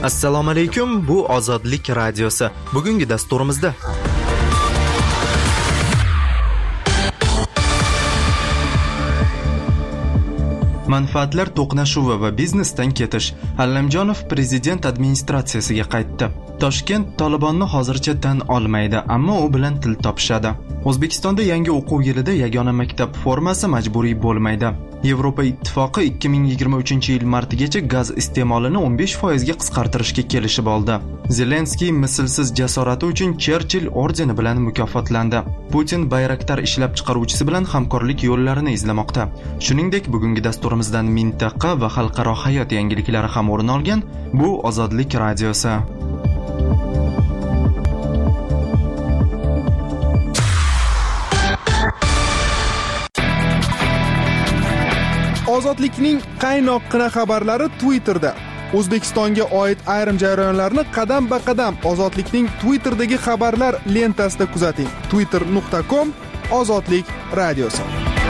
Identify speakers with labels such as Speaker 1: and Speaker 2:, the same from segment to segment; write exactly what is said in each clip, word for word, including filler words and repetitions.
Speaker 1: Assalomu alaykum, bu Ozodlik radiosi. Bugungi dasturimizda manfaatlar to'qnashuvi va biznesdan ketish. Allamjonov prezident administratsiyasiga qaytdi. Toshkent Tolibonni hozircha tan olmaydi, ammo u bilan til topishadi. O'zbekistonda yangi o'quv yilida yagona maktab formasi majburiy bo'lmaydi. Yevropa Ittifoqi ikki ming yigirma uchinchi yil martigacha gaz iste'molini o'n besh foizga qisqartirishga kelishib oldi. Zelenskiy mislsiz jasorati uchun Cherchill ordeni bilan mukofotlandi. Putin Bayraktar ishlab chiqaruvchisi bilan hamkorlik yo'llarini izlamoqda. Shuningdek, bugungi dasturimizdan mintaqa va xalqaro hayot yangiliklari ham o'rin olgan. Bu Ozodlik radiosi.
Speaker 2: Ozodlikning qaynoqqina xabarlari Twitterda. O'zbekistonga oid ayrim jarayonlarni qadam-ba-qadam Ozodlikning Twitterdagi xabarlar lentasida kuzating. twitter nuqta com Ozodlik radiosi.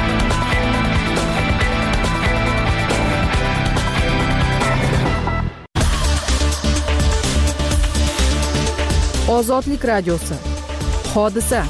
Speaker 3: Ozodlik radiosi. Hodisa.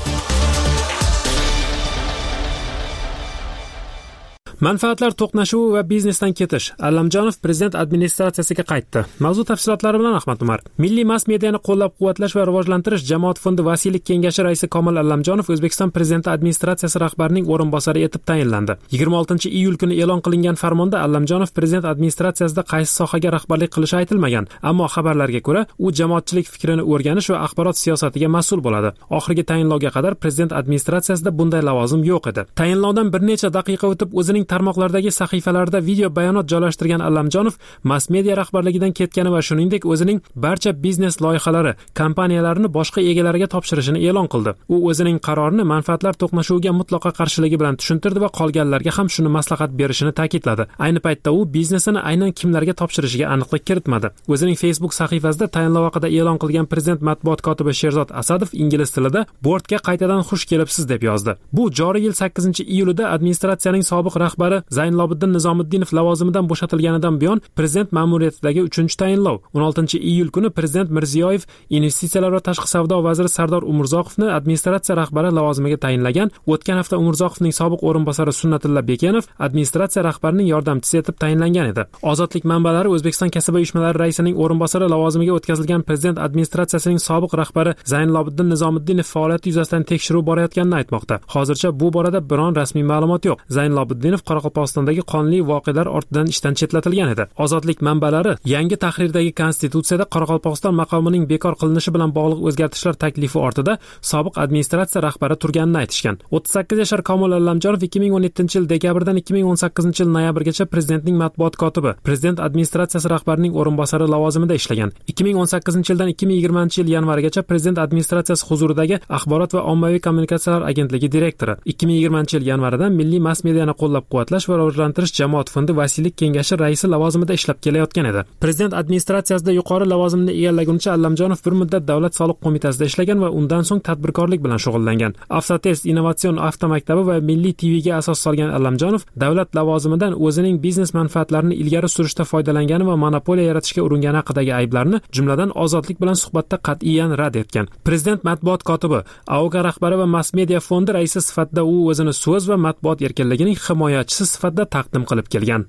Speaker 4: Manfaatlar to'qnashuvi va biznesdan ketish. Allamjonov prezident administratsiyasiga qaytdi. Mavzu tafsilotlari bilan Ahmad Umar. Milliy mass mediani qo'llab-quvvatlash va rivojlantirish jamoat fondi vasiylik kengashi raisi Komil Allamjonov O'zbekiston prezidenti administratsiyasi rahbarining o'rinbosari etib tayinlandi. yigirma oltinchi iyul kuni e'lon qilingan farmonda Allamjonov prezident administratsiyasida qaysi sohaga rahbarlik qilishi aytilmagan, ammo xabarlarga ko'ra, u jamoatchilik fikrini o'rganish va axborot siyosatiga mas'ul bo'ladi. Oxirgi tayinlovga qadar prezident administratsiyasida bunday lavozim yo'q edi. Tayinlovdan bir necha daqiqa o'tib o'zining tarmoqlardagi sahifalarida video bayonot joylashtirgan Allamjonov mass media rahbarligidan ketgani va shuningdek o'zining barcha biznes loyihalari, kompaniyalarini boshqa egalariga topshirishini e'lon qildi. U o'zining qarorini manfaatlar to'qnashuviga mutlaqo qarshiligi bilan tushuntirdi va qolganlarga ham shuni maslahat berishini ta'kidladi. Ayni paytda u biznesini aynan kimlarga topshirishiga aniqlik kiritmadi. O'zining Facebook sahifasida tayinlov haqida e'lon qilgan prezident matbuot kotibi Sherzod Asadov ingliz tilida bortga qaytadan xush kelibsiz deb yozdi. Bu joriy yil sakkizinchi iyulida administratsiyaning sobiq rahbari Zaynlobiddin Nizomiddinov lavozimidan bo'shatilganidan buyon prezident ma'muriyatidagi uchinchi tayinlov. o'n oltinchi iyul kuni prezident Mirziyoyev investitsiyalar va tashqi savdo vaziri Sardor Umurzoqovni administratsiya rahbari lavozimiga tayinlagan. O'tgan hafta Umurzoqovning sobiq o'rinbosari Sunnatulla Bekenov administratsiya rahbarining yordamchisi etib tayinlangan edi. Ozodlik manbalari O'zbekiston kasaba uyushmalari raisining o'rinbosari lavozimiga o'tkazilgan prezident administratsiyasining sobiq rahbari Zaynlobiddin Nizomiddinov faoliyati yuzasidan tekshiruv borayotganini aytmoqda. Hozircha bu borada biron rasmiy ma'lumot yo'q. Zaynlobiddinov Qoraqalpog'istondagi qonli voqealar ortidan ishdan chetlatilgan edi. Ozodlik manbalari yangi tahrirdagi konstitutsiyada Qoraqalpog'iston maqomining bekor qilinishi bilan bog'liq o'zgartishlar taklifi ortida sobiq administratsiya rahbari turganini aytishgan. o'ttiz sakkiz yashar Komil Allamjonov ikki ming o'n yettinchi yil dekabrdan ikki ming o'n sakkizinchi yil noyabrgacha prezidentning matbuot kotibi, prezident administratsiyasi rahbarining o'rinbosari lavozimida ishlagan. ikki ming o'n sakkizinchi yildan ikki ming yigirmanchi yil yanvarigacha prezident administratsiyasi huzuridagi axborot va ommaviy kommunikatsiyalar agentligi direktori. ikki ming yigirmanchi yil yanvaridan milliy mass mediani qo'llab-quvvatlash va rivojlantirish jamoat fondi vasiylik kengashi raisi lavozimida ishlab kelayotgan edi. Prezident administratsiyasida yuqori lavozimni egallaguncha Allamjonov bir muddat Davlat soliq qo'mitasida ishlagan va undan so'ng tadbirkorlik bilan shug'ullangan. Avtotest innovatsion avtomaktabi va Milliy T V'ga asos solgan Allamjonov davlat lavozimidan o'zining biznes manfaatlarini ilgari surishda foydalangani va monopoliya yaratishga uringani haqidagi ayblarni, jumladan Ozodlik bilan suhbatda qat'iyan rad etgan. Prezident matbuot kotibi, A O K rahbari va mass media fondi raisi sifatida u o'zini so'z va matbuot erkinligining himoyachisi sifatida taqdim qilib kelgan.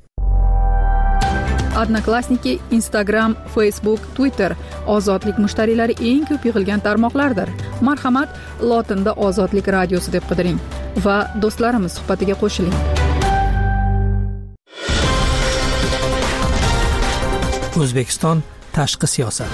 Speaker 3: Odnoklassniki, Instagram, Facebook, Twitter Ozodlik mushtariylari eng ko'p yig'ilgan tarmoqlardir. Marhamat, lotinda Ozodlik radiosi deb qidiring va do'stlarimiz suhbatiga qo'shiling.
Speaker 5: O'zbekiston tashqi siyosat.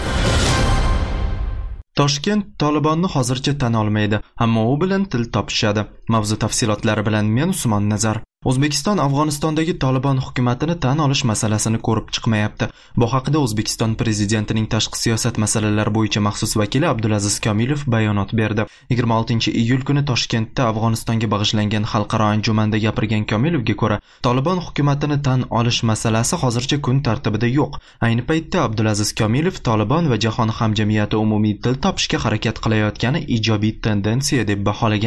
Speaker 1: Toshkent Tolibonni hozircha tan olmaydi, ammo u bilan til topishadi. Mavzu tafsilotlari bilan men Usmon Nazar. O'zbekiston Afg'onistondagi Tolibon hukumatini tan olish masalasini ko'rib chiqmayapti. Bu haqida O'zbekiston prezidentining tashqi siyosat masalalari bo'yicha maxsus vakili Abdulaziz Komilov bayonot berdi. yigirma oltinchi iyul kuni Toshkentda Afg'onistonga bag'ishlangan xalqaro anjumanda gapirgan Komilovga ko'ra, Tolibon hukumatini tan olish masalasi hozircha kun tartibida yo'q. Ayni paytda Abdulaziz Komilov Tolibon va jahon hamjamiyati umumiy til topishga harakat qilayotgani ijobiy tendensiya deb baholagan.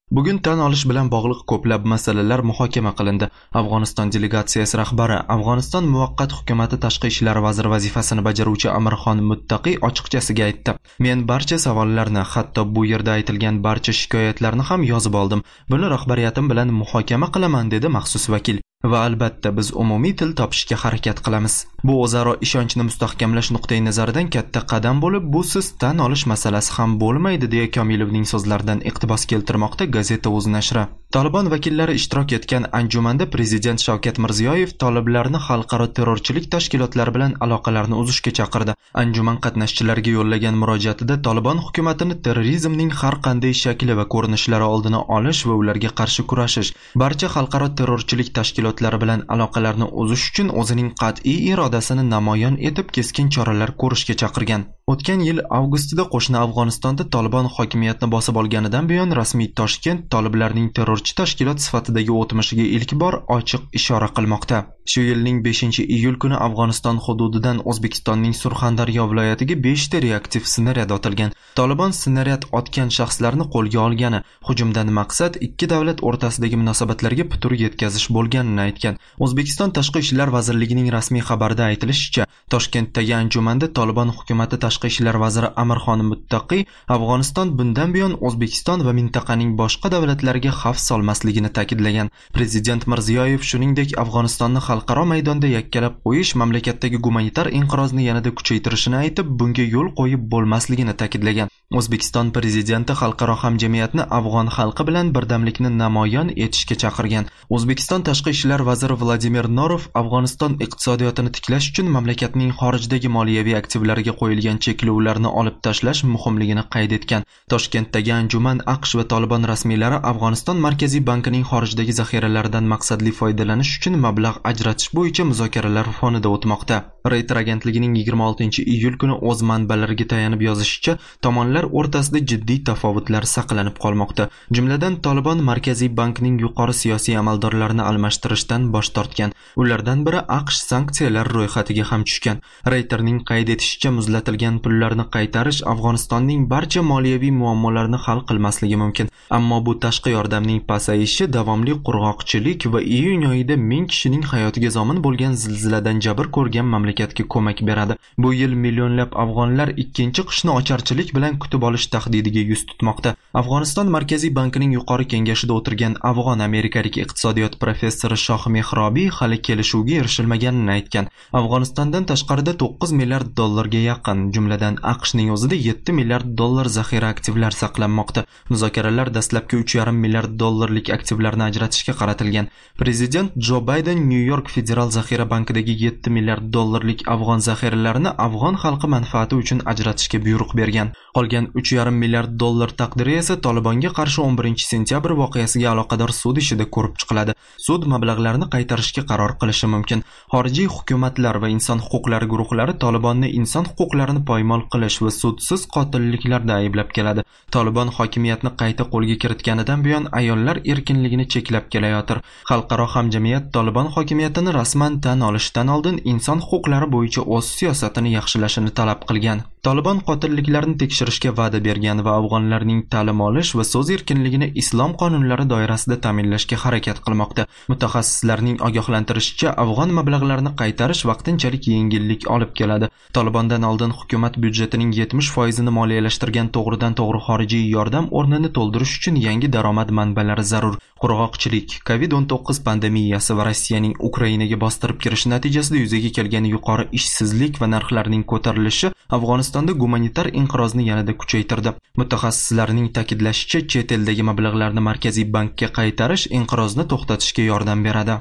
Speaker 1: Bugun tan olish bilan bog'liq ko'plab masalalar muhokama qilindi. Afg'oniston delegatsiyasi rahbari, Afg'oniston muvaqqat hukumati tashqi ishlar vaziri vazifasini bajaruvchi Amirxon Muttaqiy ochiqchasiga aytdi: "Men barcha savollarni, hatto bu yerda aytilgan barcha shikoyatlarni ham yozib oldim. Buni rahbariyatim bilan muhokama qilaman", dedi maxsus vakil. Va albatta biz umumiy til topishga harakat qilamiz. Bu o'zaro ishonchni mustahkamlash nuqtai nazaridan katta qadam bo'lib, bu siz tan olish masalasi ham bo'lmaydi, deya Komilovning so'zlaridan iqtibos keltirmoqda Gazeta o'z nashri. Taliban vakillari ishtirok etgan anjumanda prezident Shavkat Mirziyoyev toliblarni xalqaro terrorchilik tashkilotlari bilan aloqalarni uzishga chaqirdi. Anjuman qatnashchilariga yo'llagan murojaatida Taliban hukumatini terrorizmning har qanday shakli va ko'rinishlari oldini olish va ularga qarshi kurashish, barcha xalqaro terrorchilik tashkilotlari bilan aloqalarni uzish uchun o'zining qat'iy irodasini namoyon etib keskin choralar ko'rishga chaqirgan. O'tgan yil avgustida qo'shni Afg'onistonda Taliban hokimiyatni bosib olganidan buyon rasmiy Toshkent toliblarning terrorchi tashkilot sifatidagi o'tmishiga ilk bor ochiq ishora qilmoqda. Shu yilning beshinchi iyul kuni Afg'oniston hududidan O'zbekistonning Surxondaryo viloyatiga beshta reaktiv snaryad otilgan. Taliban snaryad otgan shaxslarni qo'lga olgani, hujumdan maqsad ikki davlat o'rtasidagi munosabatlarga putur yetkazish bo'lganini aytgan. O'zbekiston Tashqi ishlar vazirligining rasmiy xabarida aytilishicha, Toshkentdagi anjumanda Taliban hukumati tashqi ishlar vaziri Amirxon Muttaqiy Afg'oniston bundan buyon O'zbekiston va mintaqaning boshqa davlatlariga xavf solmasligini ta'kidlagan. Prezident Mirziyoyev shuningdek Afg'onistonni xalqaro maydonda yakkalab qo'yish mamlakatdagi gumanitar inqirozni yanada kuchaytirishini aytib, bunga yo'l qo'yib bo'lmasligini ta'kidlagan. O'zbekiston prezidenti xalqaro hamjamiyatni afg'on xalqi bilan birdamlikni namoyon etishga chaqirgan. O'zbekiston tashqi ishlar vaziri Vladimir Norov Afg'oniston iqtisodiyotini tiklash uchun mamlakatning xorijdagi moliyaviy aktivlariga qo'yilgan cheklovlarni olib tashlash muhimligini qayd etgan. Toshkentdagi anjuman AQSh va Taliban rasmiylari Afg'oniston Markaziy bankining xorijdagi zaxiralaridan maqsadli foydalanish uchun mablag' ajratish bo'yicha muzokaralar fonida o'tmoqda. Reuters agentligining yigirma oltinchi iyul kuni o'z manbalariga tayanib yozishicha, tomonlar o'rtasida jiddiy tafovutlar saqlanib qolmoqda. Jumladan Taliban Markaziy bankning yuqori siyosiy amaldorlarini almashtirishdan bosh tortgan. Ulardan biri AQSh sanksiyalar ro'yxatiga ham tushgan. Reutersning qayd etishicha, muzlatilgan pullarni qaytarish Afg'onistonning barcha moliyaviy muammolarini hal qilmasligi mumkin. Ammo bu tashqi yordamning pasayishi, davomli qurg'oqchilik va iyun oyida ming kishining hayotiga zomin bo'lgan zilziladan jabr ko'rgan mamlakatga ko'mak beradi. Bu yil millionlab afg'onlar ikkinchi qishni ocharchilik bilan kutib olish tahdidiga yuz tutmoqda. Afg'oniston Markaziy bankining yuqori kengashida o'tirgan afg'on-amerikalik iqtisodiyot professori Shoh Mehrobiy hali kelishuvga erishilmaganini aytgan. Afg'onistondan tashqarida to'qqiz milliard dollarga yaqin, jumladan AQShning o'zida yetti milliard dollar zaxira aktivlar saqlanmoqda. Muzokaralar dastlabki uch yarim milliard dollarlik aktivlarni ajratishga qaratilgan. Prezident Jo Bayden New York Federal zaxira bankidagi yetti milliard dollarlik afg'on zaxiralarini afg'on xalqi manfaati uchun ajratishga buyruq bergan. Qolgan uch yarim milliard dollar taqdiri esa Talibanga qarshi o'n birinchi sentyabr voqeasiga aloqador sud ishida ko'rib chiqiladi. Sud mablag'larni qaytarishga qaror qilishi mumkin. Xorijiy hukumatlar va inson huquqlari guruhlari Talibanni inson huquqlarini poymol qilish va sudsiz qotilliklarda ayblab keladi. Taliban hokimiyatni qayta qo'lga kiritganidan buyon ayollar erkinligini cheklab kelayotir. Xalqaro hamjamiyat Taliban hokimiyatini rasman tan olishdan oldin inson huquqlari bo'yicha o'z siyosatini yaxshilashini talab qilgan. Taliban qotilliklarni tekshirishga va'da bergan va afg'onlarning ta'lim olish va so'z erkinligini islom qonunlari doirasida ta'minlashga harakat qilmoqda. Mutaxassislarning ogohlantirishicha, afg'on mablag'larini qaytarish vaqtinchalik yengillik olib keladi. Talibandan oldin hukumat byudjetining yetmish foizini moliyalashtirgan to'g'ridan-to'g'ri xorijiy yordam o'rnini to'ldirish uchun yangi daromad manbalari zarur. Qurg'oqchilik, kovid o'n to'qqiz pandemiyasi va Rossiyaning Ukrainaga bostirib kirishi natijasida yuzaga kelgan yuqori ishsizlik va narxlarning ko'tarilishi Afg'onistonda gumanitar inqirozni yanada kuchaytirdi. Mutaxassislarning ta'kidlashicha, chet eldagi mablag'larni Markaziy bankka qaytarish inqirozni to'xtatishga yordam beradi.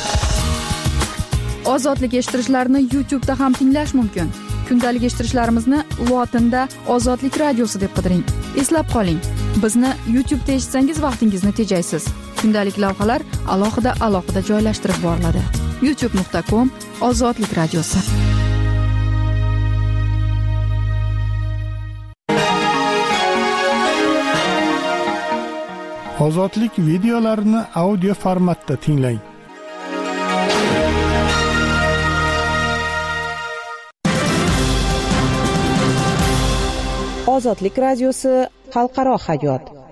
Speaker 3: Ozodlik eshittirishlarni YouTube da ham tinglash mumkin. Kundalik eshittirishlarimizni lotinda Ozodlik radiosi deb qidiring. Eslab qoling, bizni YouTube da eshitsangiz vaqtingizni tejaysiz. Kundalik lavhalar alohida-alohida joylashtirib boriladi. youtube nuqta com Ozodlik radiosi.
Speaker 6: Ozodlik videolarini audio formatda tinglang.
Speaker 7: Ozodlik radiosi xalqaro hayot.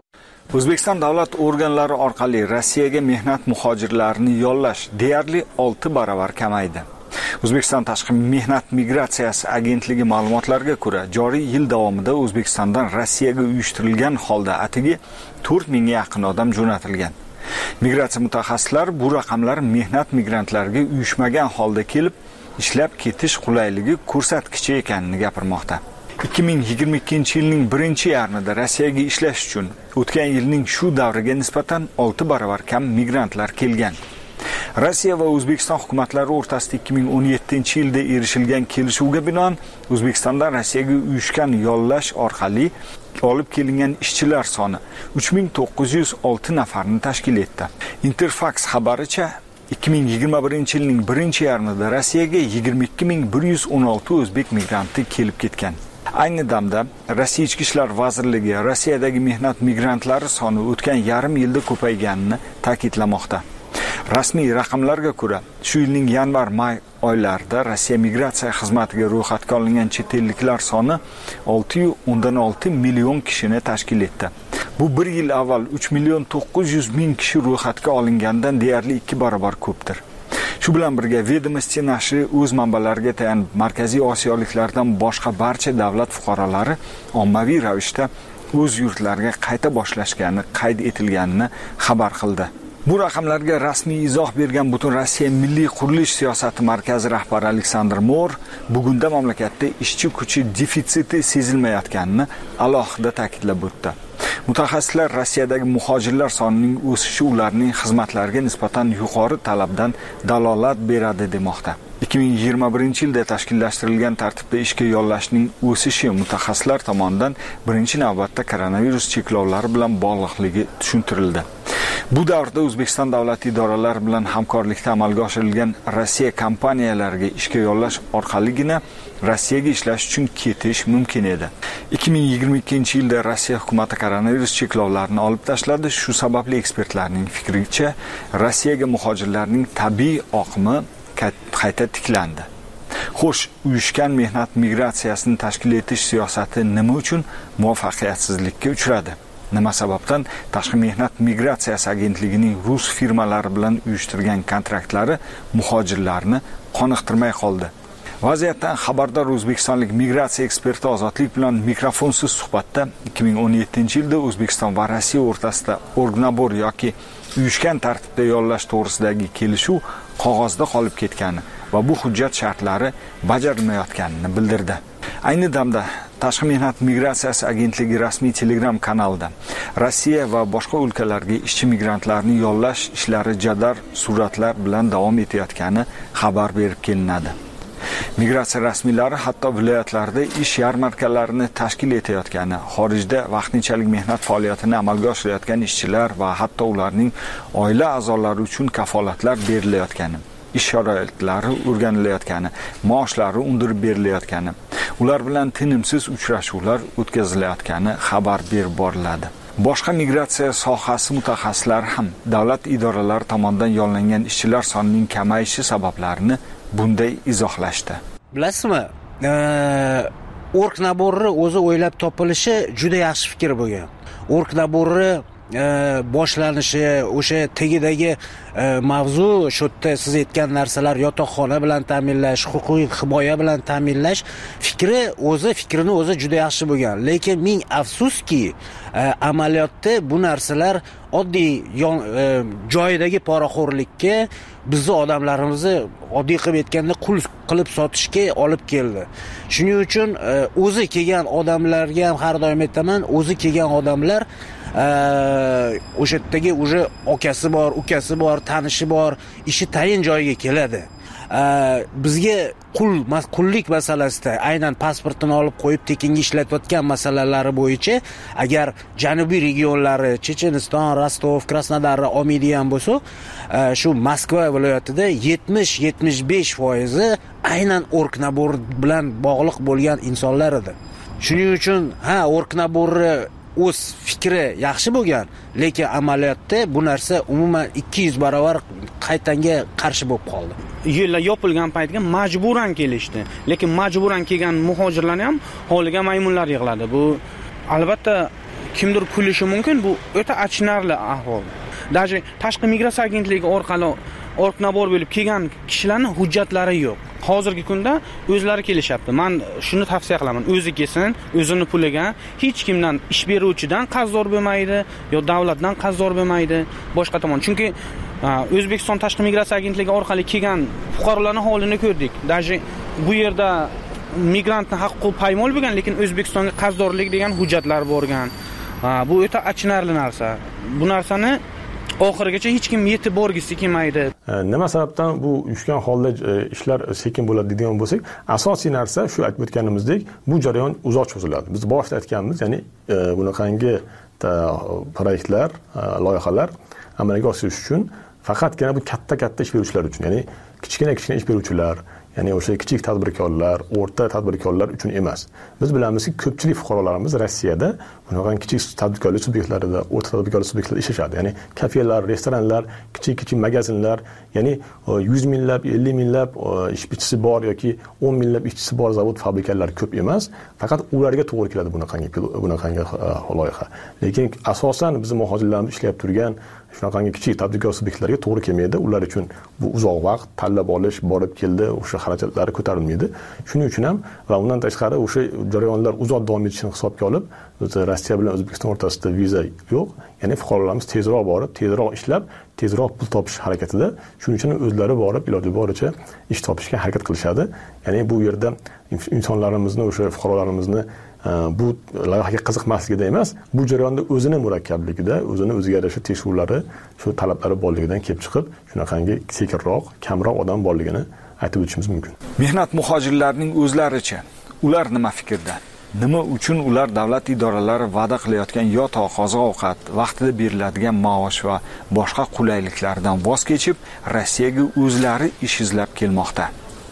Speaker 7: O'zbekiston davlat organlari orqali Rossiyaga mehnat muhojirlarini yollash deyarli olti baravar kamaydi. O'zbekiston tashqi mehnat migratsiyasi agentligi ma'lumotlariga ko'ra, joriy yil davomida O'zbekistondan Rossiyaga uyushtirilgan holda atigi to'rt mingga yaqin odam jo'natilgan. Migratsiya mutaxassislari bu raqamlar mehnat migrantlariga uyushmagan holda kelib, ishlab ketish qulayligi ko'rsatkichi ekanini gapirmoqda. ikki ming yigirma ikkinchi yilning birinchi yarmida Rossiyaga ishlash uchun o'tgan yilning shu davriga nisbatan olti baravar kam migrantlar kelgan. Rossiya va O'zbekiston hukumatlari o'rtasida ikki ming o'n yettinchi yilda erishilgan kelishuvga binoan O'zbekistondan Rossiyaga uyushgan yollash orqali olib kelingan ishchilar soni uch ming to'qqiz yuz olti nafarni tashkil etdi. Interfax xabaricha ikki ming yigirma birinchi yilning birinchi yarmida Rossiyaga yigirma ikki ming bir yuz o'n olti o'zbek migranti kelib ketgan. Ayni damda Rossiya Ichki ishlar vazirligi Rossiyadagi mehnat migrantlari soni o'tgan yarim yilda ko'payganini ta'kidlamoqda. Rasmiy raqamlarga ko'ra, shu yilning yanvar-may oylarida Rossiya migratsiya xizmatiga ro'yxatga olingan chet elliklar soni olti nuqta olti million kishini tashkil etdi. Bu bir yil avval uch million to'qqiz yuz ming kishi ro'yxatga olingandan deyarli ikki barobar ko'pdir. Shu bilan birga Vedomosti nashri o'z manbalariga tayanib Markaziy Osiyoliklardan boshqa barcha davlat fuqarolari ommaviy ravishda o'z yurtlariga qayta boshlashgani qayd etilganini xabar qildi. Bu raqamlarga rasmiy izoh bergan Butun Rossiya Milliy qurilish siyosati markazi rahbari Aleksandr Mor bugunda mamlakatda ishchi kuchi defitsiti sezilmayotganini alohida ta'kidlab o'tdi. Mutaxassislar Rossiyadagi muhojirlar sonining o'sishi ularning xizmatlariga nisbatan yuqori talabdan dalolat beradi demoqda. ikki ming yigirma birinchi yilda tashkillashtirilgan tartibda ishga yollashning o'sishi mutaxassislar tomonidan birinchi navbatda koronavirus cheklovlari bilan bog'liqligi tushuntirildi. Bu davrda O'zbekiston davlat idoralari bilan hamkorlikda amalga oshirilgan Rossiya kompaniyalariga ishga yollash orqaligina Rossiyaga ishlash uchun ketish mumkin edi. ikki ming yigirma ikkinchi yilda Rossiya hukumati koronavirus cheklovlarini olib tashladi. Shu sababli ekspertlarning fikricha, Rossiyaga muhojirlarning tabiiy oqimi qayta tiklandi. Xo'sh, uyushgan mehnat migratsiyasini tashkil etish siyosati nima uchun muvaffaqiyatsizlikka uchradi? Nima sababdan tashqi mehnat migratsiyasi agentligining rus firmalari bilan uyushtirgan kontraktlari muhojirlarni qoniqtirmay qoldi? Vaziyatdan xabardor o'zbekistonlik migratsiya eksperti Ozodlik bilan mikrofonsiz suhbatda ikki ming o'n yettinchi yilda O'zbekiston va Rossiya o'rtasida orgnabor yoki uyushgan tartibda yollash to'g'risidagi kelishuv qog'ozda qolib ketgani va bu hujjat shartlari bajarilmayotganini bildirdi. Ayni damda Tashqi mehnat migratsiyasi agentligi rasmiy Telegram kanalida Rossiya va boshqa o'lkalarga ishchi migrantlarni yollash ishlari jadal suratlar bilan davom etayotgani xabar berib kelinadi. Migratsiya rasmiylari hatto viloyatlarda ish yarmarkalarini tashkil etayotgani, xorijda vaqtinchalik mehnat faoliyatini amalga oshirayotgan ishchilar va hatto ularning oila a'zolari uchun kafolatlar berilayotgani, ish sharoitlari o'rganilayotgani, maoshlari undirib berilayotgani, ular bilan tinimsiz uchrashuvlar o'tkazilayotgani xabar berib boriladi. Boshqa migratsiya sohasi mutaxassislari ham davlat idoralari tomonidan yollangan ishchilar sonining kamayishi sabablarini bunday izohlashdi.
Speaker 8: Bilasizmi, org nabori o'zi o'ylab topilishi juda yaxshi fikr bo'lgan. Org nabori boshlanishi, o'sha tegidagi mavzu, shu yerda siz aytgan narsalar, yotoqxona bilan ta'minlash, huquqiy himoya bilan ta'minlash fikri o'zi fikrini o'zi juda yaxshi bo'lgan. Lekin ming afsuski, amaliyotda bu narsalar oddiy joyidagi poraxo'rlikka, bizni odamlarimizni oddiy qilib aytganda qul qilib sotishga olib keldi. Shuning uchun o'zi kelgan odamlarga ham har doim aytaman, o'zi kelgan odamlar o'sha yerdagi уже akasi bor, ukasi bor, tanishi bor, ishi tayin joyiga keladi. Bizga qul qullik masalasida aynan pasportini olib qo'yib tekinga ishlatayotgan masalalari bo'yicha agar janubiy regionlari Checheniston, Rostov, Krasnodar, Omidiy ham bo'lsa, shu Moskva viloyatida yetmish yetmish besh foiz aynan org nabor bilan bog'liq bo'lgan insonlar edi. Shuning uchun ha org nabori o'z fikri yaxshi bo'lgan, lekin amaliyotda bu narsa umuman ikki yuz barobar qaytanga qarshi bo'lib qoldi.
Speaker 9: Yo'llar yopilgan paytga majburan kelishdi, lekin majburan kelgan muhojirlarni ham holiga maymunlar yig'ladi. Bu albatta kimdir kulishi mumkin. Bu o'ta achinarli ahvol. Даже tashqi migratsiya agentligi orqali orqnabor bo'lib kelgan kishilarning hujjatlari yo'q. Hozirgi kunda o'zlari kelishyapti. Men shuni tavsiya qilaman. O'zi kelsin, o'zini puliga hech kimdan ish beruvchidan qarzdor bo'lmaydi, yo davlatdan qarzdor bo'lmaydi, boshqa tomon. Chunki O'zbekiston tashqi migratsiya agentligi orqali kelgan fuqarolarning holini ko'rdik. Даже bu yerda migrantning haqqi paymol bo'lgan, lekin O'zbekistonga qarzdorlik degan hujjatlar bo'lgan. Bu o'ta achinarli narsa. Bu narsani oxirigacha hech kim yetib borgisi kelmaydi.
Speaker 10: Nima sababdan bu tushgan holda ishlar sekin bo'ladi degan bo'lsak, asosiy narsa shu aytib o'tganimizdek, bu jarayon uzoq cho'ziladi. Biz boshida aytganmiz, ya'ni bunaqangi proyektlar, loyihalar amalga oshirish uchun faqatgina bu katta-katta ish beruvchilar uchun, ya'ni kichkina-kichkina ish beruvchilar, ya'ni o'sha kichik tadbirkorlar, o'rta tadbirkorlar uchun emas. Biz bilamizki, ko'pchilik fuqarolarimiz Rossiyada bunaqangi kichik tadbirkorlik subyektlarida, o'rta tadbirkorlik subyektlarida ishlashadi. Ya'ni kafelar, restoranlar, kichik-kichik magazinlar, ya'ni yuz minglab, ellik minglab ishchisi bor yoki o'n minglab ishchisi bor zavod, fabrikalar ko'p emas. Faqat ularga to'g'ri keladi bunaqangi bunaqangi loyiha. Lekin asosan biz muhojirlarimiz ishlayib turgan shunaqangi kichik tadbirkor subyektlarga to'g'ri kelmaydi. Ular uchun bu uzoq vaqt tanlab olish, borib keldi, o'sha xarajatlari ko'tarilmaydi. Shuning uchun ham va undan tashqari o'sha jarayonlar uzoq davom etishini hisobga olib, Rossiya bilan O'zbekiston o'rtasida viza yo'q. Ya'ni fuqarolarimiz tezroq borib, tezroq ishlab, tezroq pul topish harakatida. Shuning uchun o'zlari borib, iloji boricha ish topishga harakat qilishadi. Ya'ni bu yerda insonlarimizni, o'sha fuqarolarimizni bu loyihaga qiziqmasligida emas, bu jarayonda o'zini murakkabligida, o'zini o'ziga yarasha tekshiruvlari, shu talablari borligidan kelib chiqib, shunaqangi sekinroq, kamroq odam borligini aytib o'tishimiz mumkin.
Speaker 7: Mehnat muhojirlarining o'zlaricha ular nima fikrda? Nima uchun ular davlat idoralari va'da qilayotgan yo oziq-ovqat, vaqtida beriladigan maosh va boshqa qulayliklardan voz kechib, Rossiyaga o'zlari ish izlab kelmoqda?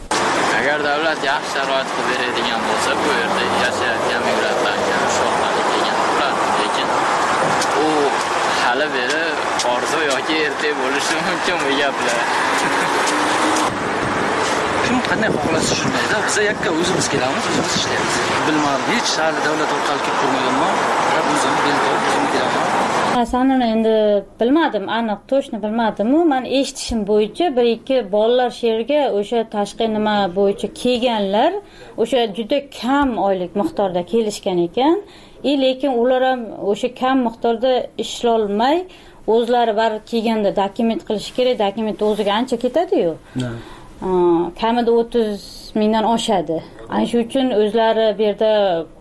Speaker 11: Agar davlat yaxshi sharoit qilib beradigan bo'lsa, bu yerda yashayotgan migrantlarga sho'rlik degan bo'ladi. Lekin u hali beri orzu yoki erta bo'lishi mumkin bu gaplar. Kim qanday xohlasa shundayda, biz yakka o'zimiz kelamiz, o'zimiz ishlaymiz. Bilmadim, hech hali davlat orqali kelib ko'rmaganman. O'zim bildim, o'zim kelaman.
Speaker 12: Sanani endi bilmadim, aniq to'shni bilmadim-u, men eshitishim bo'yicha bir ikki bolalar sherga o'sha tashqi nima bo'yicha kelganlar, o'sha juda kam oylik miqdorda kelishgan ekan. E lekin ular ham o'sha kam miqdorda ishlay olmay, o'zlari bar kelganda dokument qilish kerak, dokument o'ziga ancha ketadi-yu. Kamida o'ttiz mingdan oshadi. Ana shu uchun o'zlari bu yerda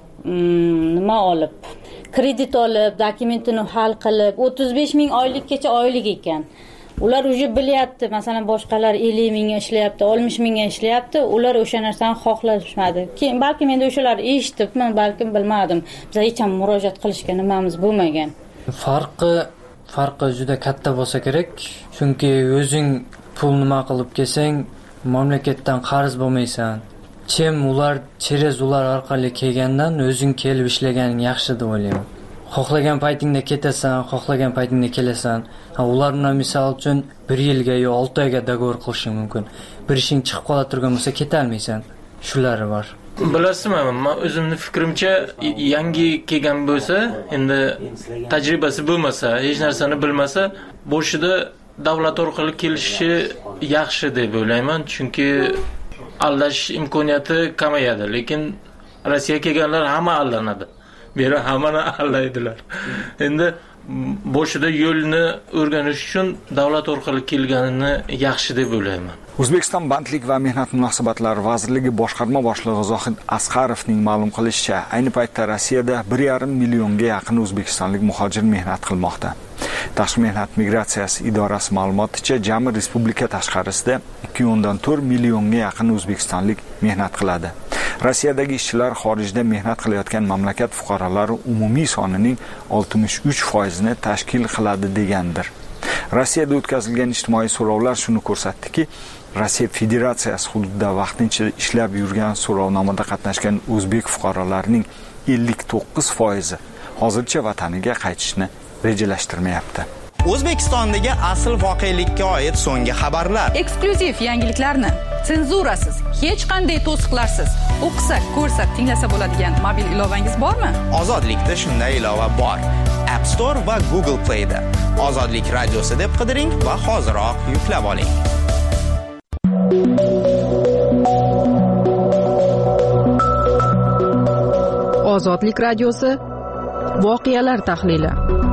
Speaker 12: nima olib, kredit olib, dokumentini hal qilib, o'ttiz besh ming oylikgacha oylik ekan. Ular uje bilyapti, masalan, boshqalar ellik mingga ishlayapti, oltmish mingga ishlayapti. Ular o'sha narsani xohlashmadi. Keyin balki men o'shalar eshitibman, balkim bilmadim. Biz hech ham murojaat qilishga nimamiz bo'lmagan.
Speaker 13: Farqi farqi juda katta bo'lsa kerak. Chunki o'zing pul nima qilib kelsang, mamlakatdan qarz bo'lmaysan. Chem ular через ular orqali kelgandan o'zing kelib ishlaganing yaxshi deb o'ylayman. Xohlagan paytingda ketasan, xohlagan paytingda kelasan. Ha, ular bilan misol uchun bir yilga yo olti oyga dogovor qilishing mumkin. Bir ishing chiqib qola turgan bo'lsa keta olmaysan. Shulari bor.
Speaker 14: Bilasizmi, men o'zimning fikrimcha yangi kelgan bo'lsa, endi tajribasi bo'lmasa, hech narsani bilmasa, boshida davlat orqali kelishi yaxshi deb o'ylayman, chunki aldash imkoniyati kamayadi. Lekin Rossiyaga kelganlar hamma aldanadi. Beri hammani aldaydilar. Endi boshida yo'lni o'rganish uchun davlat orqali kelganini yaxshi deb o'ylayman.
Speaker 7: O'zbekiston Bandlik va mehnat munosabatlari vazirligi boshqarma boshlig'i Zohid Asqarovning ma'lum qilishicha, ayni paytda Rossiyada bir yarim millionga yaqin o'zbekistonlik muhojir mehnat qilmoqda. Tashqi mehnat migratsiyasi idorasi ma'lumoticha, jami respublika tashqarisida ikki o'ndan to'rt millionga yaqin o'zbekistonlik mehnat qiladi. Rossiyadagi ishchilar xorijda mehnat qilayotgan mamlakat fuqarolari umumiy sonining oltmish uch foizini tashkil qiladi degandir. Rossiyada o'tkazilgan ijtimoiy so'rovlar shuni ko'rsatdiki, Rossiya Federatsiyasi hududida vaqtincha ishlab yurgan so'rovnomada qatnashgan o'zbek fuqarolarining ellik to'qqiz foizi hozircha vataniga qaytishni rejalashtirmayapti.
Speaker 15: O'zbekistondagi asl voqelikka oid so'nggi xabarlar.
Speaker 16: Eksklyuziv yangiliklarni senzurasiz, hech qanday to'siqlarsiz o'qisak, ko'rsak, tinglasa bo'ladigan mobil ilovangiz bormi?
Speaker 15: Ozodlikda shunday ilova bor. App Store va Google Play da. Ozodlik radiosi deb qidiring va hoziroq yuklab oling.
Speaker 3: Ozodlik radiosi voqealar tahlili.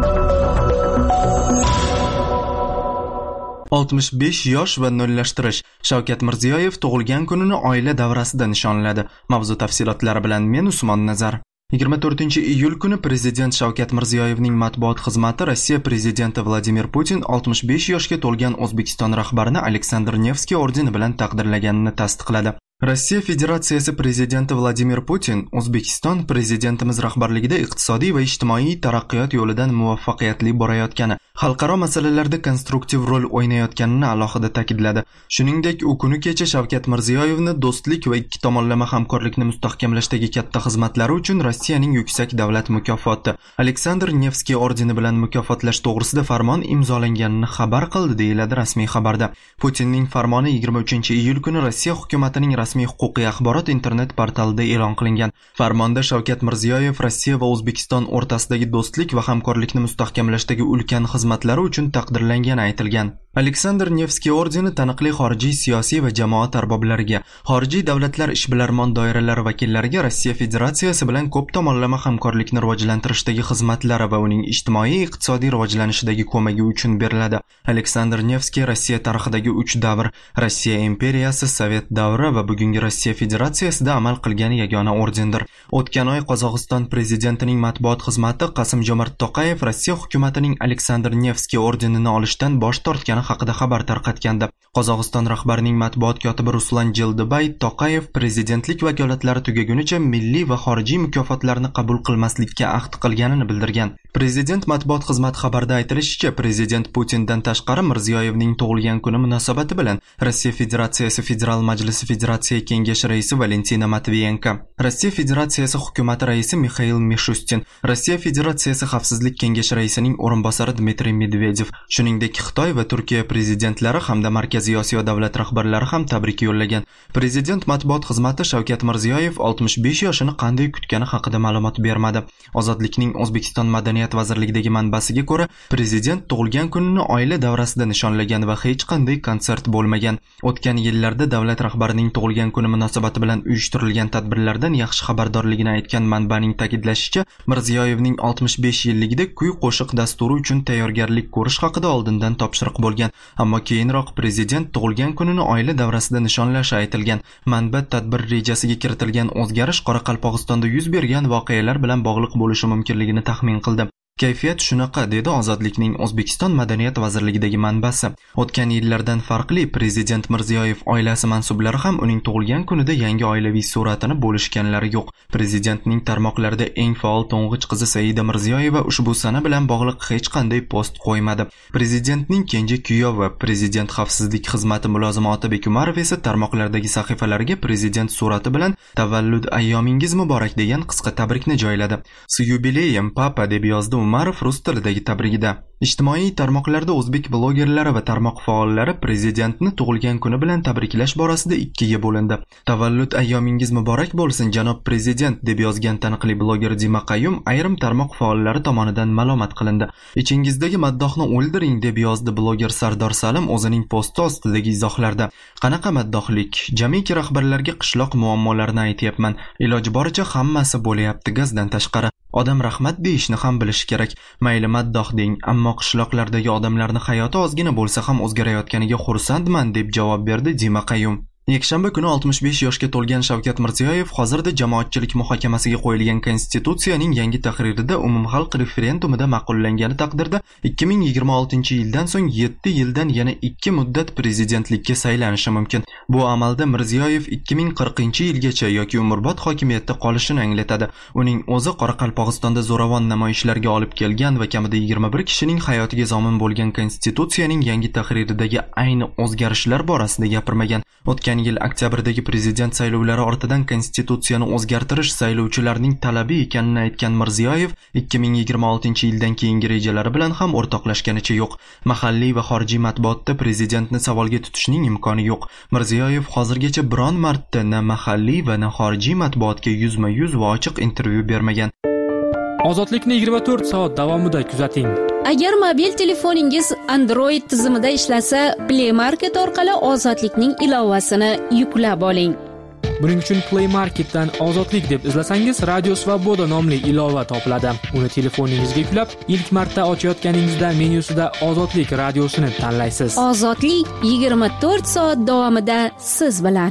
Speaker 1: oltmish besh yosh va nollashtirish. Shavkat Mirziyoyev tug'ilgan kunini oila davrasida nishonladi. Mavzu tafsilotlari bilan men Usmon Nazar. yigirma to'rtinchi iyul kuni Prezident Shavkat Mirziyoyevning matbuot xizmati Rossiya prezidenti Vladimir Putin oltmish besh yoshga to'lgan O'zbekiston rahbarini Aleksandr Nevskiy ordeni bilan taqdirlaganini tasdiqladi. Rossiya Federatsiyasi prezidenti Vladimir Putin O'zbekiston prezidentimiz rahbarligida iqtisodiy va ijtimoiy taraqqiyot yo'lidan muvaffaqiyatli borayotgani, xalqaro masalalarda konstruktiv rol o'ynayotganini alohida ta'kidladi. Shuningdek, u kuni kecha Shavkat Mirziyoyevni do'stlik va ikki tomonlama hamkorlikni mustahkamlashdagi katta xizmatlari uchun Rossiyaning yuksak davlat mukofoti Aleksandr Nevskiy ordeni bilan mukofotlash to'g'risida farmon imzolanganini xabar qildi, deyiladi rasmiy xabarda. Putinning farmoni yigirma uchinchi iyul kuni Rossiya hukumatining rasmiy huquqiy axborot internet portalida e'lon qilingan. Farmonda Shavkat Mirziyoyev Rossiya va O'zbekiston o'rtasidagi do'stlik va hamkorlikni mustahkamlashdagi ulkan xizmatlari uchun taqdirlangani aytilgan. Aleksandr Nevskiy ordeni taniqli xorijiy siyosiy va jamoat arboblariga, xorijiy davlatlar ishbilarmon doiralari vakillariga Rossiya Federatsiyasi bilan ko'p tomonlama hamkorlikni rivojlantirishdagi xizmatlari va uning ijtimoiy iqtisodiy rivojlanishidagi ko'magi uchun beriladi. Aleksandr Nevskiy Rossiya tarixidagi uch davr, Rossiya imperiyasi, Sovet davri va bugungi Rossiya Federatsiyasida amal qilgan yagona ordendir. O'tgan oy Qozog'iston prezidentining matbuot xizmati Qasim-Jomart To'qayev Rossiya hukumatining Aleksandr Nevskiy ordenini olishdan bosh tortgani haqida xabar tarqatgandi. Qozog'iston rahbarining matbuot kotibi Ruslan Jeldibay To'qayev prezidentlik vakolatlari tugagunicha milliy va xorijiy mukofotlarni qabul qilmaslikka ahd qilganini bildirgan. Prezident matbuot xizmati xabarida aytilishicha, prezident Putindan tashqari Mirziyoyevning tug'ilgan kuni munosabati bilan Rossiya Federatsiyasi Federal Majlisi Federatsiya Kengashi raisi Valentina Matviyenko, Rossiya Federatsiyasi hukumati raisi Mikhail Mishustin, Rossiya Federatsiyasi Xavfsizlik Kengashi raisining o'rinbosari Dmitriy Medvedev, shuningdek Xitoy va Turkiya prezidentlari hamda Markaziy Osiyo davlat rahbarlari ham tabrik yo'llagan. Prezident matbuot xizmati Shavkat Mirziyoyev oltmish besh yoshini qanday kutgani haqida ma'lumot bermadi. Ozodlikning O'zbekiston madaniyat vazirligidagi manbasiga ko'ra, prezident tug'ilgan kunini oila davrasida nishonlagan va hech qanday konsert bo'lmagan. O'tgan yillarda davlat rahbarining tug'ilgan kuni munosabati bilan uyushtirilgan tadbirlardan yaxshi xabardorligini aytgan manbaning ta'kidlashicha, Mirziyoyevning oltmish besh yilligida kuy-qo'shiq dasturi uchun tayyorgarlik ko'rish haqida oldindan topshiriq bo'lgan, ammo keyinroq prezident tug'ilgan kunini oila davrasida nishonlashi aytilgan. Manba tadbir rejasiga kiritilgan o'zgarish Qoraqalpog'istonda yuz bergan voqealar bilan bog'liq bo'lishi mumkinligini taxmin qildi. Kayfiyat shunaqa, dedi Ozodlikning O'zbekiston madaniyat vazirligidagi manbasi. O'tgan yillardan farqli, prezident Mirziyoyev oilasi mansublari ham uning tug'ilgan kunida yangi oilaviy suratini bo'lishganlari yo'q. Prezidentning tarmoqlarida eng faol to'ng'ich qizi Saida Mirziyoyeva ushbu sana bilan bog'liq hech qanday post qo'ymadi. Prezidentning kenja kuyovi, prezident xavfsizlik xizmati mulozimi Otabek Umarov esa tarmoqlardagi sahifalariga prezident surati bilan tavallud ayyomingiz muborak degan qisqa tabrikni joyladi. "С юбилеем, папа" deb yozdi Umarov rus tilidagi tabrigida. Ijtimoiy tarmoqlarda o'zbek blogerlari va tarmoq faollari prezidentni tug'ilgan kuni bilan tabriklash borasida ikkiga bo'lindi. "Tavallud ayyomingiz muborak bo'lsin, janob prezident" deb yozgan taniqli bloger Dima Qayyum ayrim tarmoq faollari tomonidan malomat qilindi. "Ichingizdagi maddohni o'ldiring" deb yozdi bloger Sardor Salim o'zining posti ostidagi izohlarda. "Qanaqa maddohlik? Jamiki rahbarlarga qishloq muammolarini aytyapman. Iloji boricha hammasi bo'layapti gazdan tashqari. Odam rahmat deyishni ham bilishi kerak. Mayli maddoh deng, ammo qishloqlardagi odamlarni hayoti ozgina bo'lsa ham o'zgarayotganiga xursandman" deb javob berdi Dima Qayyum. Yakshanba kuni oltmish besh yoshga to'lgan Shavkat Mirziyoyev hozirda jamoatchilik muhokamasiga qo'yilgan konstitutsiyaning yangi tahririda umumxalq referendumida ma'qullangani taqdirda ikki ming yigirma oltinchi yildan so'ng yetti yildan yana ikki muddat prezidentlikka saylanishi mumkin. Bu amalda Mirziyoyev ikki ming qirqinchi yilgacha yoki umrbod hokimiyatda qolishini anglatadi. Uning o'zi Qoraqalpog'istonda zo'ravon namoyishlarga olib kelgan va kamida yigirma bir kishining hayotiga zomin bo'lgan konstitutsiyaning yangi tahriridagi ayni o'zgarishlar borasida gapirmagan. O'tgan yil oktyabrdagi prezident saylovlari ortidan konstitutsiyani o'zgartirish saylovchilarning talabi ekanini aytgan Mirziyoyev ikki ming yigirma oltinchi yildan keyingi rejalari bilan ham o'rtoqlashganicha yo'q. Mahalliy va xorijiy matbuotda prezidentni savolga tutishning imkoni yo'q. Mirziyoyev hozirgacha biron marta na mahalliy va na xorijiy matbuotga yuzma-yuz va ochiq intervyu bermagan.
Speaker 4: Ozodlikni yigirma to'rt soat davomida kuzating.
Speaker 17: Agar mobil telefoningiz Android tizimida ishlasa, Play Market orqali Ozodlikning ilovasini yuklab oling.
Speaker 4: Buning uchun Play Marketdan Ozodlik deb izlasangiz, Radio Svoboda nomli ilova topiladi. Uni telefoningizga yuklab, ilk marta ochayotganingizda menyusida Ozodlik radiosini tanlaysiz.
Speaker 17: Ozodlik yigirma to'rt soat davomida siz bilan.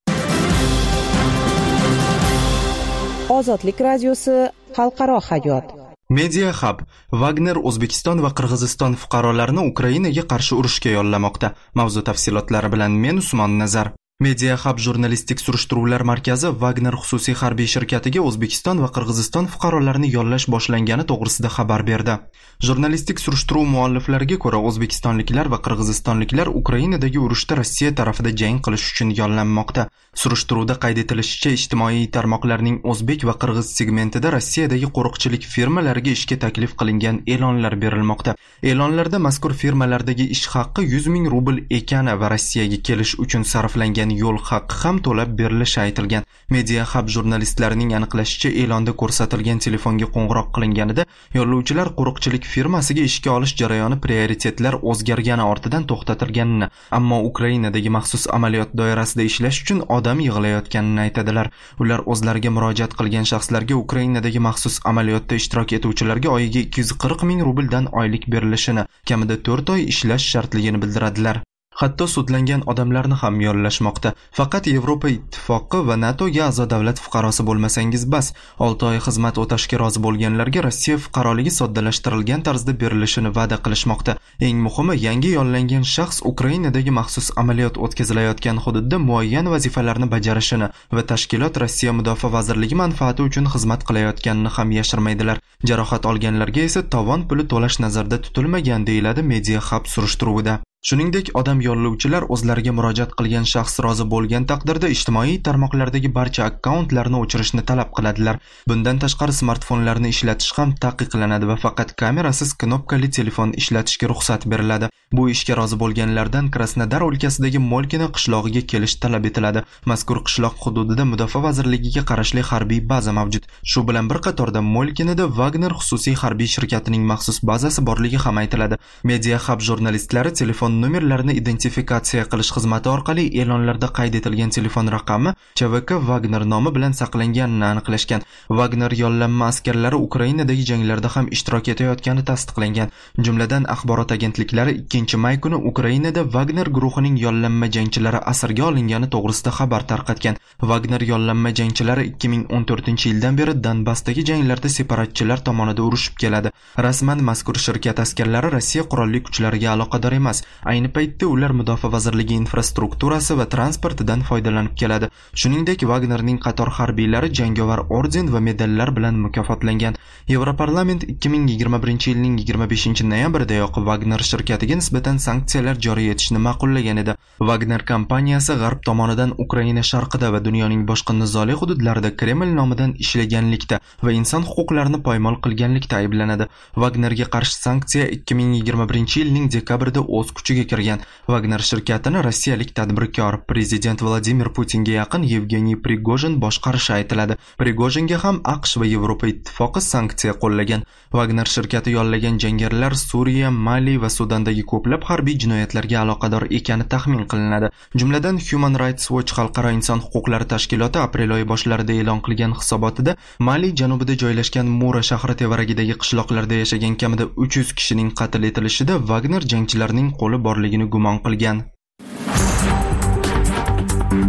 Speaker 18: Ozodlik radiosi xalqaro hayot.
Speaker 1: Media Hub Wagner O'zbekiston va Qirg'iziston fuqarolarini Ukrainaga qarshi urushga yollamoqda. Mavzu tafsilotlari bilan men Usmon Nazar. Media Hub jurnalistik surishtiruvlar markazi Wagner xususiy harbiy shirkatiga O'zbekiston va Qirg'iziston fuqarolarini yollash boshlangani to'g'risida xabar berdi. Jurnalistik surishtiruv mualliflariga ko'ra, o'zbekistonliklar va qirg'izistonliklar Ukrainadagi urushda Rossiya tarafida jang qilish uchun yollanmoqda. Surishtiruvda qayd etilishicha, ijtimoiy tarmoqlarning o'zbek va qirg'iz segmentida Rossiyadagi qo'riqchilik firmalariga ishga taklif qilingan e'lonlar berilmoqda. E'lonlarda mazkur firmalardagi ish haqqi yuz ming rubl ekani va Rossiyaga kelish uchun sarflangan yo'l haqqi ham to'lab berilishi aytilgan. Media Hub jurnalistlarining aniqlashicha, e'londa ko'rsatilgan telefonga qo'ng'iroq qilinganida yo'llovchilar qo'riqchilik firmasiga ishga olish jarayoni prioritetlar o'zgargani ortidan to'xtatilganini, ammo Ukrainadagi maxsus amaliyot doirasida ishlash uchun odam yig'ilayotganini aytadilar. Ular o'zlariga murojaat qilgan shaxslarga Ukrainadagi maxsus amaliyotda ishtirok etuvchilarga oyiga ikki yuz qirq ming rubldan oylik berilishini, kamida to'rt oy ishlash shartligini bildiradilar. Hatto sudlangan odamlarni ham yollashmoqda. Faqat Yevropa Ittifoqi va NATOga a'zo davlat fuqarosi bo'lmasangiz bas. olti oy xizmat o'tashga rozi bo'lganlarga Rossiya fuqaroligi soddalashtirilgan tarzda berilishini va'da qilishmoqda. Eng muhimi, yangi yollangan shaxs Ukrainadagi maxsus amaliyot o'tkazilayotgan hududda muayyan vazifalarni bajarishini va tashkilot Rossiya Mudofaa vazirligi manfaati uchun xizmat qilayotganini ham yashirmaydilar. Jarohat olganlarga esa tovon puli to'lash nazarda tutilmagan, deyiladi Media Hub surishtiruvida. Shuningdek, odam yollovchilar o'zlariga murojaat qilgan shaxs rozi bo'lgan taqdirda ijtimoiy tarmoqlardagi barcha akkauntlarni o'chirishni talab qiladilar. Bundan tashqari smartfonlarni ishlatish ham taqiqlanadi va faqat kamerasiz knopkali telefon ishlatishga ruxsat beriladi. Bu ishga rozi bo'lganlardan Krasnodar o'lkasidagi Molkina qishlog'iga kelish talab etiladi. Mazkur qishloq hududida Mudofaa vazirligiga qarashli harbiy baza mavjud. Shu bilan bir qatorda Molkinada Wagner xususiy harbiy shirkatining maxsus bazasi borligi ham aytiladi. Media Hub jurnalistlari telefon nomerlarini identifikatsiya qilish xizmati orqali e'lonlarda qayd etilgan telefon raqami Ch V K Wagner nomi bilan saqlanganini aniqlashgan. Wagner yollanma askarlari Ukrainadagi janglarda ham ishtirok etayotgani tasdiqlangan. Jumladan, axborot agentliklari ikkinchi may kuni Ukrainada Wagner guruhining yollanma jangchilari asirga olingani to'g'risida xabar tarqatgan. Wagner yollanma jangchilari ikki ming o'n to'rtinchi yildan beri Donbassdagi janglarda separatchilar tomonidan urushib keladi. Rasman mazkur shirkat askarlari Rossiya qurolli kuchlariga aloqador emas. Ayni paytda ular Mudofaa vazirligi infrastrukturasi va transportidan foydalanib keladi. Shuningdek, Wagnerning qator harbiylari jangovar orden va medallar bilan mukofotlangan. Yevroparlament ikki ming yigirma birinchi yilning yigirma beshinchi noyabridayoq Wagner shirkatiga nisbatan sanksiyalar joriy etishni ma'qullagan edi. Wagner kompaniyasi G'arb tomonidan Ukraina sharqida va dunyoning boshqa nizoli hududlarida Kreml nomidan ishlaganlikda va inson huquqlarini poymol qilganlikda ayblanadi. Wagnerga qarshi sanksiya ikki ming yigirma birinchi yilning dekabrida o'z kuchiga kirgan. Wagner shirkatini rossiyalik tadbirkor prezident Vladimir Putinga yaqin Yevgeniy Prigojin boshqarishi aytiladi. Prigojinga ham AQSh va Yevropa Ittifoqi sanksiya qo'llagan. Wagner shirkati yollagan jangarilar Suriya, Mali va Sudandagi ko'plab harbiy jinoyatlarga aloqador ekani taxmin qilinadi. Jumladan, Human Rights Watch xalqaro inson huquqlari tashkiloti aprel oyi boshlarida e'lon qilgan hisobotida Mali janubida joylashgan Mura shahri tevaragidagi qishloqlarda yashagan kamida uch yuz kishining qatl etilishida Wagner jangchilarining qo'li borligini gumon qilgan.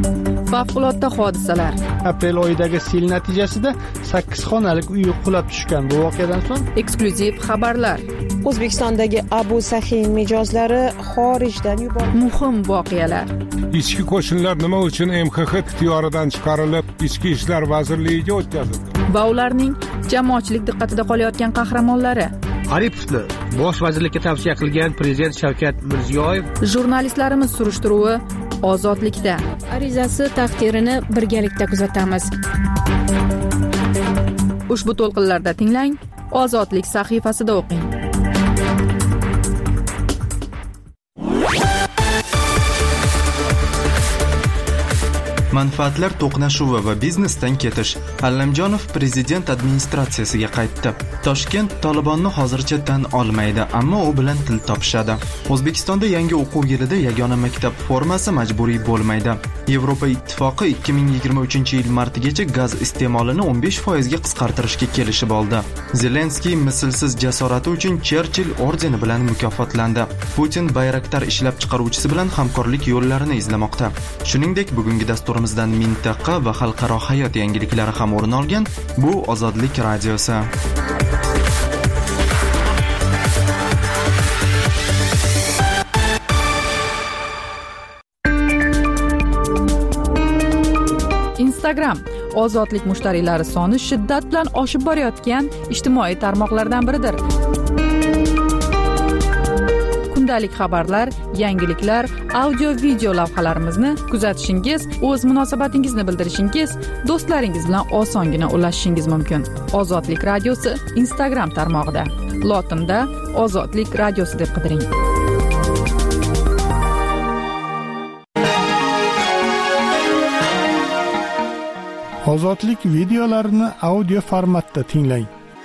Speaker 3: Favqulodda hodisalar.
Speaker 6: Aprel oyidagi sel natijasida sakkiz xonalik uy qulab tushgan. Bu voqeadan so'ng
Speaker 3: eksklyuziv xabarlar.
Speaker 18: O'zbekistondagi Abu Sahin mijozlari xorijdan yuborildi.
Speaker 3: Muhim voqealar.
Speaker 19: Ichki qo'shinlar nima uchun M X X ixtiyoridan chiqarilib, Ichki ishlar vazirligiga o'tkazildi?
Speaker 3: Va ularning jamoatchilik diqqatida qolayotgan qahramonlari.
Speaker 5: Aripovni bosh vazirlikka tavsiya qilgan prezident Shavkat Mirziyoyev.
Speaker 3: Jurnalistlarimiz surishtiruvi Ozodlikda.
Speaker 17: Arizasi taqdirini birgalikda kuzatamiz.
Speaker 3: Ushbu to'lqinlarda tinglang, Ozodlik sahifasida o'qing.
Speaker 1: Manfaatlar to'qnashuvi va biznesdan ketish. Allamjonov prezident administratsiyasiga qaytdi. Toshkent Tolibonni hozircha tan olmaydi, ammo u bilan til topishadi. O'zbekistonda yangi o'quv yilida yagona maktab formasi majburiy bo'lmaydi. Yevropa Ittifoqi ikki ming yigirma uchinchi yil martigacha gaz iste'molini o'n besh foiz ga qisqartirishga kelishib oldi. Zelenskiy mislsiz jasorati uchun Cherchill ordeni bilan mukofotlandi. Putin Bayraktar ishlab chiqaruvchisi bilan hamkorlik yo'llarini izlamoqda. Shuningdek, bugungi dastur Mizdan mintaqa va xalqaro hayot yangiliklari ham o'rin olgan. Bu Ozodlik radiosi.
Speaker 3: Instagram Ozodlik mushtariylari soni shiddat bilan oshib borayotgan ijtimoiy tarmoqlardan biridir. Kundalik xabarlar, yangiliklar, audio-video lavhalarimizni kuzatishingiz, o'z munosabatingizni bildirishingiz, do'stlaringiz bilan osongina ulashishingiz mumkin. Ozodlik radiosi Instagram tarmog'ida. Lotinda Ozodlik radiosi deb qidiring.
Speaker 6: Ozodlik videolarini audio formatda tinglang.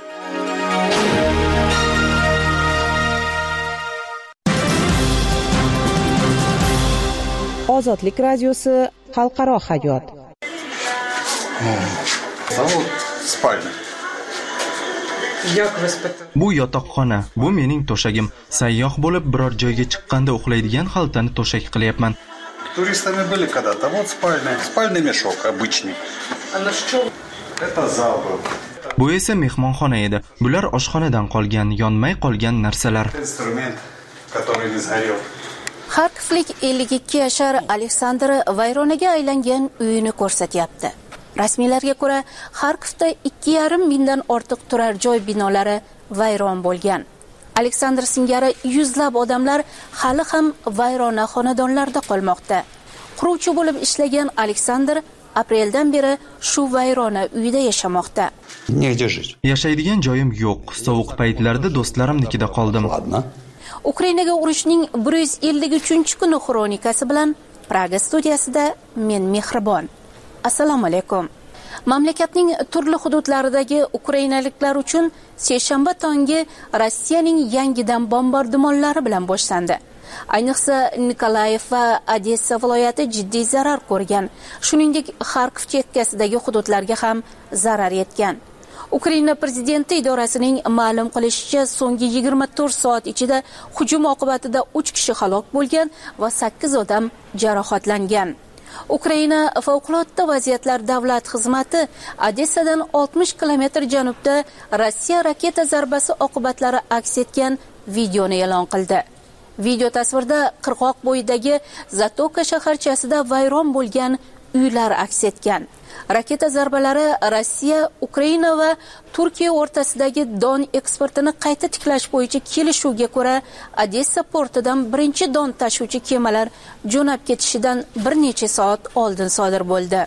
Speaker 18: Ozodlik radiosi xalqaro hayot.
Speaker 1: Bu yotoqxona, bu mening to'shagim. Sayyoh bo'lib biror joyga chiqqanda uxlaydigan xaltani to'shak qilyapman.
Speaker 20: Туристами были когда-то. Вот спальный, спальный мешок обычный. Это зал был.
Speaker 1: Bu esa mehmonxona edi. Bular oshxonadan qolgan, yonmay qolgan narsalar.
Speaker 20: Instrument, который не сгорел.
Speaker 21: Xarkovlik ellik ikki yashar Aleksandr vayronaga aylangan uyini ko'rsatyapti. Rasmiylarga ko'ra, Xarkovda ikki yarim mingdan ortiq turar joy binolari vayron bo'lgan. Aleksandr singari yuzlab odamlar hali ham vayrona xonadonlarda qolmoqda. Quruvchi bo'lib ishlagan Aleksandr apreldan beri shu vayrona uyda yashamoqda.
Speaker 1: Yashaydigan joyim yo'q. Sovuq paytlarda do'stlarimnikida qoldim.
Speaker 21: Ukrainaga urushning bir yuz ellik uchinchi kuni xronikasi bilan Praga studiyasida men Mehribon. Assalomu alaykum. Mamlakatning turli hududlaridagi ukrainaliklar uchun seshanba tongi Rossiyaning yangidan bombardimonlari bilan boshlandi. Ayniqsa Nikolayev va Odessa viloyati jiddiy zarar ko'rgan. Shuningdek, Xarkov chekkasidagi hududlarga ham zarar yetgan. Ukraina prezidenti idorasining ma'lum qilishicha, so'nggi yigirma to'rt soat ichida hujum oqibatida uch kishi halok bo'lgan va sakkiz odam jarohatlangan. Ukraina favqulodda vaziyatlar davlat xizmati Odessadan oltmish kilometr janubda Rossiya raketa zarbasi oqibatlari aks etgan videoni e'lon qildi. Video tasvirda qirg'oq bo'yidagi Zatoka shaharchasida vayron bo'lgan uylar aks etgan. Raketa zarbalari Rossiya, Ukraina va Turkiya o'rtasidagi don eksportini qayta tiklash bo'yicha kelishuvga ko'ra Odessa portidan birinchi don tashuvchi kemalar jo'nab ketishidan bir necha soat oldin sodir bo'ldi.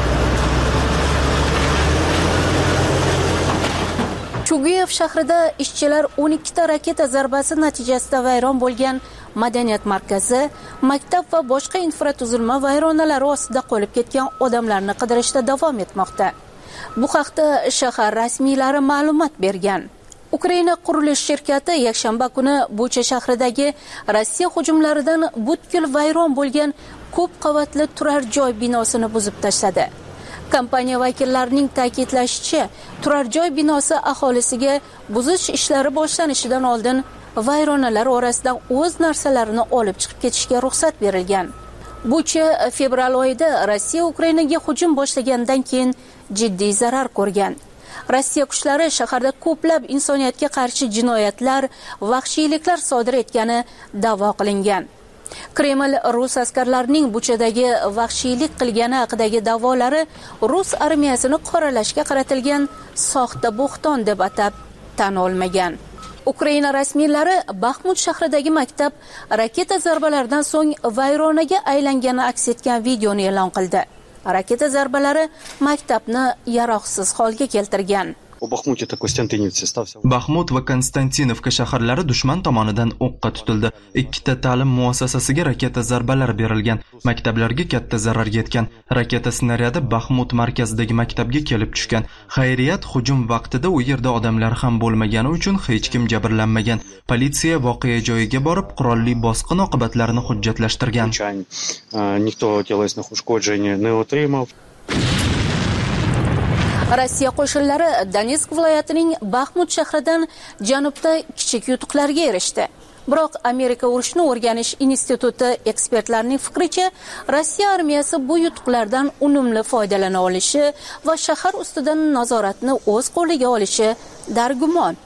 Speaker 21: Chuguyev shahrida ishchilar o'n ikkita raketa zarbasi natijasida vayron bo'lgan madaniyat markazi, maktab va boshqa infratuzilma vayronalari ostida qolib ketgan odamlarni qidirishda davom etmoqda. Bu haqda shahar rasmiylari ma'lumot bergan. Ukraina qurilish shirkati yakshanba kuni Bucha shahridagi Rossiya hujumlaridan butkul vayron bo'lgan ko'p qavatli turar joy binosini buzib tashladi. Kompaniya vakillarining ta'kidlashicha, turar joy binosi aholisiga buzish ishlari boshlanishidan oldin vayronalar orasidan o'z narsalarini olib chiqib ketishga ruxsat berilgan. Bucha fevral oyida Rossiya Ukrainaga hujum boshlagandan keyin jiddiy zarar ko'rgan. Rossiya kuchlari shaharda ko'plab insoniyatga qarshi jinoyatlar, vahshiyliklar sodir etgani da'vo qilingan. Kreml rus askarlarining Buchadagi vahshiylik qilgani haqidagi da'volari rus armiyasini qoralashga qaratilgan soxta bo'xton deb atab tan olmagan. Ukraina rasmiylari Baxmut shahridagi maktab raketa zarbalaridan so'ng vayronaga aylangani aks etgan videoni e'lon qildi. Raketa zarbalari maktabni yaroqsiz holga keltirgan.
Speaker 1: Baxmut va Konstantinovka shaharlari dushman tomonidan o'qqa tutildi. Ikkita ta'lim muassasasiga raketa zarbalari berilgan. Maktablarga katta zarar yetgan. Raketa snaryadi Baxmut markazidagi maktabga kelib tushgan. Xayriyat, hujum vaqtida u yerda odamlar ham bo'lmagani uchun hech kim jabrlanmagan. Politsiya voqea joyiga borib, qurolli bosqin oqibatlarini hujjatlashtirgan.
Speaker 21: Rossiya qo'shinlari Donetsk viloyatining Baxmut shahridan janubda kichik yutuqlarga erishdi. Biroq Amerika urushni o'rganish instituti ekspertlarining fikricha, Rossiya armiyasi bu yutuqlardan unumli foydalana olishi va shahar ustidan nazoratni o'z qo'liga olishi dargumon.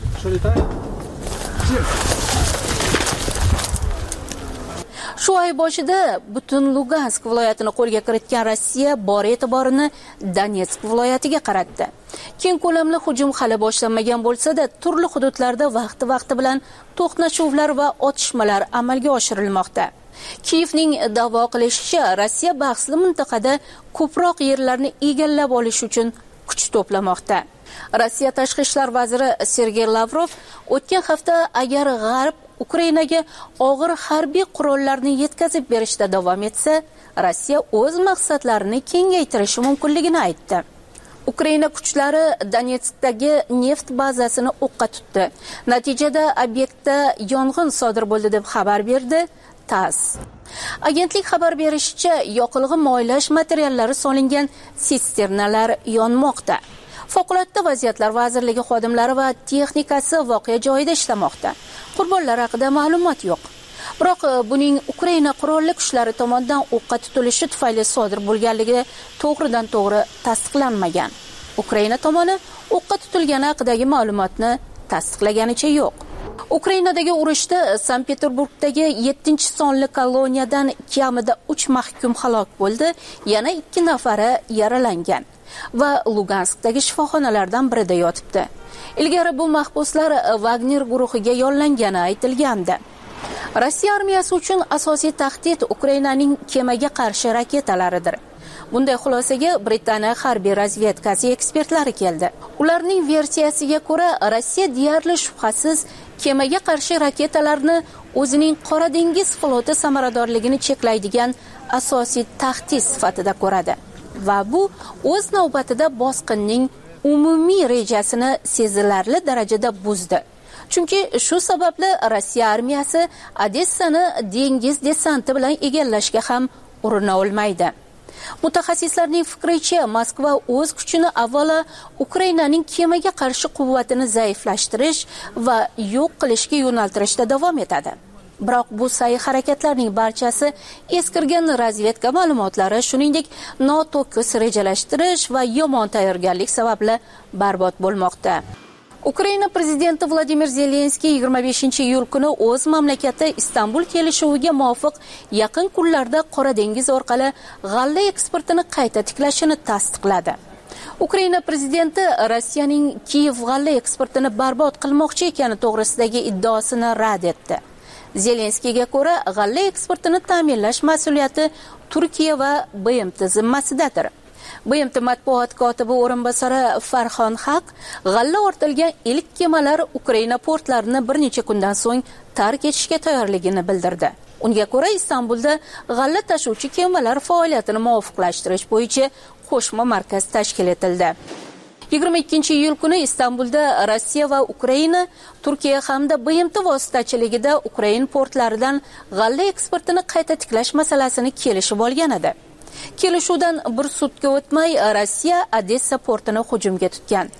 Speaker 21: Shu oy boshida butun Lugansk viloyatini qo'lga kiritgan Rossiya bor e'tiborini Donetsk viloyatiga qaratdi. Keng ko'lamli hujum hali boshlanmagan bo'lsa-da, turli hududlarda vaqti-vaqti bilan to'qnashuvlar va otishmalar amalga oshirilmoqda. Kiyevning da'vo qilishicha, Rossiya bahsli mintaqada ko'proq yerlarni egallab olish uchun kuch to'plamoqda. Rossiya tashqi ishlar vaziri Sergey Lavrov o'tgan hafta agar G'arb Ukrainaga og'ir harbiy qurollarni yetkazib berishda davom etsa, Rossiya o'z maqsadlarini kengaytirishi mumkinligini aytdi. Ukraina kuchlari Donetskdagi neft bazasini o'qqa tutdi. Natijada obyektda yong'in sodir bo'ldi deb xabar berdi TASS. Agentlik xabar berishicha, yoqilg'i moylash materiallari solingan sisternalar yonmoqda. Favqulodda vaziyatlar vazirligi xodimlari va texnikasi voqea joyida ishlamoqda. Qurbonlar haqida ma'lumot yo'q. Biroq buning Ukraina qurolli kuchlari tomonidan o'qqa tutilishi tufayli sodir bo'lganligi to'g'ridan to'g'ri tasdiqlanmagan. Ukraina tomoni o'qqa tutilgani haqidagi ma'lumotni tasdiqlaganicha yo'q. Ukrainadagi urushda Sankt-Peterburgdagi yettinchi sonli koloniyadan kamida uch mahkum halok bo'ldi, yana ikki nafari yaralangan va Luganskdagi shifoxonalardan birida yotibdi. Ilgari bu mahbuslar Wagner guruhiga yollangani aytilgandi. Rossiya armiyasi uchun asosiy tahdid Ukrainaning kemaga qarshi raketalaridir. Bunday xulosaga Britaniya harbiy razvedkasi ekspertlari keldi. Ularning versiyasiga ko'ra, Rossiya deyarli shubhasiz kemaga qarshi raketalarni o'zining Qora dengiz floti samaradorligini cheklaydigan asosiy tahdid sifatida ko'radi. Va bu o'z navbatida bosqinning umumiy rejasini sezilarli darajada buzdi. Chunki shu sababli Rossiya armiyasi Odessani dengiz desanti bilan egallashga ham urina olmaydi. Mutaxassislarning fikricha, Moskva o'z kuchini avvalo Ukrainaning kemaga qarshi quvvatini zaiflashtirish va yo'q qilishga yo'naltirishda davom etadi. Biroq bu sa'y-harakatlarning barchasi eskirgan razvedka ma'lumotlari, shuningdek, noto'kis rejalashtirish va yomon tayyorgarlik sababli barbod bo'lmoqda. Ukraina prezidenti Vladimir Zelenskiy yigirma beshinchi iyul kuni o'z mamlakati Istanbul kelishuviga muvofiq yaqin kunlarda Qora dengiz orqali g'alla eksportini qayta tiklashini tasdiqladi. Ukraina prezidenti Rossiyaning Kiyev g'alla eksportini barbod qilmoqchi ekani to'g'risidagi iddaosini rad etdi. Zelenskiyga ko'ra, g'alla eksportini ta'minlash mas'uliyati Turkiya va B M T zimmasidadir. B M T matbuot kotibi o'rinbosari Farxon Haq g'alla ortilgan ilk kemalar Ukraina portlarini bir necha kundan so'ng tark etishga tayyorligini bildirdi. Unga ko'ra, Istanbulda g'alla tashuvchi kemalar faoliyatini muvofiqlashtirish bo'yicha qo'shma markaz tashkil etildi. yigirma ikkinchi iyul kuni Istanbulda Rossiya va Ukraina, Turkiya hamda B M T vositachiligida Ukraina portlaridan g'alla eksportini qayta tiklash masalasini kelishib olgan edi. Kelishuvdan bir sutka o'tmay Rossiya Odessa portini hujumga tutgan.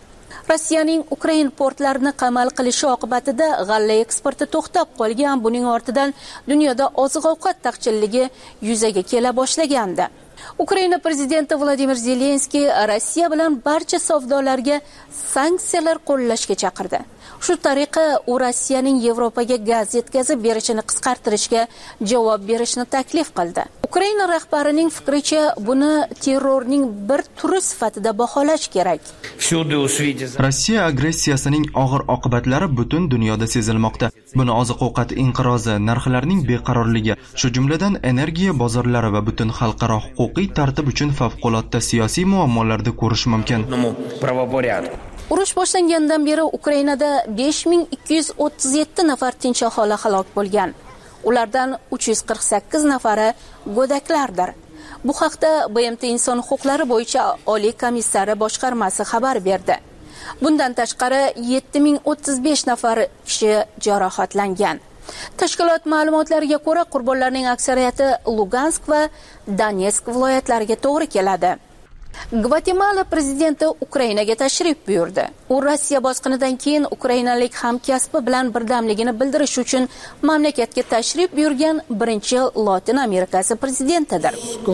Speaker 21: Rossiyaning Ukrain portlarini qamal qilishi oqibatida g'alla eksporti to'xtab qolgan. Buning ortidan dunyoda oziq-ovqat taqchilligi yuzaga kela boshlagandi. Ukraina prezidenti Vladimir Zelenskiy Rossiya bilan barcha savdolarga sanksiyalar qo'llashga chaqirdi. Shu tariqa u Rossiyaning Yevropaga gaz yetkazib berishini qisqartirishga javob berishni taklif qildi. Ukraina rahbarining fikricha, buni terrorning bir turi sifatida baholash kerak.
Speaker 1: Rossiya agressiyasining og'ir oqibatlari butun dunyoda sezilmoqda. Buni oziq-ovqat inqirozi, narxlarning beqarorligi, shu jumladan energiya bozorlari va butun xalqaro huquqiy tartib uchun favqulodda siyosiy muammolarda ko'rish mumkin.
Speaker 21: Urush boshlangandan beri Ukrainada besh ming ikki yuz o'ttiz yetti nafar tinch aholi halok bo'lgan. Ulardan uch yuz qirq sakkiz nafari go'daklardir. Bu haqda B M T Inson huquqlari bo'yicha Oliy komissari boshqarmasi xabar berdi. Bundan tashqari yetti ming o'ttiz besh nafar kishi jarohatlangan. Tashkilot ma'lumotlariga ko'ra, qurbonlarning aksariyati Lugansk va Donetsk viloyatlariga to'g'ri keladi. Gvatemala prezidenti Ukrainaga tashrif buyurdi. U Rossiya bosqinidan keyin ukrainalik hamkasbi bilan birdamligini bildirish uchun mamlakatga tashrif buyurgan birinchi Lotin Amerikasi prezidentidir.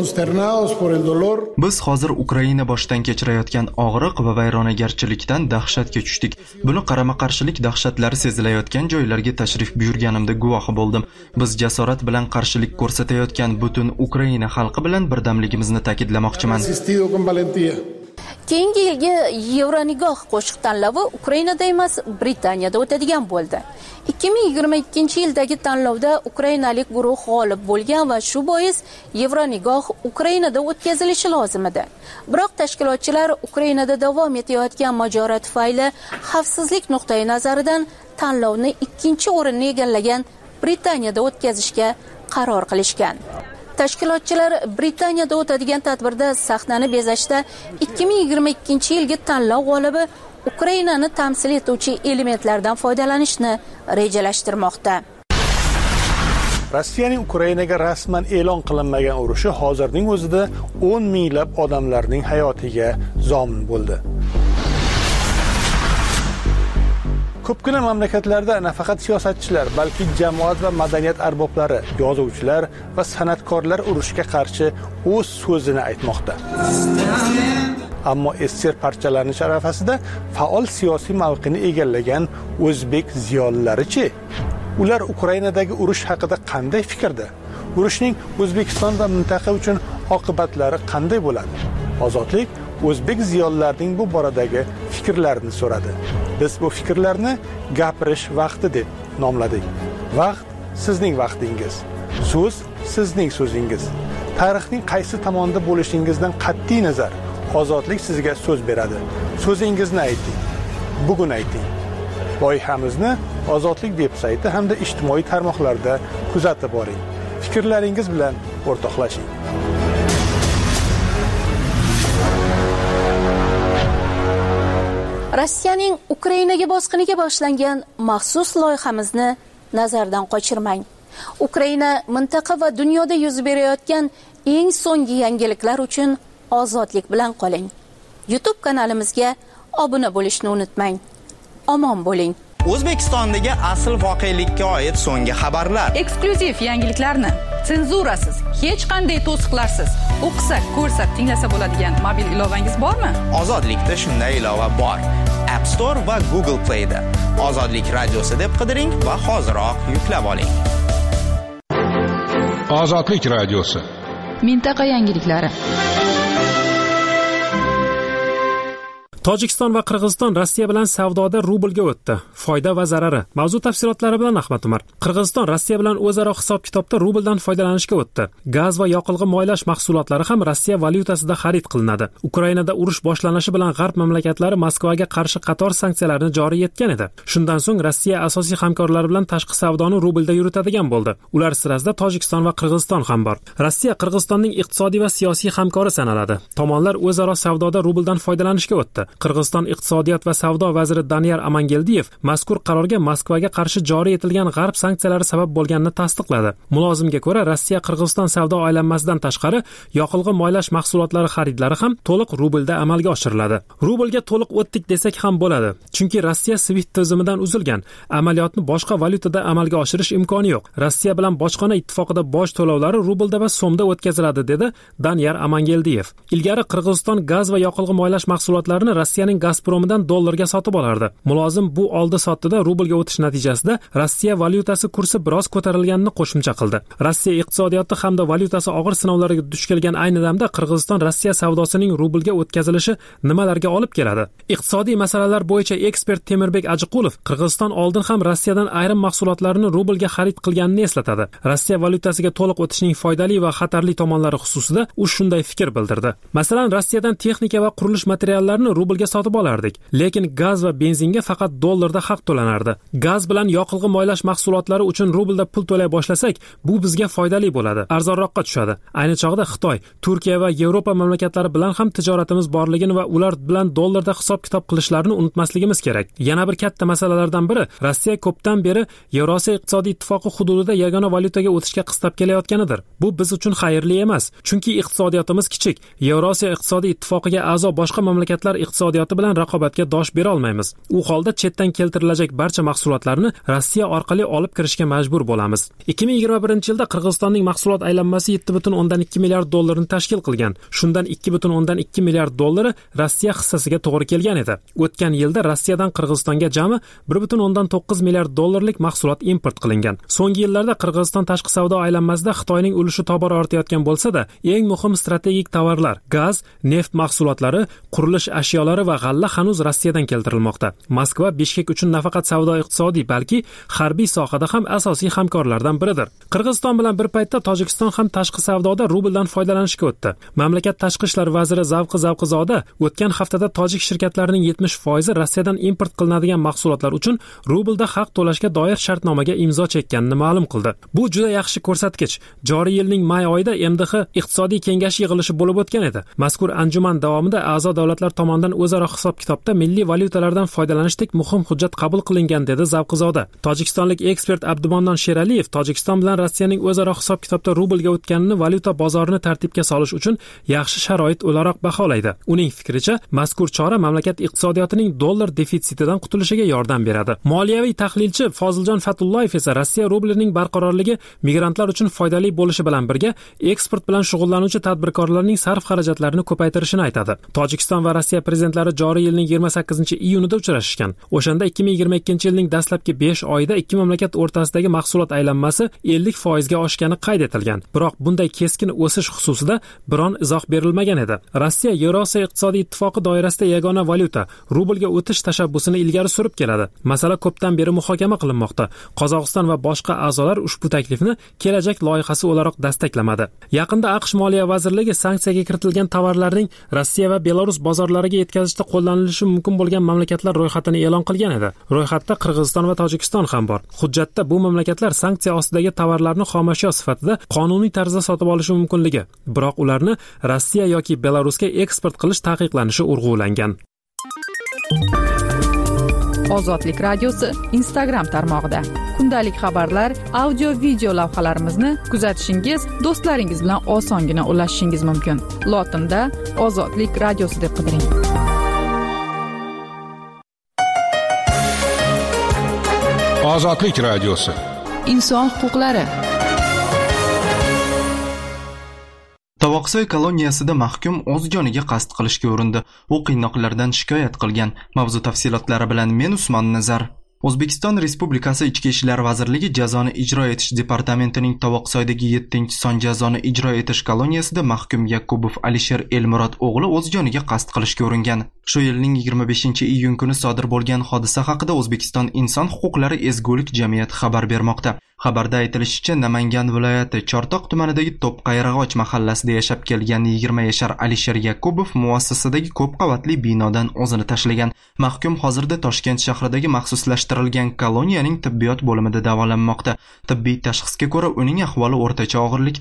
Speaker 1: Biz hozir Ukraina boshdan kechirayotgan og'riq va vayronagarchilikdan dahshatga tushdik. Buni qarama-qarshilik dahshatlari sezilayotgan joylarga tashrif buyurganimda guvohi bo'ldim. Biz jasorat bilan qarshilik ko'rsatayotgan butun Ukraina xalqi bilan birdamligimizni ta'kidlamoqchiman.
Speaker 21: Keyingi yilgi Yevronigoh qo'shiq tanlovi Ukrainada emas, Britaniyada o'tadigan bo'ldi. ikki ming yigirma ikkinchi yildagi tanlovda ukrainalik guruh g'olib bo'lgan va shu bois Yevronigoh Ukrainada o'tkazilishi lozim edi. Biroq tashkilotchilar Ukrainada davom etayotgan mojaro tufayli xavfsizlik nuqtai nazaridan tanlovni ikkinchi o'rinni egallagan Britaniyada o'tkazishga qaror qilishgan. Tashkilotchilar Britaniyada o'tadigan tadbirda sahnani bezashda ikki ming yigirma ikkinchi yilgi tanlov g'olibi Ukrainani tamsil etuvchi elementlardan foydalanishni rejalashtirmoqda.
Speaker 10: Rossiyaning Ukrainaga rasman e'lon qilinmagan urushi hozirning o'zida o'n minglab odamlarning hayotiga zomin bo'ldi. Ko'pgina mamlakatlarda nafaqat siyosatchilar, balki jamoat va madaniyat arboblari, yozuvchilar va san'atkorlar urushga qarshi o'z so'zini aytmoqda. Ammo S S R parchalanish arafasida faol siyosiy mavqeni egallagan o'zbek ziyolilari-chi? Ular Ukrainadagi urush haqida qanday fikrda? Urushning O'zbekiston va mintaqa uchun oqibatlari qanday bo'ladi? Ozodlik o'zbek ziyolilarining bu boradagi fikrlarini so'radi. Biz bu fikrlarni gapirish vaqti deb nomladik. Vaqt sizning vaqtingiz. So'z sizning so'zingiz. Tarixning qaysi tomonda bo'lishingizdan qat'iy nazar, ozodlik sizga so'z beradi. So'zingizni ayting. Bugun ayting. Loyihamizni Ozodlik veb-sayti hamda ijtimoiy tarmoqlarda kuzatib boring. Fikrlaringiz bilan o'rtoqlashing.
Speaker 21: Rossiyaning Ukrainaga bosqiniga boshlangan maxsus loyihamizni nazardan qochirmang. Ukraina mintaqa va dunyoda yuz berayotgan eng so'nggi yangiliklar uchun ozodlik bilan qoling. YouTube kanalimizga obuna bo'lishni unutmang. Omon bo'ling.
Speaker 15: O'zbekistondagi asl voqelikka oid so'nggi xabarlar.
Speaker 16: Eksklyuziv yangiliklarni senzurasiz, hech qanday to'siqlarsiz o'qisa, ko'rsa, tinglasa bo'ladigan mobil ilovangiz bormi?
Speaker 15: Ozodlikda shunday ilova bor. App Store va Google Play da Ozodlik radiosi deb qidiring va hoziroq yuklab oling.
Speaker 19: Ozodlik radiosi.
Speaker 3: Mintaqa yangiliklari.
Speaker 4: Tojikiston va Qirg'iziston Rossiya bilan savdoda rublga o'tdi. Foyda va zarari. Mavzu tafsilotlari bilan Ahmad Umar. Qirg'iziston Rossiya bilan o'zaro hisob-kitobda rubldan foydalanishga o'tdi. Gaz va yoqilg'i moylash mahsulotlari ham Rossiya valyutasida xarid qilinadi. Ukrainada urush boshlanishi bilan G'arb mamlakatlari Moskvaga qarshi qator sanksiyalarni joriy etgan edi. Shundan so'ng Rossiya asosiy hamkorlari bilan tashqi savdoni rublda yuritadigan bo'ldi. Ular sirasida Tojikiston va Qirg'iziston ham bor. Rossiya Qirg'izistonning iqtisodiy va siyosiy hamkori sanaladi. Tomonlar o'zaro savdoda rubldan foydalanishga o'tdi. Qirg'iziston iqtisodiyot va savdo vaziri Danyar Amangeldiyev mazkur qarorga Moskvaga qarshi joriy etilgan g'arb sanksiyalari sabab bo'lganini tasdiqladi. Mulozimga ko'ra, Rossiya Qirg'iziston savdo aylanmasidan tashqari yoqilg'i moylash mahsulotlari xaridlari ham to'liq rublda amalga oshiriladi. Rublga to'liq o'tdik desak ham bo'ladi, chunki Rossiya SWIFT tizimidan uzilgan. Amaliyotni boshqa valyutada amalga oshirish imkoni yo'q. Rossiya bilan bojxona ittifoqida boj to'lovlari rublda va so'mda o'tkaziladi, dedi Danyar Amangeldiyev. Ilgari Qirg'iziston gaz va yoqilg'i moylash mahsulotlarini Rossiyaning Gazpromidan dollarga sotib olardi. Mulozim bu oldi-sotdida rublga o'tish natijasida Rossiya valyutasi kursi biroz ko'tarilganini qo'shimcha qildi. Rossiya iqtisodiyoti hamda valyutasi og'ir sinovlarga duch kelgan ayni damda Qirg'iziston Rossiya savdosining rublga o'tkazilishi nimalarga olib keladi? Iqtisodiy masalalar bo'yicha ekspert Temirbek Ajiqulov Qirg'iziston oldin ham Rossiyadan ayrim mahsulotlarni rublga xarid qilganini eslatadi. Rossiya valyutasiga to'liq o'tishning foydali va xatarli tomonlari xususida u shunday fikr bildirdi. Masalan, Rossiyadan texnika va qurilish materiallarini rublga sotib olardik, lekin gaz va benzinga faqat dollarda haq to'lanardi. Gaz bilan yoqilg'i moylash mahsulotlari uchun rublda pul to'lay boshlasak, bu bizga foydali bo'ladi, arzonroqqa tushadi. Ayni chog'da Xitoy, Turkiya va Yevropa mamlakatlari bilan ham tijoratimiz borligini va ular bilan dollarda hisob-kitob qilishlarini unutmasligimiz kerak. Yana bir katta masalalardan biri, Rossiya ko'pdan beri Yevrosiyo iqtisodiy ittifoqi hududida yagona valyutaga o'tishga qistab kelayotganidir. Bu biz uchun xayrli emas, chunki iqtisodiyotimiz kichik. Yevrosiyo iqtisodiy ittifoqiga a'zo boshqa mamlakatlar iqtisodiyoti bilan raqobatga dosh bera olmaymiz. U holda chetdan keltirilajak barcha mahsulotlarni Rossiya orqali olib kirishga majbur bo'lamiz. ikki ming yigirma birinchi yilda Qirg'izistonning mahsulot aylanmasi yetti butun o'ndan ikki milliard dollarni tashkil qilgan. Shundan ikki butun o'ndan ikki milliard dollari Rossiya hissasiga to'g'ri kelgan edi. O'tgan yilda Rossiyadan Qirg'izistonga jami bir butun o'ndan to'qqiz milliard dollarlik mahsulot import qilingan. So'nggi yillarda Qirg'iziston tashqi savdo aylanmasida Xitoyning ulushi tobora ortayotgan bo'lsa-da, eng muhim strategik tovarlar, gaz, neft mahsulotlari, qurilish ashyolari va g'alla hanuz Rossiyadan keltirilmoqda. Moskva Bishkek uchun nafaqat savdo iqtisodiy, balki harbiy sohada ham asosiy hamkorlardan biridir. Qirg'iziston bilan bir paytda Tojikiston ham tashqi savdoda rubldan foydalanishga o'tdi. Mamlakat tashqi ishlar vaziri Zavqi Zavqizoda o'tgan haftada tojik shirkatlarining yetmish foizi Rossiyadan import qilinadigan mahsulotlar uchun rublda haq to'lashga doir shartnomaga imzo chekkanini ma'lum qildi. Bu juda yaxshi ko'rsatkich. Joriy yilning may oyida M D H iqtisodiy kengashi yig'ilishi bo'lib o'tgan edi. Mazkur anjuman davomida a'zo davlatlar tomonidan o'zaro hisob-kitobda milliy valyutalardan foydalanishdek muhim hujjat qabul qilingan, dedi Zavqizoda. Tojikistonlik ekspert Abdumondon Sheraliyev Tojikiston bilan Rossiyaning o'zaro hisob-kitobda rublga o'tganini valyuta bozorini tartibga solish uchun yaxshi sharoit o'laroq baholaydi. Uning fikricha, mazkur chora mamlakat iqtisodiyotining dollar defitsitidan qutulishiga yordam beradi. Moliyaviy tahlilchi Foziljon Fatullayev esa Rossiya rublining barqarorligi migrantlar uchun foydali bo'lishi bilan birga eksport bilan shug'ullanuvchi tadbirkorlarning sarf xarajatlarini ko'paytirishini aytadi. Tojikiston va Rossiya prezidentlari joriy yilning yigirma sakkizinchi iyunida uchrashishgan. O'shanda ikki ming yigirma ikkinchi yilning dastlabki besh oyida ikki mamlakat o'rtasidagi mahsulot aylanmasi ellik foizga oshgani qayd etilgan. Biroq bunday keskin o'sish xususida biron izoh berilmagan edi. Rossiya Yevrosiyo iqtisodiy ittifoqi doirasida yagona valyuta rublga o'tish tashabbusini ilgari surib keladi. Masala ko'pdan beri muhokama qilinmoqda. Qozog'iston va boshqa a'zolar ushbu taklifni kelajak loyihasi o'laroq dastaklamadi. Yaqinda AQSh Moliya vazirligi sanksiyaga kiritilgan tovarlarning Rossiya va Belarus bozorlariga yetkazishda qo'llanilishi mumkin bo'lgan mamlakatlar ro'yxatini e'lon qilgan edi. Ro'yxatda Qirg'iziston va Tojikiston ham bor. Hujjatda bu mamlakatlar sanksiya ostidagi tovarlarni xomashyo sifatida qonuniy tarzda sotib olishi mumkinligi, biroq ularni Rossiya yoki Belarusga eksport qilish taqiqlanishi urg'ulangan.
Speaker 3: Ozodlik radiosi Instagram tarmog'ida kundalik xabarlar, audio video lavhalarimizni kuzatishingiz, do'stlaringiz bilan osongina ulashishingiz mumkin. Lotinda Ozodlik radiosi deb qidiring.
Speaker 19: Ozodlik radiosi.
Speaker 3: Inson huquqlari.
Speaker 1: Tovoqsoy koloniyasida mahkum o'z joniga qasd qilishga urindi. U qiynoqlardan shikoyat qilgan. Mavzu tafsilotlari bilan men Usmon Nazar. O'zbekiston Respublikasi Ichki ishlar vazirligi jazoni ijro etish departamentining Tovoqsoydagi yettinchi son jazoni ijro etish koloniyasida mahkum Yakubov Alisher Elmurod o'g'li o'z joniga qasd qilishga uringan. Shu yilning yigirma beshinchi iyun kuni sodir bo'lgan hodisa haqida O'zbekiston Inson huquqlari ezgulik jamiyati xabar bermoqda. Xabarda aytilishicha, Namangan viloyati Chortoq tumanidagi To'pqayrag'och mahallasida yashab kelgan yigirma yashar Alisher Yakubov muassasadagi ko'p qavatli binodan o'zini tashlagan. Mahkum hozirda Toshkent shahridagi maxsuslashtirilgan koloniyaning tibbiyot bo'limida davolanmoqda. Tibbiy tashxisga ko'ra uning ahvoli o'rtacha og'irlikda.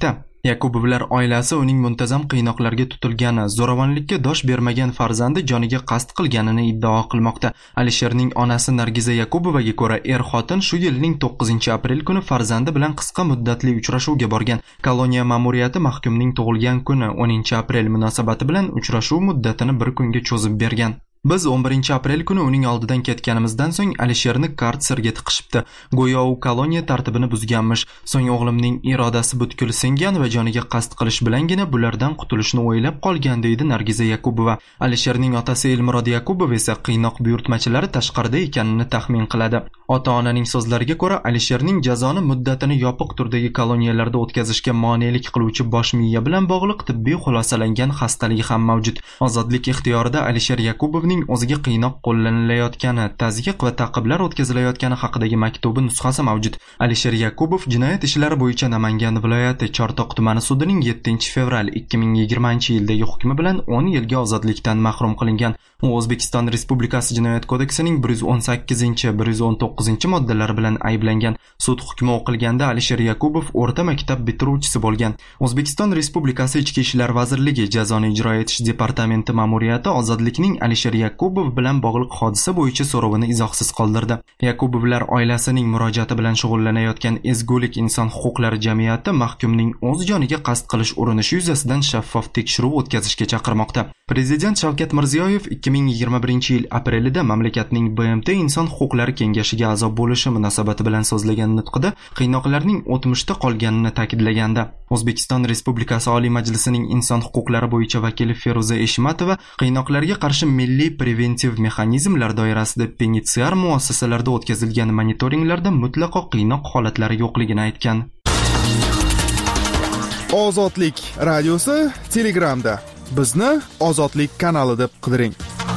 Speaker 1: Yakubovlar oilasi uning muntazam qiynoqlarga tutilgani, zo'ravonlikka dosh bermagan farzandi joniga qasd qilganini iddao qilmoqda. Alisherning onasi Nargiza Yakubovaga ko'ra, er-xotin shu yilning to'qqizinchi aprel kuni farzandi bilan qisqa muddatli uchrashuvga borgan. Koloniya ma'muriyati mahkumning tug'ilgan kuni o'ninchi aprel munosabati bilan uchrashuv muddatini bir kunga cho'zib bergan. Biz o'n birinchi aprel kuni uning oldidan ketganimizdan so'ng Alisherni karserga tiqishibdi. Go'yo u koloniya tartibini buzganmish. So'ng o'g'limning irodasi butkul singan va joniga qasd qilish bilangina bulardan qutulishni o'ylab qolgan, deydi Nargiza Yakubova. Alisherning otasi Elmurod Yakubov esa qiynoq buyurtmachilari tashqarida ekanini taxmin qiladi. Ota-onaning so'zlariga ko'ra, Alisherning jazoni muddatini yopiq turdagi koloniyalarda o'tkazishga monelik qiluvchi bosh miya bilan bog'liq tibbiy xulosalangan xastaligi ham mavjud. Ozodlik ixtiyorida Alisher Yakubovning o'ziga qiynoq qo'llanilayotgani, tazyiq va ta'qiblar o'tkazilayotgani haqidagi maktubi nusxasi mavjud. Alisher Yakubov jinoyat ishlari bo'yicha Namangan viloyati Chortoq tumani sudining yettinchi fevral ikki ming yigirmanchi yildagi hukmi bilan o'n yilga ozodlikdan mahrum qilingan. U O'zbekiston Respublikasi Jinoyat kodeksining bir yuz o'n sakkizinchi bir yuz o'n to'qqizinchi moddalari bilan ayblangan. Sud hukmi o'qilganda Alisher Yakubov o'rta maktab bitiruvchisi bo'lgan. O'zbekiston Respublikasi Ichki ishlar vazirligi Jazoni ijro etish departamenti ma'muriyati ozodlikning Alisher Yakubov bilan bog'liq hodisa bo'yicha so'rovini izohsiz qoldirdi. Yakubovlar oilasining murojaati bilan shug'ullanayotgan Ezgulik inson huquqlari jamiyati mahkumning o'z joniga qasd qilish urinishi yuzasidan shaffof tekshiruv o'tkazishga chaqirmoqda. Prezident Shavkat Mirziyoyev ikki ming yigirma birinchi yil aprelida mamlakatning B M T Inson huquqlari kengashiga a'zo bo'lishi munosabati bilan so'zlagan nutqida qiynoqlarning o'tmishda qolganini ta'kidlaganda, O'zbekiston Respublikasi Oliy Majlisining inson huquqlari bo'yicha vakili Feruza Eshmatova qiynoqlarga qarshi milliy preventiv mexanizmlar doirasida penitensiar muassasalarda o'tkazilgan monitoringlarda mutlaqo qiynoq holatlari yo'qligini aytgan.
Speaker 2: Ozodlik radiosi Telegramda. Bizni Ozodlik kanali deb qidiring.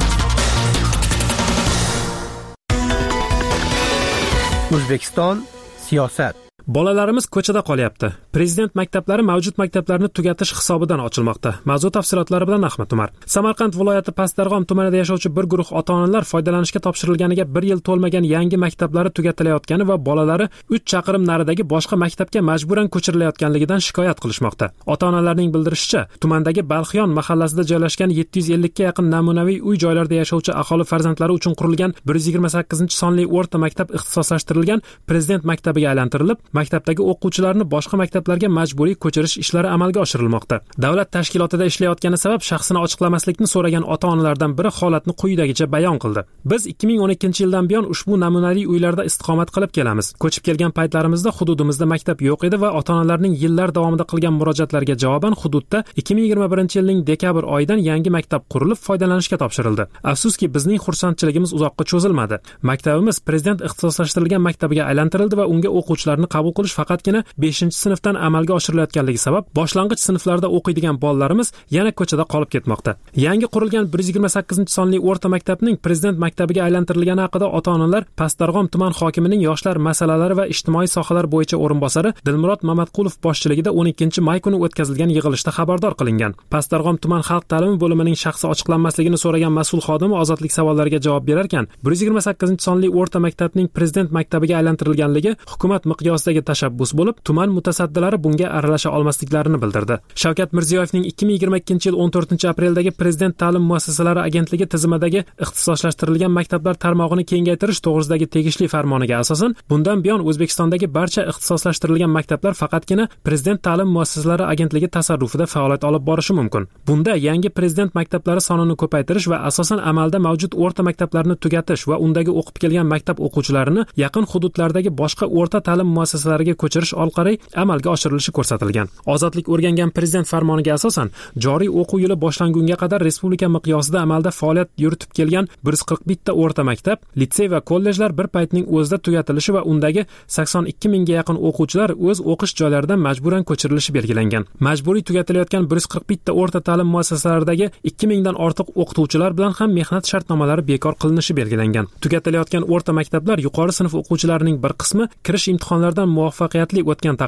Speaker 5: O'zbekiston siyosat.
Speaker 4: Bolalarimiz ko'chada qolyapti. Prezident maktablari mavjud maktablarni tugatish hisobidan ochilmoqda. Mavzu tafsilotlari bilan Ahmad Umar. Samarqand viloyati Pastdarg'om tumanida yashovchi bir guruh ota-onalar foydalanishga topshirilganiga bir yil to'lmagan yangi maktablari tugatilayotgani va bolalari uch chaqirim naridagi boshqa maktabga majburan ko'chirilayotganligidan shikoyat qilishmoqda. Ota-onalarning bildirishicha, tumandagi Balxiyon mahallasida joylashgan yetti yuz ellik ga yaqin namunaviy uy-joylarda yashovchi aholi farzandlari uchun qurilgan bir yuz yigirma sakkizinchi sonli o'rta maktab ixtisoslashtirilgan Prezident maktabiga aylantirilib, maktabdagi o'quvchilarni boshqa maktablarga majburiy ko'chirish ishlari amalga oshirilmoqda. Davlat tashkilotida ishlayotgani sabab shaxsini ochiqlamaslikni so'ragan ota-onalardan biri holatni quyidagicha bayon qildi. Biz ikki ming o'n ikkinchi yildan buyon ushbu namunali uylarda istiqomat qilib kelamiz. Ko'chib kelgan paytlarimizda hududimizda maktab yo'q edi va ota-onalarning yillar davomida qilgan murojaatlariga javoban hududda ikki ming yigirma birinchi yilning dekabr oyidan yangi maktab qurilib foydalanishga topshirildi. Afsuski bizning xursandchiligimiz uzoqqa cho'zilmadi. Maktabimiz Prezident ixtisoslashtirilgan maktabiga aylantirildi va unga o'quvchilarni qabul qilish faqatgina beshinchi sinfdan amalga oshirilayotganligi sabab boshlang'ich sinflarda o'qiydigan bolalarimiz yana ko'chada qolib ketmoqda. Yangi qurilgan bir yuz yigirma sakkizinchi sonli o'rta maktabning Prezident maktabiga aylantirilgani haqida ota-onalar Pastdarg'om tuman hokimining yoshlar masalalari va ijtimoiy sohalar bo'yicha o'rinbosari Dilmurod Mamatqulov boshchiligida o'n ikkinchi may kuni o'tkazilgan yig'ilishda xabardor qilingan. Pastdarg'om tuman xalq ta'limi bo'limining shaxsi ochiqlanmasligini so'ragan mas'ul xodimi ozodlik savollariga javob berarkan, bir yuz yigirma sakkizinchi sonli o'rta maktabning Prezident maktabiga aylantirilganligi hukumat miqyosidagi tashabbus bo'lib, tuman mutasaddilari bunga aralasha olmasliklarini bildirdi. Shavkat Mirziyoyevning ikki ming yigirma ikkinchi yil o'n to'rtinchi apreldagi Prezident ta'lim muassasalari agentligi tizimidagi ixtisoslashtirilgan maktablar tarmog'ini kengaytirish to'g'risidagi tegishli farmoniga asosan, bundan buyon O'zbekistondagi barcha ixtisoslashtirilgan maktablar faqatgina Prezident ta'lim muassasalari agentligi tasarrufida faoliyat olib borishi mumkin. Bunda yangi Prezident maktablari sonini ko'paytirish va asosan amalda mavjud o'rta maktablarni tugatish va undagi o'qib kelgan maktab o'quvchilarini yaqin hududlardagi boshqa o'rta ta'lim muassasalariga ko'chirish orqali amalga oshirilishi ko'rsatilgan. Ozodlik o'rgangan Prezident farmoniga asosan joriy o'quv yili boshlangunga qadar respublika miqyosida amalda faoliyat yuritib kelgan bir yuz qirq bitta o'rta maktab, litsey va kollejlar bir paytning o'zida tugatilishi va undagi sakson ikki mingga yaqin o'quvchilar o'z o'qish joylaridan majburan ko'chirilishi belgilangan. Majburiy tugatilayotgan bir yuz qirq bitta o'rta ta'lim muassasalaridagi ikki mingdan ortiq o'qituvchilar bilan ham mehnat shartnomalari bekor qilinishi belgilangan. Tugatilayotgan o'rta maktablar yuqori sinf o'quvchilarining bir qismi kirish imtihonlaridan muvaffaqiyatli o'tgan taqdirda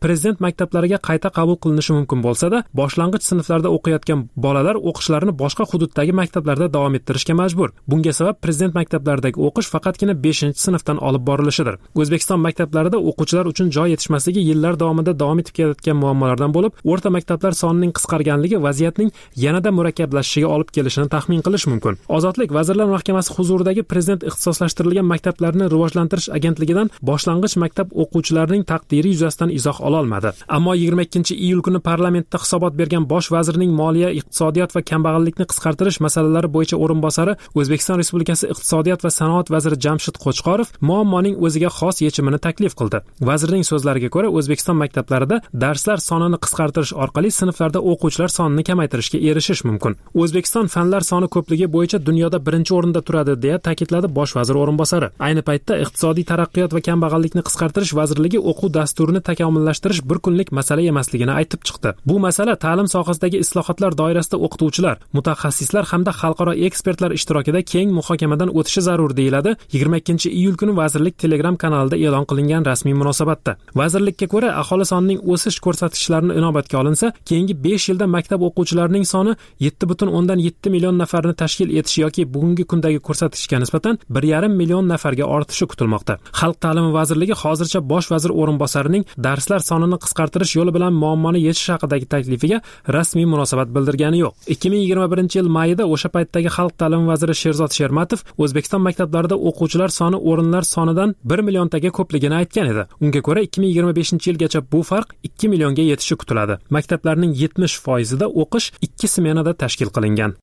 Speaker 4: prezident maktablariga qayta qabul qilinishi mumkin bo'lsa-da, boshlang'ich sinflarda o'qiyotgan bolalar o'qishlarini boshqa hududdagi maktablarda davom ettirishga majbur. Bunga sabab prezident maktablaridagi o'qish faqatgina beshinchi sinfdan olib borilishidir. O'zbekiston maktablarida o'quvchilar uchun joy yetishmasligi yillar davomida davom etib kelayotgan muammolardan bo'lib, o'rta maktablar sonining qisqarganligi vaziyatning yanada murakkablashishiga olib kelishini taxmin qilish mumkin. Ozodlik Vazirlar Mahkamasi huzuridagi prezident ixtisoslashtirilgan maktablarni rivojlantirish agentligidan boshlang'ich maktab o'quvchilarining taqdiri yuzasidan izoh ola olmadi. Ammo yigirma ikkinchi iyul kuni parlamentda hisobot bergan bosh vazirning moliya, iqtisodiyot va kambag'allikni qisqartirish masalalari bo'yicha o'rinbosari O'zbekiston Respublikasi iqtisodiyot va sanoat vaziri Jamshid Qo'chqorov muammoning o'ziga xos yechimini taklif qildi. Vazirning so'zlariga ko'ra, O'zbekiston maktablarida darslar sonini qisqartirish orqali sinflarda o'quvchilar sonini kamaytirishga erishish mumkin. O'zbekiston fanlar soni ko'pligi bo'yicha dunyoda birinchi o'rinda turadi, deya ta'kidladi bosh vazir o'rinbosari. Ayni paytda iqtisodiy taraqqiyot va kambag'allikni qisqartirish vazirligi o'quv dasturini takomillashtirish bir kunlik masala emasligini aytib chiqdi. Bu masala ta'lim sohasidagi islohotlar doirasida o'qituvchilar, mutaxassislar hamda xalqaro ekspertlar ishtirokida keng muhokamadan o'tishi zarur, deyiladi yigirma ikkinchi iyul kuni vazirlik Telegram kanalida e'lon qilingan rasmiy munosabatda. Vazirlikka ko'ra, aholi sonining o'sish ko'rsatkichlarini inobatga olinsa, keyingi besh yilda maktab o'quvchilarining soni yetti butun o'ndan yetti million nafarni tashkil etishi yoki bugungi kundagi ko'rsatkichga nisbatan bir yarim million nafarga ortishi kutilmoqda. Xalq ta'limi vazirligi hozircha bosh vazir o'rinbosarining darslar sonini qisqartirish yo'li bilan muammoni yechish haqidagi taklifiga rasmiy munosabat bildirgani yo'q. ikki ming yigirma birinchi yil mayida o'sha paytdagi xalq ta'limi vaziri Sherzod Shermatov O'zbekiston maktablarida o'quvchilar soni o'rinlar sonidan bir milliontaga ko'pligini aytgan edi. Unga ko'ra ikki ming yigirma beshinchi yilgacha bu farq ikki millionga yetishi kutiladi. Maktablarning yetmish foizida o'qish ikki smenada tashkil qilingan.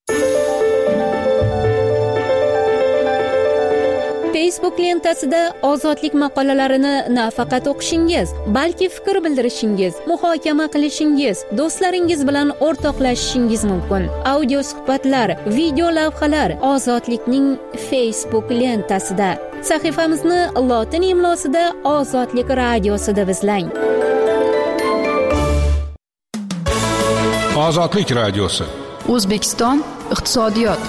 Speaker 17: Facebook lentasida ozodlik maqolalarini nafaqat o'qishingiz, balki fikr bildirishingiz, muhokama qilishingiz, do'stlaringiz bilan o'rtoqlashishingiz mumkin. Audio suhbatlar, video lavhalar Ozodlikning Facebook lentasida. Sahifamizni lotin imlosida Ozodlik radiosi deb izlang.
Speaker 19: Ozodlik radiosi.
Speaker 3: O'zbekiston iqtisodiyot.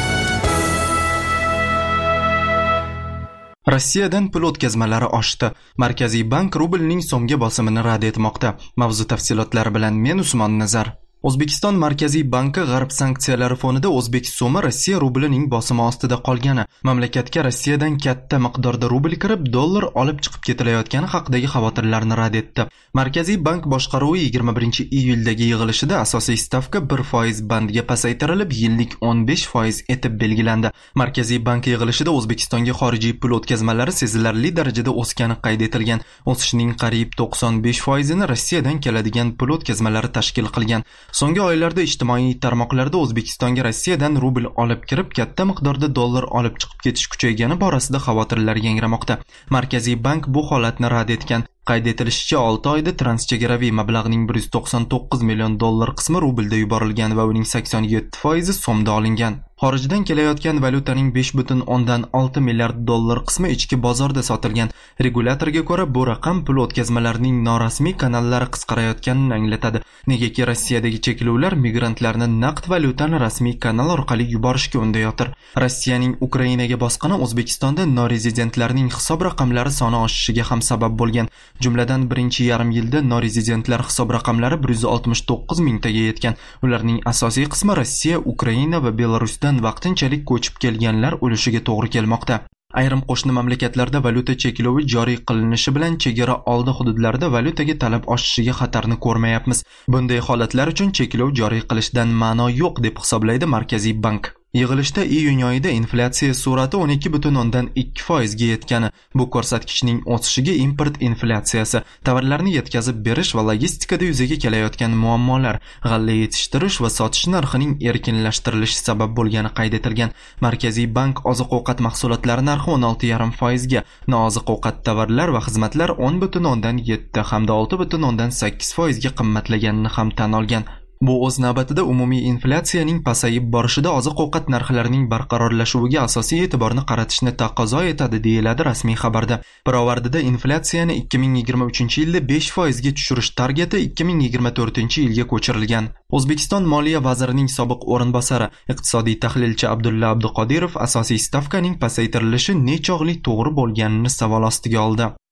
Speaker 1: Rossiyadan pul o'tkazmalari oshdi. Markaziy bank rublning so'mga bosimini rad etmoqda. Mavzu tafsilotlari bilan men Usmon Nazar. O'zbekiston Markaziy banki g'arb sanksiyalari fonida o'zbek so'mi Rossiya rublining bosimi ostida qolgani, mamlakatga Rossiyadan katta miqdorda rubl kirib, dollar olib chiqib ketilayotgani haqidagi xavotirlarni rad etdi. Markaziy bank boshqaruvi yigirma birinchi iyuldagi yig'ilishida asosiy stavka bir foiz bandiga pasaytirilib, yillik o'n besh foiz etib belgilandi. Markaziy bank yig'ilishida O'zbekistonga xorijiy pul o'tkazmalari sezilarli darajada o'sgani qayd etilgan. O'sishning qariyb to'qson besh foizini Rossiyadan keladigan pul o'tkazmalari tashkil qilgan. So'nggi oylarda ijtimoiy tarmoqlarda O'zbekistonga Rossiyadan rubl olib kirib, katta miqdorda dollar olib chiqib ketish kuchaygani borasida xavotirlar yangramoqda. Markaziy bank bu holatni rad etgan. Qayd etilishicha, olti oyda transchegaraviy mablag'ning bir yuz to'qson to'qqiz million dollar qismi rublda yuborilgan va uning sakson yetti foizi so'mda olingan. Xorijdan kelayotgan valyutaning besh butun o'ndan olti milliard dollar qismi ichki bozorda sotilgan. Regulatorga ko'ra, bu raqam pul o'tkazmalarining norasmiy kanallari qisqarayotganini anglatadi. Negaki Rossiyadagi cheklovlar migrantlarni naqd valyutani rasmiy kanal orqali yuborishga undayotir. Rossiyaning Ukrainaga bosqini O'zbekistonda norezidentlarning hisob raqamlari soni oshishiga ham sabab bo'lgan. Jumladan birinchi yarim yilda norezidentlar hisob raqamlari bir yuz oltmish to'qqiz mingtaga yetgan. Ularning asosiy qismi Rossiya, Ukraina va Belarusdan vaqtinchalik ko'chib kelganlar ulushiga to'g'ri kelmoqda. Ayrim qo'shni mamlakatlarda valyuta cheklovi joriy qilinishi bilan chegara oldi hududlarda valyutaga talab oshishiga xatarni ko'rmayapmiz. Bunday holatlar uchun cheklov joriy qilishdan ma'no yo'q, deb hisoblaydi Markaziy bank. Yig'ilishda iyun oyida inflyatsiya sur'ati o'n ikki butun o'ndan ikki foizga yetgani, bu ko'rsatkichning o'sishiga import inflyatsiyasi, tovarlarni yetkazib berish va logistikada yuzaga kelayotgan muammolar, g'alla yetishtirish va sotish narxining erkinlashtirilishi sabab bo'lgani qayd etilgan. Markaziy bank oziq-ovqat mahsulotlari narxi o'n olti yarim foizga, nooziq-ovqat tovarlar va xizmatlar o'n butun o'ndan yetti hamda olti butun o'ndan sakkiz foizga qimmatlaganini ham tan olgan. Bu o'z navbatida umumiy inflyatsiyaning pasayib borishida oziq-ovqat narxlarining barqarorlashuviga asosiy e'tiborni qaratishni taqozo etadi, deyiladi rasmiy xabarda. Pirovardida inflyatsiyani ikki ming yigirma uchinchi yilda besh foizga tushirish targeti ikki ming yigirma to'rtinchi yilga ko'chirilgan. O'zbekiston Moliya vazirining sobiq o'rinbosari, iqtisodiy tahlilchi Abdulla Abduqodirov asosiy stavkaning pasaytirilishi nechog'li to'g'ri bo'lganini savol ostiga oldi.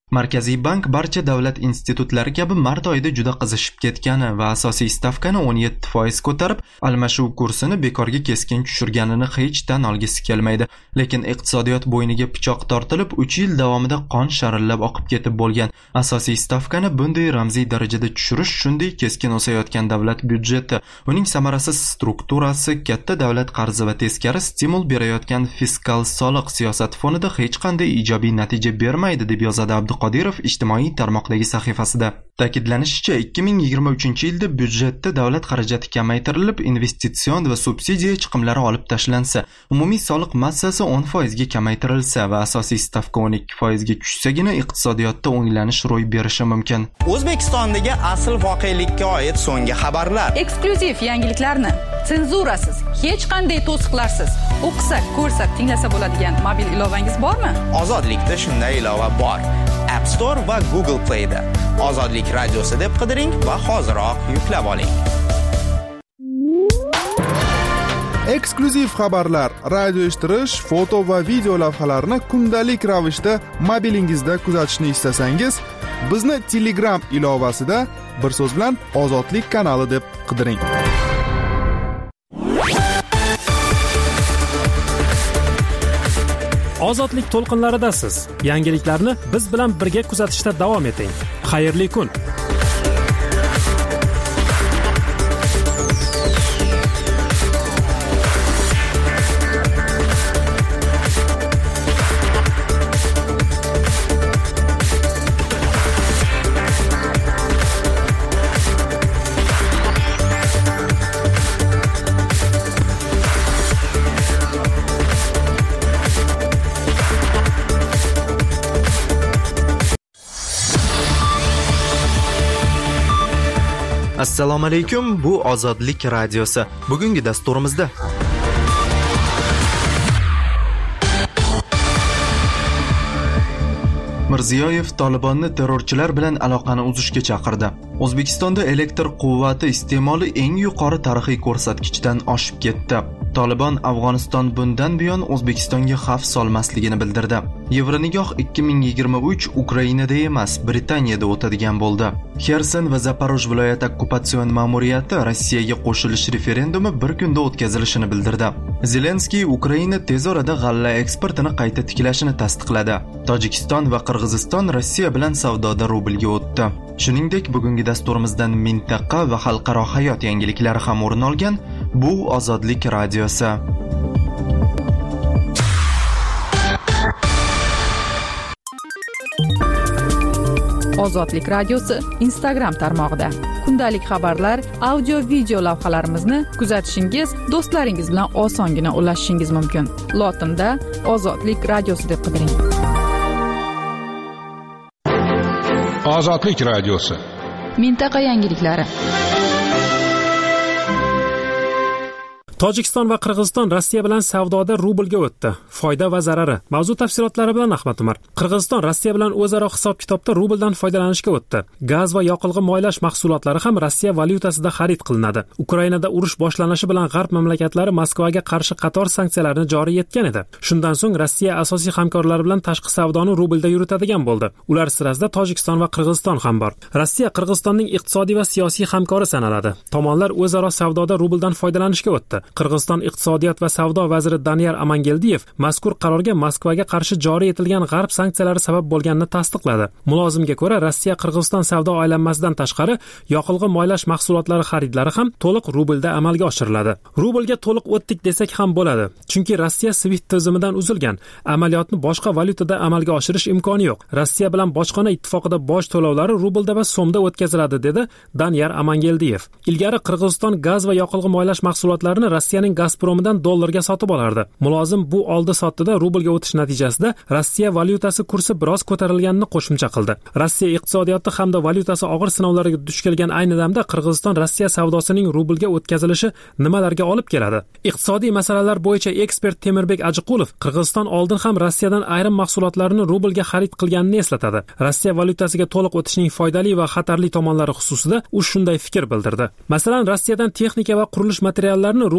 Speaker 1: Markaziy bank barcha davlat institutlari kabi mart oyida juda qizishib ketgani va asosiy stavkani o'n yetti foiz ko'tarib, almashuv kursini bekorga keskin tushirganini hech tan olgisi kelmaydi. Lekin iqtisodiyot bo'yniga pichoq tortilib, uch yil davomida qon sharillab oqib ketib bo'lgan asosiy stavkani bunday ramziy darajada tushirish shunday keskin o'sayotgan davlat byudjeti, uning samarasiz strukturasi, katta davlat qarzi va teskari stimul berayotgan fiskal soliq siyosati fonida hech qanday ijobiy natija bermaydi deb yozadi Qodirov ijtimoiy tarmoqdagi sahifasida. Ta'kidlanishicha, ikki ming yigirma uchinchi yilda byudjetda davlat xarajati kamaytirilib, investitsion va subsidiya chiqimlari olib tashlansa, umumiy soliq massasi o'n foizga kamaytirilsa va asosiy stavka o'n ikki foizga tushsagina iqtisodiyotda o'nglanish ro'y berishi mumkin.
Speaker 15: O'zbekistondagi asl voqelikka oid so'nggi xabarlar.
Speaker 16: Eksklyuziv yangiliklarni senzurasiz, hech qanday to'siqlarsiz o'qisak, ko'rsak, tinglasa bo'ladigan mobil ilovangiz bormi?
Speaker 15: Ozodlikda shunday ilova bor. App Store va Google Play da Ozodlik radiosi deb qidiring va hoziroq yuklab oling.
Speaker 2: Eksklyuziv xabarlar, radio eshittirish, foto va video lavhalarni kundalik ravishda mobilingizda kuzatishni istasangiz, bizni Telegram ilovasida bir so'z bilan Ozodlik kanali deb qidiring.
Speaker 4: Ozodlik to'lqinlaridasiz. Yangiliklarni biz bilan birga kuzatishda davom eting. Xayrli kun.
Speaker 1: Assalomu alaykum, bu Ozodlik radiosi. Bugungi dasturimizda Mirziyoyev Tolibonni terrorchilar bilan aloqani uzishga chaqirdi. O'zbekistonda elektr quvvati iste'moli eng yuqori tarixiy ko'rsatkichdan oshib ketdi. Tolibon Afg'oniston bundan buyon O'zbekistonga xavf solmasligini bildirdi. Yevronigoh ikki ming yigirma uch Ukrainada emas, Britaniyada o'tadigan bo'ldi. Xerson va Zaporoj viloyat okkupatsion ma'muriyati Rossiyaga qo'shilish referendumi bir kunda o'tkazilishini bildirdi. Zelenskiy Ukraina tez orada g'alla eksportini qayta tiklashini tasdiqladi. Tojikiston va Qirg'iziston Rossiya bilan savdoda rublga o'tdi. Shuningdek, bugungi dasturimizdan mintaqa va xalqaro hayot yangiliklari ham o'rin olgan. Bu Ozodlik radiosi.
Speaker 3: Ozodlik radiosi Instagram tarmog'ida. Kundalik xabarlar, audio video lavhalarimizni kuzatishingiz, do'stlaringiz bilan osongina ulashishingiz mumkin. Lotinda Ozodlik radiosi deb qidiring.
Speaker 19: Ozodlik radiosi.
Speaker 3: Mintaqa yangiliklari.
Speaker 4: Tojikiston va Qirg'iziston Rossiya bilan savdoda rublga o'tdi. Foyda va zarari. Mavzu tafsilotlari bilan Ahmad Umar. Qirg'iziston Rossiya bilan o'zaro hisob-kitobda rubldan foydalanishga o'tdi. Gaz va yoqilg'i moylash mahsulotlari ham Rossiya valyutasida xarid qilinadi. Ukrainada urush boshlanishi bilan G'arb mamlakatlari Moskvaga qarshi qator sanksiyalarni joriy etgan edi. Shundan so'ng Rossiya asosiy hamkorlari bilan tashqi savdoni rublda yuritadigan bo'ldi. Ular sirasida Tojikiston va Qirg'iziston ham bor. Rossiya Qirg'izistonning iqtisodiy va siyosiy hamkori sanaladi. Tomonlar o'zaro savdoda rubldan foydalanishga o'tdi. Qirg'iziston iqtisodiyot va savdo vaziri Daniyar Amangeldiyev mazkur qarorga Moskvaga qarshi joriy etilgan G'arb sanksiyalari sabab bo'lganini tasdiqladi. Mulozimga ko'ra, Rossiya Qirg'iziston savdo aylanmasidan tashqari yoqilg'i moylash mahsulotlari xaridlari ham to'liq rublda amalga oshiriladi. Rublga to'liq o'tdik desak ham bo'ladi, chunki Rossiya SWIFT tizimidan uzilgan. Amaliyotni boshqa valyutada amalga oshirish imkoni yo'q. Rossiya bilan bojxona ittifoqida boj to'lovlari rublda va so'mda o'tkaziladi, dedi Daniyar Amangeldiyev. Ilgari Qirg'iziston gaz va yoqilg'i moylash mahsulotlarini Rossiyaning Gazpromidan dollarga sotib olardi. Mulozim bu oldi-sotdida rublga o'tish natijasida Rossiya valyutasi kursi biroz ko'tarilganini qo'shimcha qildi. Rossiya iqtisodiyoti hamda valyutasi og'ir sinovlarga duch kelgan ayni damda Qirg'iziston Rossiya savdosining rublga o'tkazilishi nimalarga olib keladi? Iqtisodiy masalalar bo'yicha ekspert Temirbek Ajiqulov Qirg'iziston oldin ham Rossiyadan ayrim mahsulotlarni rublga xarid qilganini eslatadi. Rossiya valyutasiga to'liq o'tishning foydali va xatarli tomonlari xususida u shunday fikr bildirdi. Masalan, Rossiyadan texnika va qurilish materiallarini rubl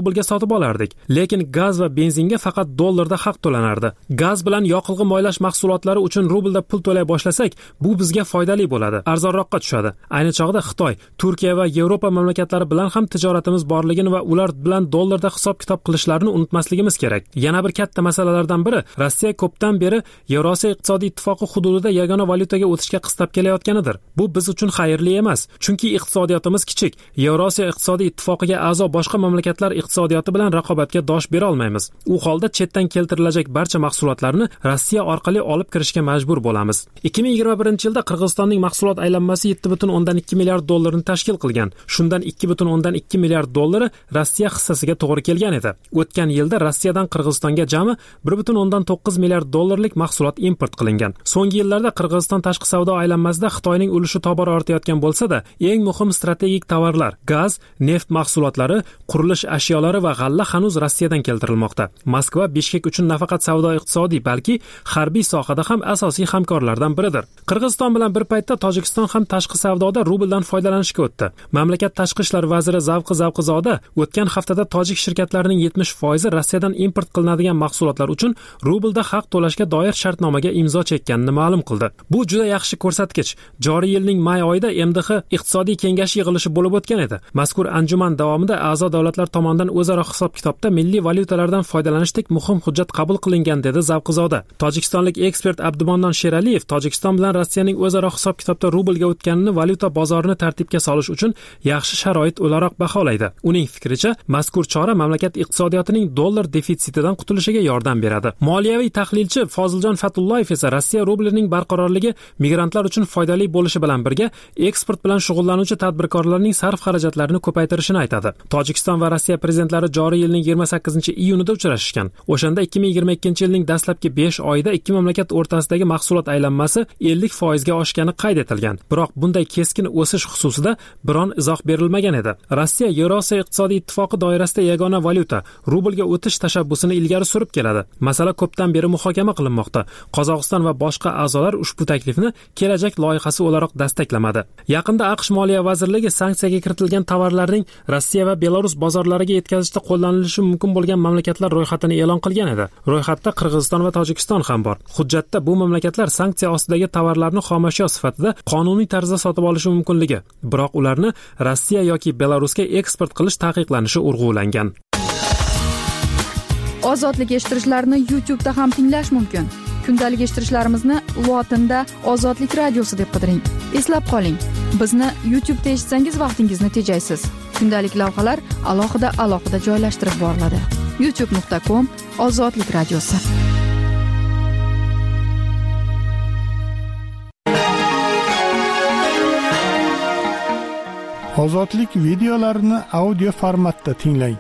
Speaker 4: rublga sotib olardik, lekin gaz va benzinga faqat dollarda haq to'lanardi. Gaz bilan yoqilg'i moylash mahsulotlari uchun rublda pul to'lay boshlasak, bu bizga foydali bo'ladi, arzonroqqa tushadi. Ayni chog'da Xitoy, Turkiya va Yevropa mamlakatlari bilan ham tijoratimiz borligini va ular bilan dollarda hisob-kitob qilishlarini unutmasligimiz kerak. Yana bir katta masalalardan biri, Rossiya ko'pdan beri Yevrosiyo iqtisodiy ittifoqi hududida yagona valyutaga o'tishga qistab kelayotganidir. Bu biz uchun xayrli emas, chunki iqtisodiyotimiz kichik. Yevrosiyo iqtisodiy ittifoqiga a'zo boshqa mamlakatlar iqtisodiyoti bilan raqobatga dosh bera olmaymiz. U holda chetdan keltirilajak barcha mahsulotlarni Rossiya orqali olib kirishga majbur bo'lamiz. ikki ming yigirma birinchi yilda Qirg'izistonning mahsulot aylanmasi yetti butun o'ndan ikki milliard dollarni tashkil qilgan. Shundan ikki butun o'ndan ikki milliard dollari Rossiya hissasiga to'g'ri kelgan edi. O'tgan yilda Rossiyadan Qirg'izistonga jami bir butun o'ndan to'qqiz milliard dollarlik mahsulot import qilingan. So'nggi yillarda Qirg'iziston tashqi savdo aylanmasida Xitoyning ulushi tobora ortayotgan bo'lsa-da, eng muhim strategik tovarlar, gaz, neft mahsulotlari, qurilish ashyolari va g'alla hanuz Rossiyadan keltirilmoqda. Moskva Bishkek uchun nafaqat savdo iqtisodiy, balki harbiy sohada ham asosiy hamkorlardan biridir. Qirg'iziston bilan bir paytda Tojikiston ham tashqi savdoda rubldan foydalanishga o'tdi. Mamlakat tashqi ishlar vaziri Zavqi Zavqizoda o'tgan haftada tojik shirkatlarining yetmish foizi Rossiyadan import qilinadigan mahsulotlar uchun rublda haq to'lashga doir shartnomaga imzo chekkanini ma'lum qildi. Bu juda yaxshi ko'rsatkich. Joriy yilning may oyida M D H iqtisodiy kengash yig'ilishi bo'lib o'tgan edi. Mazkur anjuman davomida a'zo davlatlar tomonidan o'zaro hisob-kitobda milliy valyutalardan foydalanishdek muhim hujjat qabul qilingan, dedi Zavqizoda. Tojikistonlik ekspert Abdumannor Sheraliyev Tojikiston bilan Rossiyaning o'zaro hisob-kitobda rublga o'tganini valyuta bozorini tartibga solish uchun yaxshi sharoit o'laroq baholaydi. Uning fikricha, mazkur chora mamlakat iqtisodiyotining dollar defitsitidan qutulishiga yordam beradi. Moliyaviy tahlilchi Foziljon Fatullayev esa Rossiya rublining barqarorligi migrantlar uchun foydali bo'lishi bilan birga eksport bilan shug'ullanuvchi tadbirkorlarning sarf xarajatlarini ko'paytirishini aytadi. Tojikiston va Rossiya prezidentlari joriy yilning yigirma sakkizinchi iyunida uchrashishgan. O'shanda ikki ming yigirma ikkinchi yilning dastlabki besh oyida ikki mamlakat o'rtasidagi mahsulot aylanmasi ellik foizga oshgani qayd etilgan. Biroq bunday keskin o'sish xususida biron izoh berilmagan edi. Rossiya Yevrosiyo iqtisodiy ittifoqi doirasida yagona valyuta rublga o'tish tashabbusini ilgari surib keladi. Masala ko'pdan beri muhokama qilinmoqda. Qozog'iston va boshqa a'zolar ushbu taklifni kelajak loyihasi o'laroq dastaklamadi. Yaqinda AQSh Moliya vazirligi sanksiyaga kiritilgan tovarlarning Rossiya va Belarus bozorlariga yetkazishda qo'llanilishi mumkin bo'lgan mamlakatlar ro'yxatini e'lon qilgan edi. Ro'yxatda Qirg'iziston va Tojikiston ham bor. Hujjatda bu mamlakatlar sanksiya ostidagi tovarlarni xomashyo sifatida qonuniy tarzda sotib olishi mumkinligi, biroq ularni Rossiya yoki Belarusga eksport qilish taqiqlanishi urg'ulangan.
Speaker 3: Ozodlik eshittirishlarni YouTube'da ham tinglash mumkin. Kundalik eshittirishlarimizni lotinda Ozodlik radiosi deb qidiring. Eslab qoling, bizni YouTube'da eshitsangiz vaqtingizni tejaysiz. Kundalik lavhalar alohida alohida joylashtirib boriladi. youtube nuqta com Ozodlik radiosi.
Speaker 6: Ozodlik videolarini audio formatda tinglang.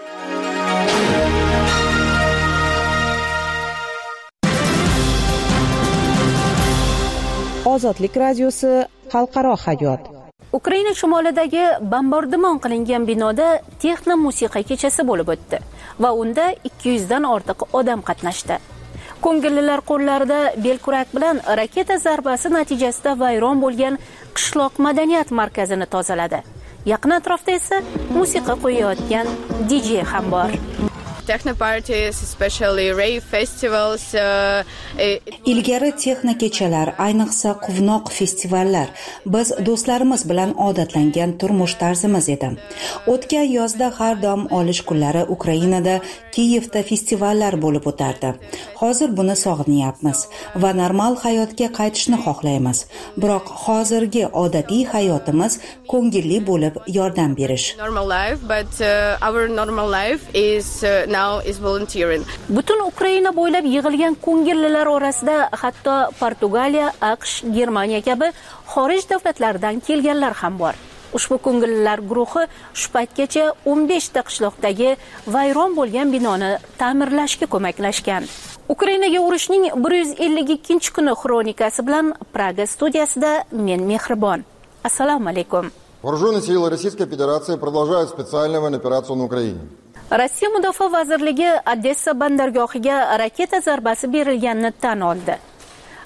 Speaker 18: Ozodlik radiosi xalqaro hayot.
Speaker 21: Ukraina shimolidagi bombardimon qilingan binoda texno musiqa kechasi bo'lib o'tdi va unda ikki yuz dan ortiq odam qatnashdi. Ko'ngillilar qo'llarida belkurak bilan raketa zarbasi natijasida vayron bo'lgan qishloq madaniyat markazini tozaladi. Yaqin atrofda esa musiqa qo'yayotgan D J ham bor.
Speaker 8: Techno parties, especially rave festivals. Uh,
Speaker 22: Ilgari texno kechalar, ayniqsa quvnoq festivallar biz do'stlarimiz bilan odatlangan turmush tarzimiz edi. O'tgan yozda har dam olish kunlari Ukrainada, Kiyevda festivallar bo'lib o'tardi. Hozir buni sog'inyapmiz va normal hayotga qaytishni xohlaymiz. Biroq hozirgi odatiy hayotimiz ko'ngilli bo'lib yordam berish.
Speaker 8: Normal life, but uh, our normal life is uh, now is volunteering.
Speaker 21: Butun Ukraina bo'ylab yig'ilgan ko'ngillilar orasida hatto Portugaliya, AQSh, Germaniya kabi xorij davlatlaridan kelganlar ham bor. Ushbu ko'ngillilar guruhi shu paytgacha o'n besh ta qishloqdagi vayron bo'lgan binoni ta'mirlashga ko'maklashgan. Ukrainaga urushning bir yuz ellik ikkinchi kuni xronikasi bilan Praga studiyasida men Mehribon. Assalomu alaykum.
Speaker 23: Вооруженные силы Российской Федерации продолжают специальную военную операцию на Украине.
Speaker 21: Rossiya Mudofaa vazirligi Odessa bandargohiga raketa zarbasi berilganini tan oldi.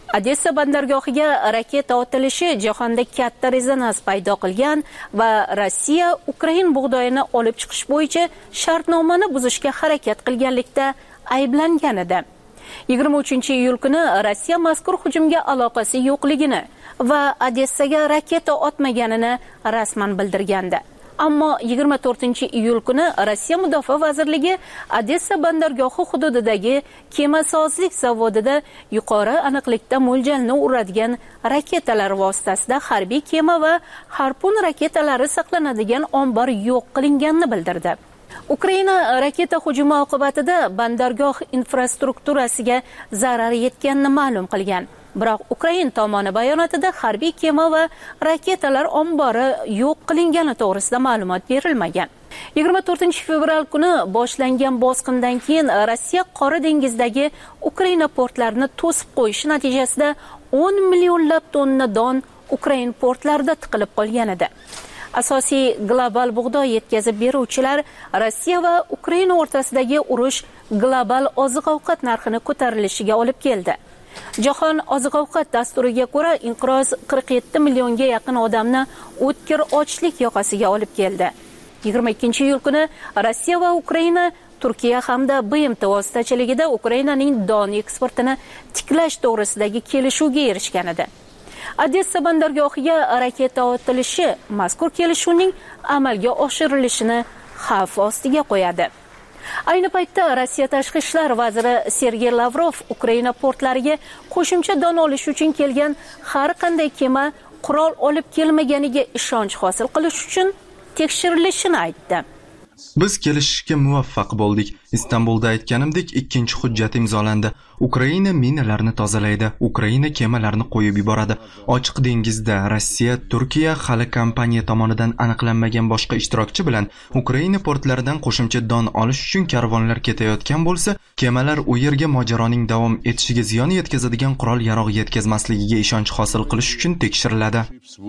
Speaker 21: Odessa bandargohiga raketa otilishi jahonda katta rezonans paydo qilgan va Rossiya Ukrain bug'doyini olib chiqish bo'yicha shartnomani buzishga harakat qilganlikda ayblangan edi. yigirma uchinchi iyul kuni Rossiya mazkur hujumga aloqasi yo'qligini va Odessaga raketa otmaganini rasman bildirgandi. Ammo yigirma to'rtinchi iyul kuni Rossiya Mudofaa vazirligi Odessa bandargohi hududidagi kemasozlik zavodida yuqori aniqlikda mo'ljalni uradigan raketalar vositasida harbiy kema va harpun raketalari saqlanadigan ombor yo'q qilinganini bildirdi. Ukraina raketa hujumi oqibatida bandargoh infrastrukturasiga zarar yetganini ma'lum qilgan. Biroq Ukrain tomoni bayonotida harbiy kema va raketalar ombori yo'q qilingani to'g'risida ma'lumot berilmagan. yigirma to'rtinchi fevral kuni boshlangan bosqindan keyin Rossiya Qora dengizdagi Ukraina portlarini to'sib qo'yishi natijasida o'n millionlab tonna don Ukrain portlarida tiqilib qolgan edi. Asosiy global bug'doy yetkazib beruvchilar Rossiya va Ukraina o'rtasidagi urush global oziq-ovqat narxini ko'tarilishiga olib keldi. Jahon oziq-ovqat dasturiga ko'ra, inqiroz qirq yetti millionga yaqin odamni o'tkir ochlik yoqasiga olib keldi. yigirma ikkinchi iyul kuni Rossiya va Ukraina Turkiya hamda B M T vositachiligida Ukrainaning don eksportini tiklash to'g'risidagi kelishuvga erishgan edi. Odessa bandargohiga raketa otilishi mazkur kelishuvning amalga oshirilishini xavf ostiga qo'yadi. Ayni paytda Rossiya tashqi ishlar vaziri Sergey Lavrov Ukraina portlariga qo'shimcha don olish uchun kelgan har qanday kema qurol olib kelmaganiga ishonch hosil qilish uchun tekshirilishini aytdi.
Speaker 1: Biz kelishishga muvaffaq bo'ldik. Istanbulda aytganimdek, ikkinchi hujjat imzolandi. Ukraina minalarni tozalaydi, Ukraina kemalarni qo'yib yuboradi. Ochiq dengizda Rossiya, Turkiya hali kompaniya tomonidan aniqlanmagan boshqa ishtirokchi bilan Ukraina portlaridan qo'shimcha don olish uchun karvonlar ketayotgan bo'lsa, kemalar u yerga mojaroning davom etishiga ziyon yetkazadigan qurol-yarog' yetkazmasligiga ishonch hosil qilish uchun tekshiriladi.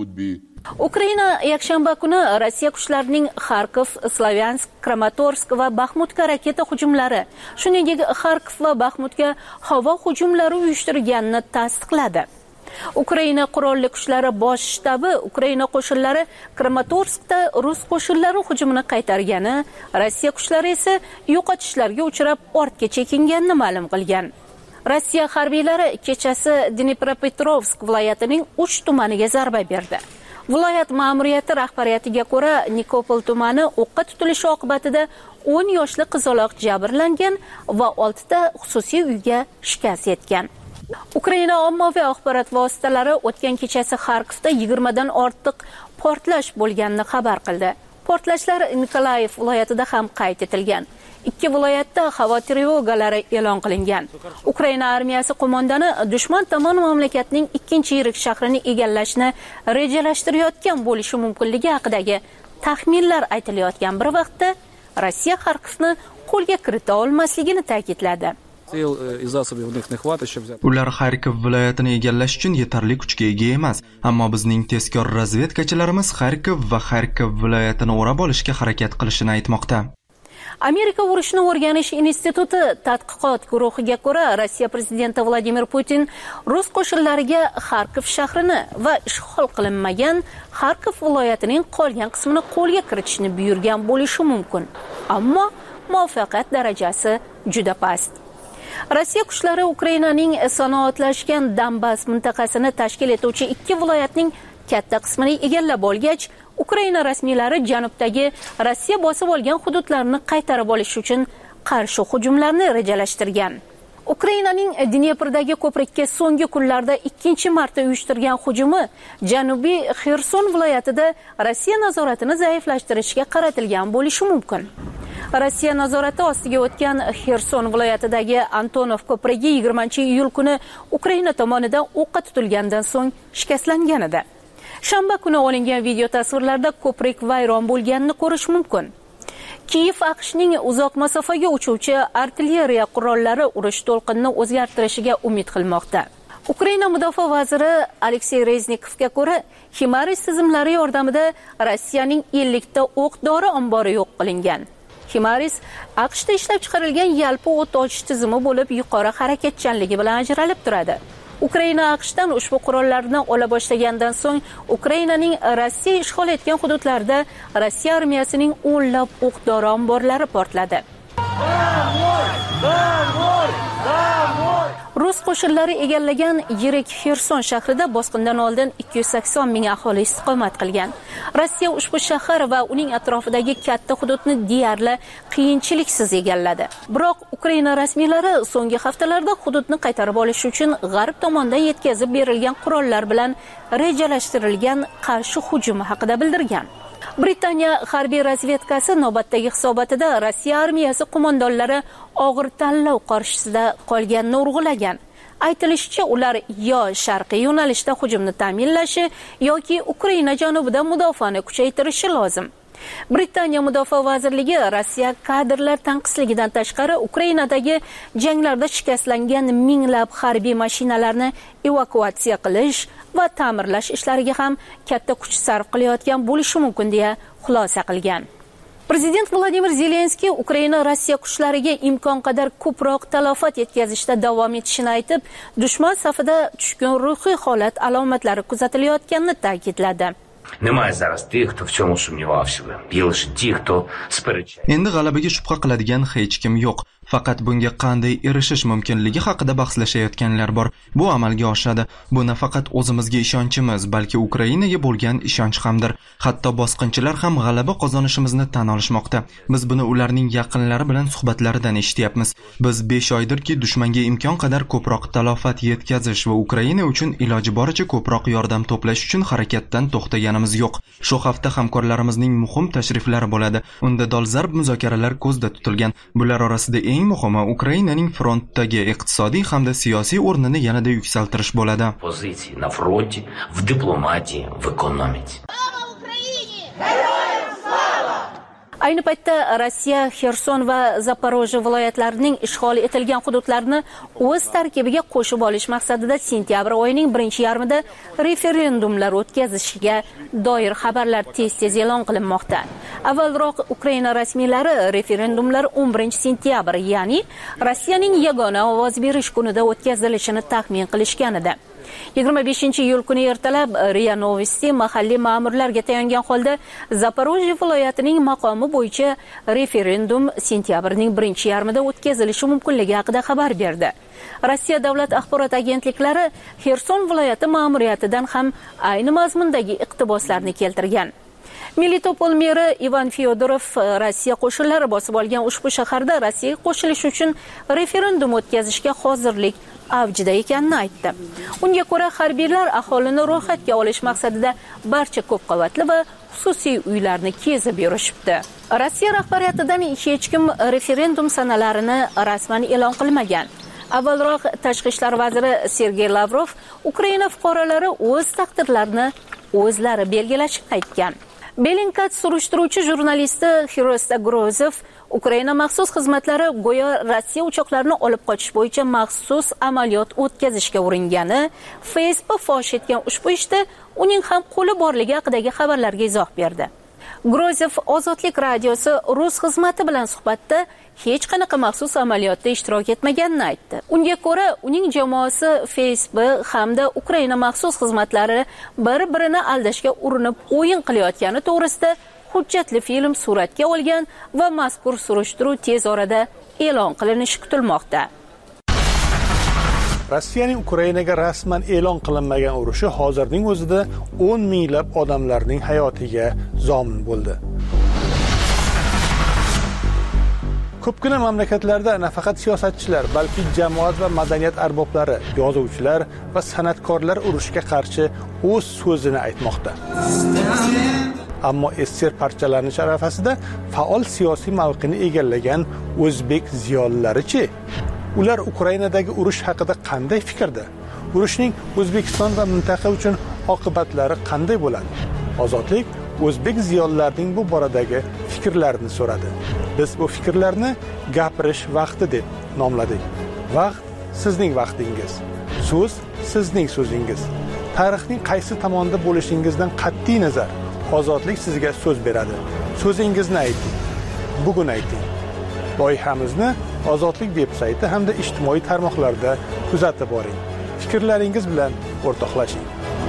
Speaker 21: Ukraina yakshanba kuni Rossiya kuchlarining Kharkov, Slavyansk, Kramatorsk va Baxmutga raketa hujumlari, shuningdek Kharkov va Baxmutga havo hujumlari uyushtirganini tasdiqladi. Ukraina qurolli kuchlari bosh shtabi Ukraina qo'shinlari Kramatorskda rus qo'shinlari hujumini qaytargani, Rossiya kuchlari esa yo'qotishlarga uchrab ortga chekinganini ma'lum qilgan. Rossiya harbiylari kechasi Dnipropetrovsk viloyatining uch tumaniga zarba berdi. Viloyat ma'muriyati rahbariyatiga ko'ra, Nikopol tumani o'qqa tutilishi oqibatida o'n yoshli qizaloq jabrlangan va olti ta xususiy uyga shikast yetgan. Ukraina ommaviy axborot vositalari o'tgan kechasi Kharkovda yigirma dan ortiq portlash bo'lganini xabar qildi. Portlashlar Nikolayev viloyatida ham qayd etilgan. Ikki viloyatda havo trevogalari e'lon qilingan. Ukraina armiyasi qo'mondoni dushman tomon mamlakatning ikkinchi yirik shahrini egallashni rejalashtirayotgan bo'lishi mumkinligi haqidagi taxminlar aytilayotgan bir vaqtda Rossiya Kharkovni qo'lga kirita olmasligini ta'kidladi.
Speaker 1: Ular Kharkov viloyatini egallash uchun yetarli kuchga ega emas, ammo bizning tezkor razvedkachilarimiz Kharkov va Kharkov viloyatini o'rab olishga harakat qilishini aytmoqda.
Speaker 21: Amerika urushni o'rganish instituti tadqiqot guruhiga ko'ra, Rossiya prezidenti Vladimir Putin rus qo'shinlariga Kharkov shahrini va ishg'ol qilinmagan Kharkov viloyatining qolgan qismini qo'lga kiritishni buyurgan bo'lishi mumkin, ammo muvaffaqiyat darajasi juda past. Rossiya kuchlari Ukrainaning sanoatlashgan Donbas mintaqasini tashkil etuvchi ikki viloyatning katta qismini egallab olgach, Ukraina rasmiylari janubdagi Rossiya bosib olgan hududlarni qaytarib olish uchun qarshi hujumlarni rejalashtirgan. Ukrainaning Dneprdagi ko'prikka so'nggi kunlarda ikkinchi marta uyushtirgan hujumi Janubiy Xerson viloyatida Rossiya nazoratini zaiflashtirishga qaratilgan bo'lishi mumkin. Rossiya nazorati ostiga o'tgan Xerson viloyatidagi Antonov ko'prigi yigirmanchi iyul kuni Ukraina tomonidan o'qqa tutilgandan so'ng shikastlangan edi. Shanba kuni olingan video tasvirlarda ko'prik vayron bo'lganini ko'rish mumkin. Kiyev AQShning uzoq masofaga uchuvchi artilleriya qurollari urush to'lqinini o'zgartirishiga umid qilmoqda. Ukraina mudofaa vaziri Aleksey Reznikovga ko'ra, Himaris tizimlari yordamida Rossiyaning ellik ta o'q-dori ombori yo'q qilingan. Himaris AQShda ishlab chiqarilgan yalpi o't ochish tizimi bo'lib, yuqori harakatchanligi bilan ajralib turadi. Ukraina AQShdan ushbu qurollarni ola boshlagandan so'ng Ukrainaning Rossiya ishg'ol etgan hududlarida Rossiya armiyasining o'nlab o'q-dori omborlari portladi. Rus qo'shinlari egallagan yirik Xerson shahrida bosqindan oldin ikki yuz sakson ming aholi istiqomat qilgan. Rossiya ushbu shahar va uning atrofidagi katta hududni deyarli qiyinchiliksiz egalladi. Biroq Ukraina rasmiylari so'nggi haftalarda hududni qaytarib olish uchun g'arb tomonidan yetkazib berilgan qurollar bilan rejalashtirilgan qarshi hujum haqida bildirgan. Britaniya harbiy razvedkasi navbatdagi hisobotida Rossiya armiyasi qo'mondonlari og'ir tanlov qarshisida qolganini urg'ulagan. Aytilishicha, ular yo sharqiy yo'nalishda hujumni ta'minlashi yoki Ukraina janubida mudofaani kuchaytirishi lozim. Britaniya Mudofaa vazirligi Rossiya kadrlar tanqisligidan tashqari Ukrainadagi janglarda shikastlangan minglab harbiy mashinalarni evakuatsiya qilish va ta'mirlash ishlariga ham katta kuch sarf qilayotgan bo'lishi mumkin deya xulosa qilgan. Prezident Vladimir Zelenskiy Ukraina Rossiya kuchlariga imkon qadar ko'proq talafot yetkazishda davom etishini aytib, dushman safida tushkun ruhiy holat alomatlari kuzatilayotganini ta'kidladi.
Speaker 9: Немає зараз тих, хто в цьому сумнівався. Є лише ті, хто сперечає.
Speaker 1: Endi g'alabaga shubha qiladigan hech kim yo'q. Faqat bunga qanday erishish mumkinligi haqida bahslashayotganlar bor. Bu amalga oshadi. Bu nafaqat o'zimizga ishonchimiz, balki Ukrainaga bo'lgan ishonch hamdir. Hatto bosqinchilar ham g'alaba qozonishimizni tan olishmoqda. Biz buni ularning yaqinlari bilan suhbatlaridan eshityapmiz. Biz besh oydirki dushmanga imkon qadar ko'proq talofat yetkazish va Ukraina uchun iloji boricha ko'proq yordam to'plash uchun harakatdan to'xtaganimiz yo'q. Shu hafta hamkorlarimizning muhim tashriflari bo'ladi. Unda dolzarb muzokaralar ko'zda tutilgan. Bular orasida eng muhimi Ukrainaning frontdagi iqtisodiy hamda siyosiy o'rnini yanada yuksaltirish bo'ladi.
Speaker 9: Позиції на фронті, в дипломатії, в економіці.
Speaker 21: Ayni paytda Rossiya Xerson va Zaporojye viloyatlarining ishg'ol etilgan hududlarini o'z tarkibiga qo'shib olish maqsadida sentyabr oyining birinchi yarmida referendumlar o'tkazishiga doir xabarlar tez-tez e'lon qilinmoqda. Avvalroq Ukraina rasmiylari referendumlar o'n birinchi sentyabr, ya'ni Rossiyaning yagona ovoz berish kunida o'tkazilishini taxmin qilishgan edi. yigirma beshinchi iyul kuni ertalab Ria Novosti mahalliy ma'murlarga tayangan holda Zaporojye viloyatining maqomi bo'yicha referendum sentyabrning birinchi yarmida o'tkazilishi mumkinligi haqida xabar berdi. Rossiya davlat axborot agentliklari Xerson viloyati ma'muriyatidan ham ayni mazmundagi iqtiboslarni keltirgan. Melitopol meri Ivan Fyodorov Rossiya qo'shinlari bosib olgan ushbu shaharda Rossiyaga qo'shilish uchun referendum o'tkazishga hozirlik avjida ekanini aytdi. Unga ko'ra harbiylar aholini ro'yxatga olish maqsadida barcha ko'p qavatli va xususiy uylarni kezib yurishibdi. Rossiya rahbariyatidan hech kim referendum sanalarini rasman e'lon qilmagan. Avvalroq tashqi ishlar vaziri Sergey Lavrov Ukraina fuqarolari o'z taqdirlarini o'zlari belgilashini aytgan. Bellingcat surishtiruvchi jurnalisti Xristo Grozov Ukraina maxsus xizmatlari go'yo Rossiya uchoqlarini olib qochish bo'yicha maxsus amaliyot o'tkazishga uringani, Facebook fosh etgan ushbu ishda uning ham qo'li borligi haqidagi xabarlarga izoh berdi. Grozov Ozodlik radiosi Rus xizmati bilan suhbatda hech qanaqa maxsus amaliyotda ishtirok etmaganini aytdi. Unga ko'ra, uning jamoasi Facebook hamda Ukraina maxsus xizmatlari bir-birini aldashga urinib o'yin qilayotgani to'g'risida hujjatli film suratga olgan va mazkur surishtiruv tez orada e'lon qilinishi kutilmoqda.
Speaker 6: Rossiyaning Ukrainaga rasman e'lon qilinmagan urushi hozirning o'zida o'n minglab odamlarning hayotiga zomin bo'ldi. Ko'pgina mamlakatlarda nafaqat siyosatchilar, balki jamoat va madaniyat arboblari, yozuvchilar va san'atkorlar urushga qarshi o'z so'zini aytmoqda. Ammo ester parchalanish arafasida faol siyosiy mavqeni egallagan o'zbek ziyolilari-chi? Ular Ukrainadagi urush haqida qanday fikrda? Urushning O'zbekiston va mintaqa uchun oqibatlari qanday bo'ladi? Ozodlik o'zbek ziyolilarining bu boradagi fikrlarini so'radi. Biz bu fikrlarni gapirish vaqti deb nomladik. Vaqt sizning vaqtingiz. So'z sizning so'zingiz. Tarixning qaysi tomonda bo'lishingizdan qat'iy nazar Ozodlik sizga so'z beradi. So'zingizni ayting. Bugun ayting. Loyihamizni Ozodlik veb-sayti hamda ijtimoiy tarmoqlarda kuzatib boring. fikrlaringiz bilan o'rtoqlashing.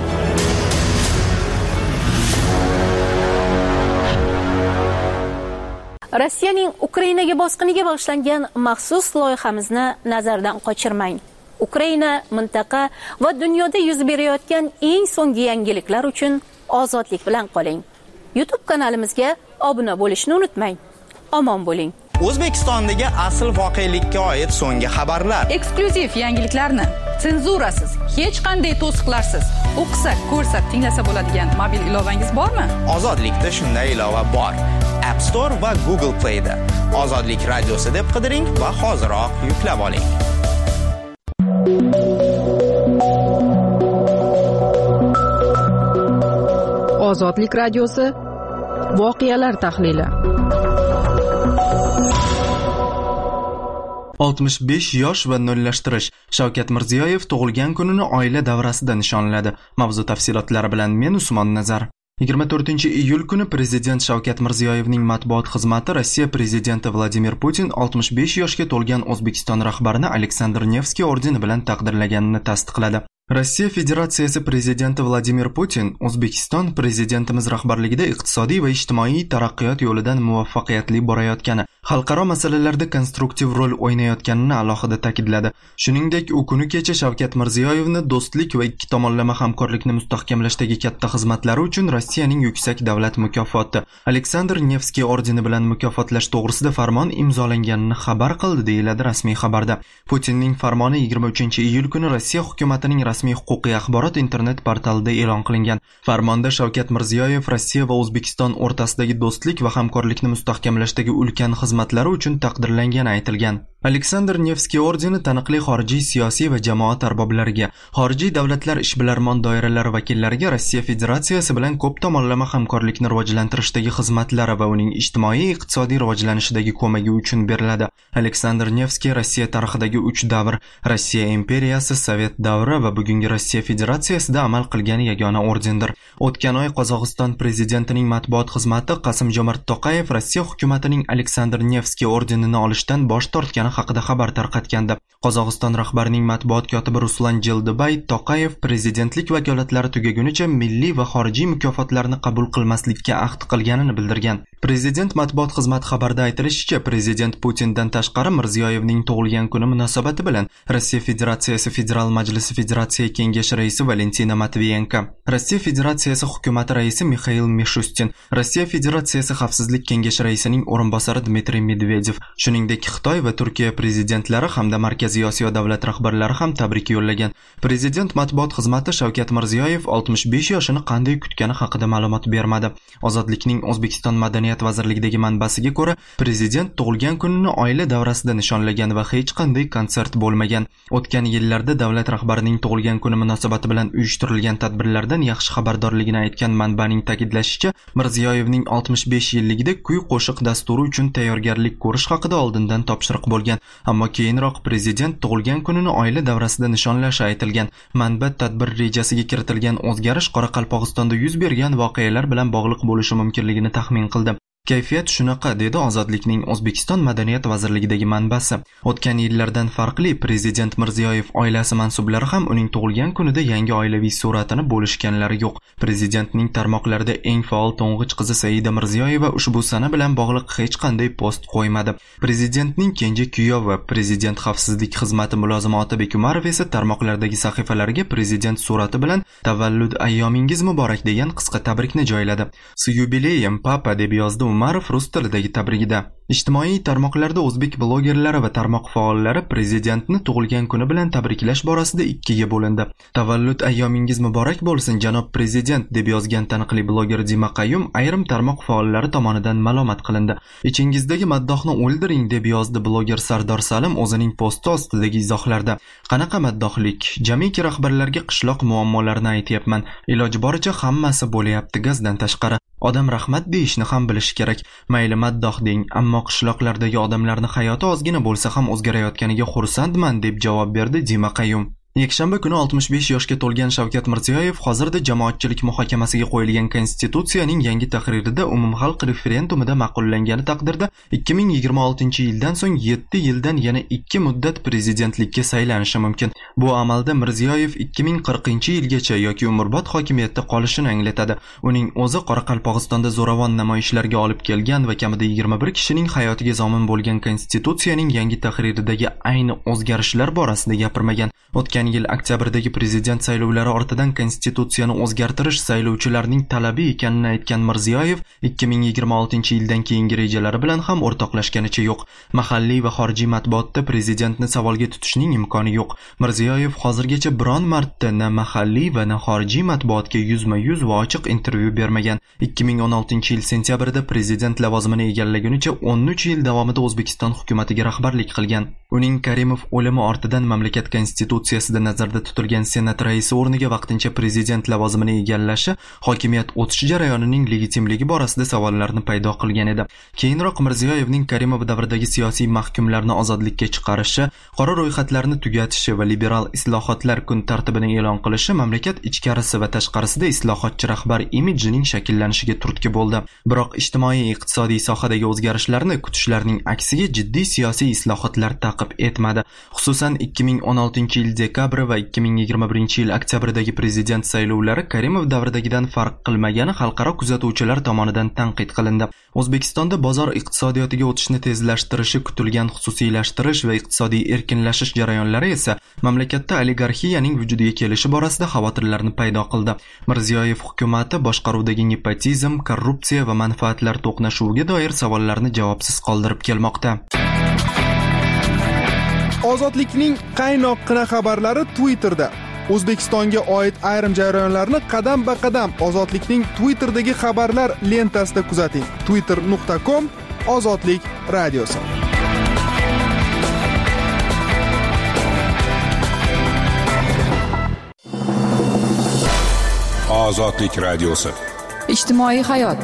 Speaker 21: Rossiyaning Ukrainaga bosqiniga bag'ishlangan maxsus loyihamizni nazardan qochirmang. Ukraina, mintaqa va dunyoda yuz berayotgan eng so'nggi yangiliklar uchun ozodlik bilan qoling. YouTube kanalimizga obuna bo'lishni unutmang. Omon bo'ling.
Speaker 15: O'zbekistondagi asl voqelikka oid so'nggi xabarlar.
Speaker 16: Eksklyuziv yangiliklarni senzurasiz, hech qanday to'siqlarsiz o'qisa, ko'rsa, tinglasa bo'ladigan mobil ilovangiz bormi?
Speaker 15: Ozodlikda shunday ilova bor. App Store va Google Play da Ozodlik radiosi deb qidiring va hoziroq yuklab oling.
Speaker 3: Ozodlik radiosi voqealar tahlili.
Speaker 1: oltmish besh yosh va nollashtirish. Shavkat Mirziyoyev tug'ilgan kunini oila davrasida nishonladi. Mavzu tafsilotlari bilan men Usmon Nazar. yigirma to'rtinchi iyul kuni Prezident Shavkat Mirziyoyevning matbuot xizmati Rossiya prezidenti Vladimir Putin oltmish besh yoshga to'lgan O'zbekiston rahbarini Aleksandr Nevskiy ordeni bilan taqdirlaganini tasdiqladi. Rossiya Federatsiyasi prezidenti Vladimir Putin O'zbekiston prezidentimiz rahbarligida iqtisodiy va ijtimoiy taraqqiyot yo'lidan muvaffaqiyatli borayotgani, xalqaro masalalarda konstruktiv rol o'ynayotganini alohida ta'kidladi. Shuningdek, u kuni kecha Shavkat Mirziyoyevni do'stlik va ikki tomonlama hamkorlikni mustahkamlashdagi katta xizmatlari uchun Rossiyaning yuksak davlat mukofoti Aleksandr Nevskiy ordeni bilan mukofotlash to'g'risida farmon imzolanganini xabar qildi, deyiladi rasmiy xabarda. Putinning farmoni yigirma uchinchi iyul kuni Rossiya hukumatining rasmiy huquqiy axborot internet portalida e'lon qilingan. Farmonda Shavkat Mirziyoyev Rossiya va O'zbekiston o'rtasidagi do'stlik va hamkorlikni mustahkamlashdagi ulkan xizmatlari uchun taqdirlangani aytilgan. Aleksandr Nevskiy ordeni taniqli xorijiy siyosiy va jamoat arboblariga, xorijiy davlatlar ishbilarmon doiralari vakillariga Rossiya Federatsiyasi bilan ko'p tomonlama hamkorlikni rivojlantirishdagi xizmatlari va uning ijtimoiy iqtisodiy rivojlanishidagi ko'magi uchun beriladi. Aleksandr Nevskiy Rossiya tarixidagi uch davr, Rossiya imperiyasi, Sovet davri va bugungi Rossiya Federatsiyasida amal qilgan yagona ordendir. O'tgan oy Qozog'iston prezidentining matbuot xizmati Qasim-Jomart To'qayev Rossiya hukumatining Aleksandr Nevskiy ordenini olishdan bosh tortgani haqida xabar tarqatgandi. Qozog'iston rahbarining matbuot kotibi Ruslan Jeldibay To'qayev prezidentlik vakolatlari tugagunicha milliy va xorijiy mukofotlarni qabul qilmaslikka ahd qilganini bildirgan. Prezident matbuot xizmati xabarida aytilishicha, prezident Putindan tashqari Mirziyoyevning tug'ilgan kuni munosabati bilan Rossiya Federatsiyasi Federal Majlisi Federatsiya Kengashi raisi Valentina Matviyenko, Rossiya Federatsiyasi hukumati raisi Mikhail Mishustin, Rossiya Federatsiyasi Xavfsizlik Kengashi raisining o'rinbosari Dmitriy Medvedev, shuningdek Xitoy va Turkiya prezidentlari hamda Markaziy Osiyo davlat rahbarlari ham tabrik yo'llagan. Prezident matbuot xizmati Shavkat Mirziyoyev oltmish besh yoshini qanday kutgani haqida ma'lumot bermadi. Ozodlikning O'zbekiston madaniyat vazirligidagi manbasiga ko'ra, prezident tug'ilgan kunini oila davrasida nishonlagan va hech qanday konsert bo'lmagan. O'tgan yillarda davlat rahbarining tug'ilgan kuni munosabati bilan uyushtirilgan tadbirlardan yaxshi xabardorligini aytgan manbaning ta'kidlashicha, Mirziyoyevning oltmish besh yilligida kuy-qo'shiq dasturi uchun tayyorgarlik ko'rish haqida oldindan topshiriq bo'lgan, ammo keyinroq prezident tug'ilgan kunini oila davrasida nishonlashi aytilgan. Manba tadbir rejasiga kiritilgan o'zgarish Qoraqalpog'istonda yuz bergan voqealar bilan bog'liq bo'lishi mumkinligini taxmin qildi. Kayfiyat shunaqa, dedi Ozodlikning O'zbekiston madaniyat vazirligidagi manbasi. O'tgan yillardan farqli, prezident Mirziyoyev oilasi mansublari ham uning tug'ilgan kunida yangi oilaviy suratini bo'lishganlari yo'q. Prezidentning tarmoqlarida eng faol to'ng'ich qizi Saida Mirziyoyeva ushbu sana bilan bog'liq hech qanday post qo'ymadi. Prezidentning kenja kuyovi, prezident xavfsizlik xizmati mulozimi Otabek Umarov esa tarmoqlardagi sahifalariga prezident surati bilan tavallud ayyomingiz muborak degan qisqa tabrikni joyladi. "С юбилеем, papa" deb yozdi Umarov rus tilidagi tabrigida. Ijtimoiy tarmoqlarda o'zbek blogerlari va tarmoq faollari prezidentni tug'ilgan kuni bilan tabriklash borasida ikkiga bo'lindi. "Tavallud ayyomingiz muborak bo'lsin, janob prezident" deb yozgan taniqli bloger Dima Qayyum ayrim tarmoq faollari tomonidan malomat qilindi. "Ichingizdagi maddohni o'ldiring" deb yozdi bloger Sardor Salim o'zining posti ostidagi izohlarda. "Qanaqa maddohlik? Jamiki rahbarlarga qishloq muammolarini aytyapman. Iloji boricha hammasi bo'layapti gazdan tashqari. Odam rahmat deyishni ham bilishi kerak. Mayli maddoh deng, ammo qishloqlardagi odamlarning hayoti ozgina bo'lsa ham o'zgarayotganiga xursandman" deb javob berdi Dima Qayyum. Yakshanba kuni oltmish besh yoshga to'lgan Shavkat Mirziyoyev hozirda jamoatchilik muhokamasiga qo'yilgan konstitutsiyaning yangi tahririda umumxalq referendumida ma'qullangani taqdirda ikki ming yigirma oltinchi yildan so'ng yetti yildan yana ikki muddat prezidentlikka saylanishi mumkin. Bu amalda Mirziyoyev ikki ming qirqinchi yilgacha yoki umrbod hokimiyatda qolishini anglatadi. Uning o'zi Qoraqalpog'istonda zo'ravon namoyishlarga olib kelgan va kamida yigirma bir kishining hayotiga zomin bo'lgan konstitutsiyaning yangi tahriridagi ayni o'zgarishlar borasida gapirmagan. O'tgan yil oktyabrdagi prezident saylovlari ortidan konstitutsiyani o'zgartirish saylovchilarning talabi ekanini aytgan Mirziyoyev ikki ming yigirma oltinchi yildan keyingi rejalari bilan ham o'rtoqlashganicha yo'q. Mahalliy va xorijiy matbuotda prezidentni savolga tutishning imkoni yo'q. Mirziyoyev hozirgacha biron marta na mahalliy va na xorijiy matbuotga yuzma-yuz va ochiq intervyu bermagan. ikki ming o'n oltinchi yil sentyabrida prezident lavozimini egallagunicha o'n uch yil davomida O'zbekiston hukumatiga rahbarlik qilgan. Uning Karimov o'limi ortidan mamlakat konstitutsiyasida nazarda tutilgan senat raisi o'rniga vaqtincha prezident lavozimini egallashi hokimiyat o'tish jarayonining legitimligi borasida savollarni paydo qilgan edi. Keyinroq Mirziyoyevning Karimov davridagi siyosiy mahkumlarni ozodlikka chiqarishi, qora ro'yxatlarni tugatishi va liberal islohotlar kun tartibini e'lon qilishi mamlakat ichkarisi va tashqarisida islohotchi rahbar imidjining shakllanishiga turtki bo'ldi. Biroq ijtimoiy iqtisodiy sohadagi o'zgarishlarni kutishlarning aksiga jiddiy siyosiy islohotlar ta'qib etmadi. Xususan ikki ming o'n oltinchi yil dekabr va ikki ming yigirma birinchi yil oktyabrdagi prezident saylovlari Karimov davridagidan farq qilmagani xalqaro kuzatuvchilar tomonidan tanqid qilindi. O'zbekistonda bozor iqtisodiyotiga o'tishni tezlashtirishi kutilgan xususiylashtirish va iqtisodiy erkinlashish jarayonlari esa mamlakatda oligarxiyaning vujudiga kelishi borasida xavotirlarni paydo qildi. Mirziyoyev hukumati boshqaruvdagi nepotizm, korrupsiya va manfaatlar to'qnashuviga doir savollarni javobsiz qoldirib kelmoqda.
Speaker 2: Ozodlikning qaynoqqina xabarlari Twitterda. O'zbekistonga oid ayrim jarayonlarni qadam-ba-qadam Ozodlikning Twitterdagi xabarlar lentasida kuzating. twitter nuqta com Ozodlik radiosi.
Speaker 19: Ozodlik radiosi.
Speaker 3: Ijtimoiy hayot.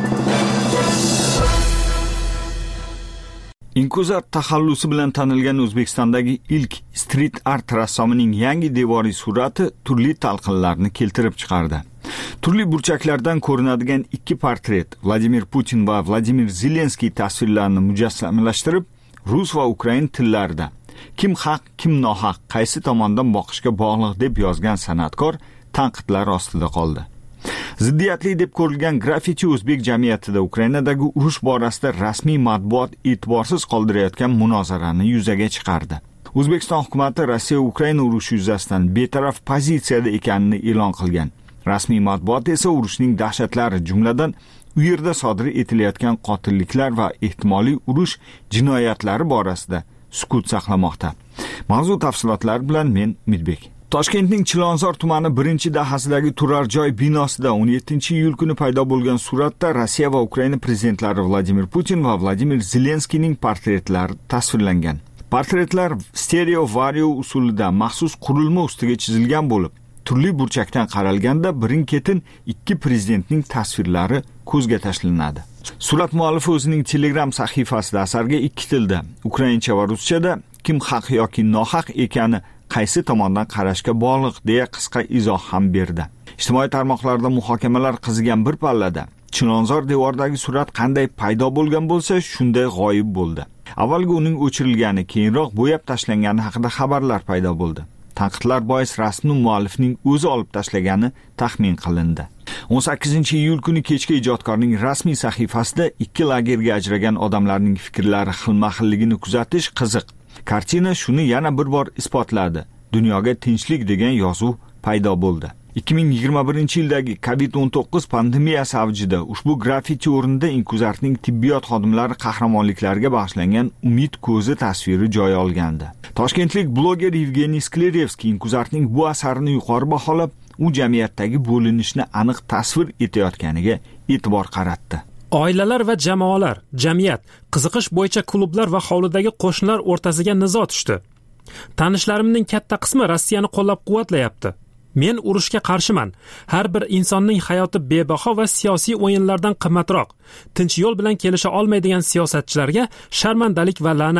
Speaker 7: Inkuzat taxallusi bilan tanilgan O'zbekistondagi ilk street art rassomining yangi devoriy surati turli talqinlarni keltirib chiqardi. Turli burchaklardan ko'rinadigan ikki portret Vladimir Putin va Vladimir Zelenskiy tasvirlarini mujassamlashtirib, rus va ukrain tillarida kim haq, kim nohaq, qaysi tomondan boqishga bog'liq deb yozgan san'atkor tanqidlar ostida qoldi. Ziddiyatli deb ko'rilgan grafiti o'zbek jamiyatida Ukrainadagi urush borasida rasmiy matbuot e'tiborsiz qoldirayotgan munozarani yuzaga chiqardi. O'zbekiston hukumatı Rossiya-Ukraina urushi yuzasidan betaraf pozitsiyada ekanini e'lon qilgan. Rasmiy matbuot esa urushning dahshatlari, jumladan u yerda sodir etilayotgan qotilliklar va ehtimoliy urush jinoyatlari borasida sukut saqlamoqda. Mavzu tafsilotlari bilan men Midbek. Toshkentning Chilonzor tumani birinchi dahasidagi turar joy binosida o'n yettinchi iyul kuni paydo bo'lgan suratda Rossiya va Ukraina prezidentlari Vladimir Putin va Vladimir Zelenskiyning portretlari tasvirlangan. Portretlar stereo vario usulida maxsus qurilma ustiga chizilgan bo'lib, turli burchakdan qaralganda birin-ketin ikki prezidentning tasvirlari ko'zga tashlanadi. Surat muallifi o'zining Telegram sahifasida asarga ikki tilda, ukraincha va ruschada kim haq yoki nohaq ekani qaysi tomondan qarashga bog'liq deya qisqa izoh ham berdi. Ijtimoiy tarmoqlarda muhokamalar qizigan bir pallada Chilonzor devoridagi surat qanday paydo bo'lgan bo'lsa, shunday g'oyib bo'ldi. Avvalgi uning o'chirilgani, keyinroq bo'yab tashlangani haqida xabarlar paydo bo'ldi. Tanqidlar bois rasmni muallifning o'zi olib tashlagani taxmin qilindi. o'n sakkizinchi iyul kuni kechga ijodkorning rasmiy sahifasida ikki lagerga ajragan odamlarning fikrlari xilma-xilligini kuzatish qiziq. Kartina shuni yana bir bor isbotladi. Dunyoga tinchlik degan yozuv paydo bo'ldi. ikki ming yigirma birinchi yildagi covid o'n to'qqiz pandemiyasi avjida ushbu grafiti o'rnida Inkuzartning tibbiyot xodimlari qahramonliklariga bag'ishlangan Umid ko'zi tasviri joy olgandi. Toshkentlik bloger Yevgeniy Sklerevskiy Inkuzartning bu asarini yuqori baholab, u jamiyatdagi bo'linishni aniq tasvir etayotganiga e'tibor qaratdi.
Speaker 4: Oilalar va jamoalar, jamiyat, qiziqish bo'yicha klublar va hovlidagi qo'shnilar o'rtasiga nizo tushdi. Tanishlarimning katta qismi Rossiyani qo'llab-quvvatlayapti. Men urushga qarshiman. Har bir insonning hayoti bebaho va siyosiy o'yinlardan qimmatroq. Tinch yo'l bilan kelisha olmaydigan siyosatchilarga sharmandalik va la'nat.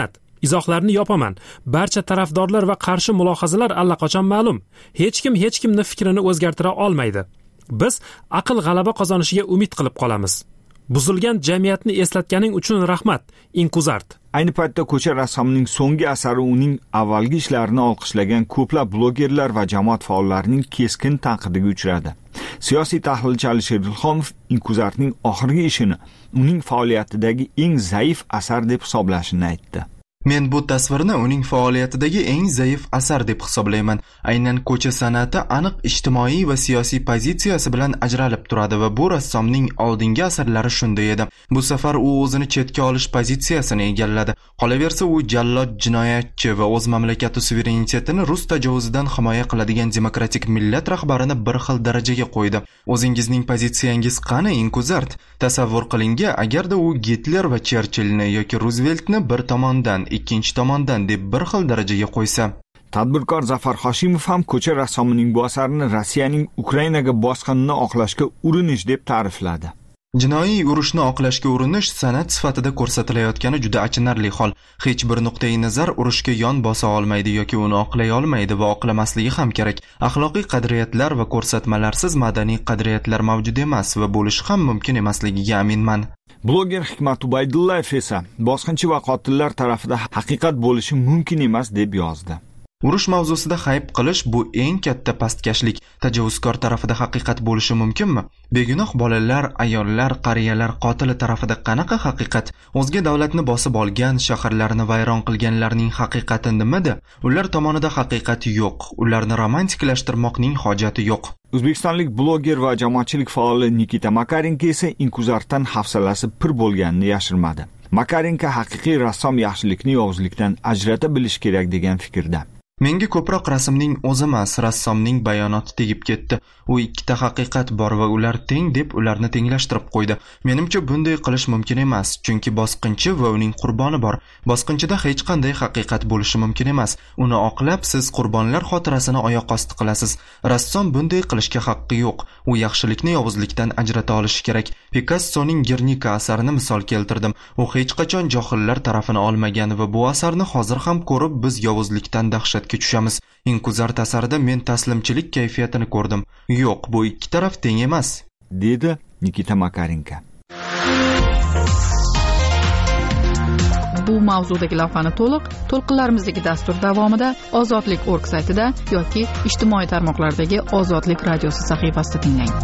Speaker 4: Izohlarni yopaman. Barcha tarafdorlar va qarshi mulohazalar allaqachon ma'lum. Hech kim hech kimni fikrini o'zgartira olmaydi. Biz aql g'alaba qozonishiga umid qilib qolamiz. Buzilgan jamiyatni eslatganing uchun rahmat, Inkuzart.
Speaker 7: Ayni paytda ko'cha rassomining so'nggi asari uning avvalgi ishlarini olqishlagan ko'plab blogerlar va jamoat faollarining keskin tanqidiga uchradi. Siyosiy tahlilchi Alisher Ilhomov Inkuzartning oxirgi ishini uning faoliyatidagi eng zaif asar deb hisoblashini aytdi.
Speaker 1: Men bu tasvirni uning faoliyatidagi eng zaif asar deb hisoblayman. Aynan ko'cha san'ati aniq ijtimoiy va siyosiy pozitsiyasi bilan ajralib turadi va bu rassomning oldingi asarlari shunday edi. Bu safar u o'zini chetga olish pozitsiyasini egalladi. Qolaversa u jallod, jinoyatchi va o'z mamlakati suverenitetini rus tajovuzidan himoya qiladigan demokratik millat rahbarini bir xil darajaga qo'ydi. O'zingizning pozitsiyangiz qani, Inkuzart? Tasavvur qiling, agarda u Gitler va Cherchillni yoki Ruzveltni bir tomondan ikkinchi tomondan deb bir xil darajaga qo'ysa.
Speaker 7: Tadbirkor Zafar Hoshimov ham ko'cha rassomining bu asarini Rossiyaning Ukrainaga bosqinini oqlashga urinish deb ta'rifladi.
Speaker 1: Jinoiy urushni oqlashga urinish san'at sifatida ko'rsatilayotgani juda achinarli hol. Hech bir nuqtai nazar urushga yon bosa olmaydi yoki uni oqlay olmaydi va oqlamasligi ham kerak. Axloqiy qadriyatlar va ko'rsatmalarsiz madaniy qadriyatlar mavjud emas va bo'lishi ham mumkin emasligiga aminman.
Speaker 7: Bloger Hikmat Ubaydullayev esa bosqinchi va qotillar tarafida haqiqat bo'lishi mumkin emas deb yozdi.
Speaker 1: Urush mavzusida hayb qilish bu eng katta pastkashlik. Tajovuzkor tarafida haqiqat bo'lishi mumkinmi? Begunoh bolalar, ayollar, qariyalar qotili tarafida qanaqa haqiqat? O'zga davlatni bosib olgan, shaharlarni vayron qilganlarning haqiqati nimada? Ular tomonida haqiqat yo'q. Ularni romantiklashtirmoqning hojati yo'q.
Speaker 7: O'zbekistonlik bloger va jamoatchilik faoli Nikita Makarenko esa Inkuzartdan hafsalasi pir bo'lganini yashirmadi. Makarenko haqiqiy rassom yaxshilikni yovuzlikdan ajrata bilish kerak degan fikrda.
Speaker 1: Menga ko'proq rasmning o'zi emas, rassomning bayonoti tegib ketdi. U ikkita haqiqat bor va ular teng deb ularni tenglashtirib qo'ydi. Menimcha bunday qilish mumkin emas, chunki bosqinchi va uning qurboni bor. Bosqinchida hech qanday haqiqat bo'lishi mumkin emas. Uni oqlab siz qurbonlar xotirasini oyoq osti qilasiz. Rassom bunday qilishga haqqi yo'q. U yaxshilikni yovuzlikdan ajrata olishi kerak. Pikassoning Gernika asarini misol keltirdim. U hech qachon johillar tarafini olmagan va bu asarni hozir ham ko'rib biz yovuzlikdan dahshatga tushamiz. Inkuzart asarida men taslimchilik kayfiyatini ko'rdim. Yo'q, bu ikki taraf teng emas,
Speaker 7: dedi Nikita Makarenko.
Speaker 3: Bu mavzudagi lavhani to'liq to'lqinlarimizdagi dastur davomida Ozodlik nokta org saytida yoki ijtimoiy tarmoqlardagi Ozodlik radiosi sahifasida tinglang.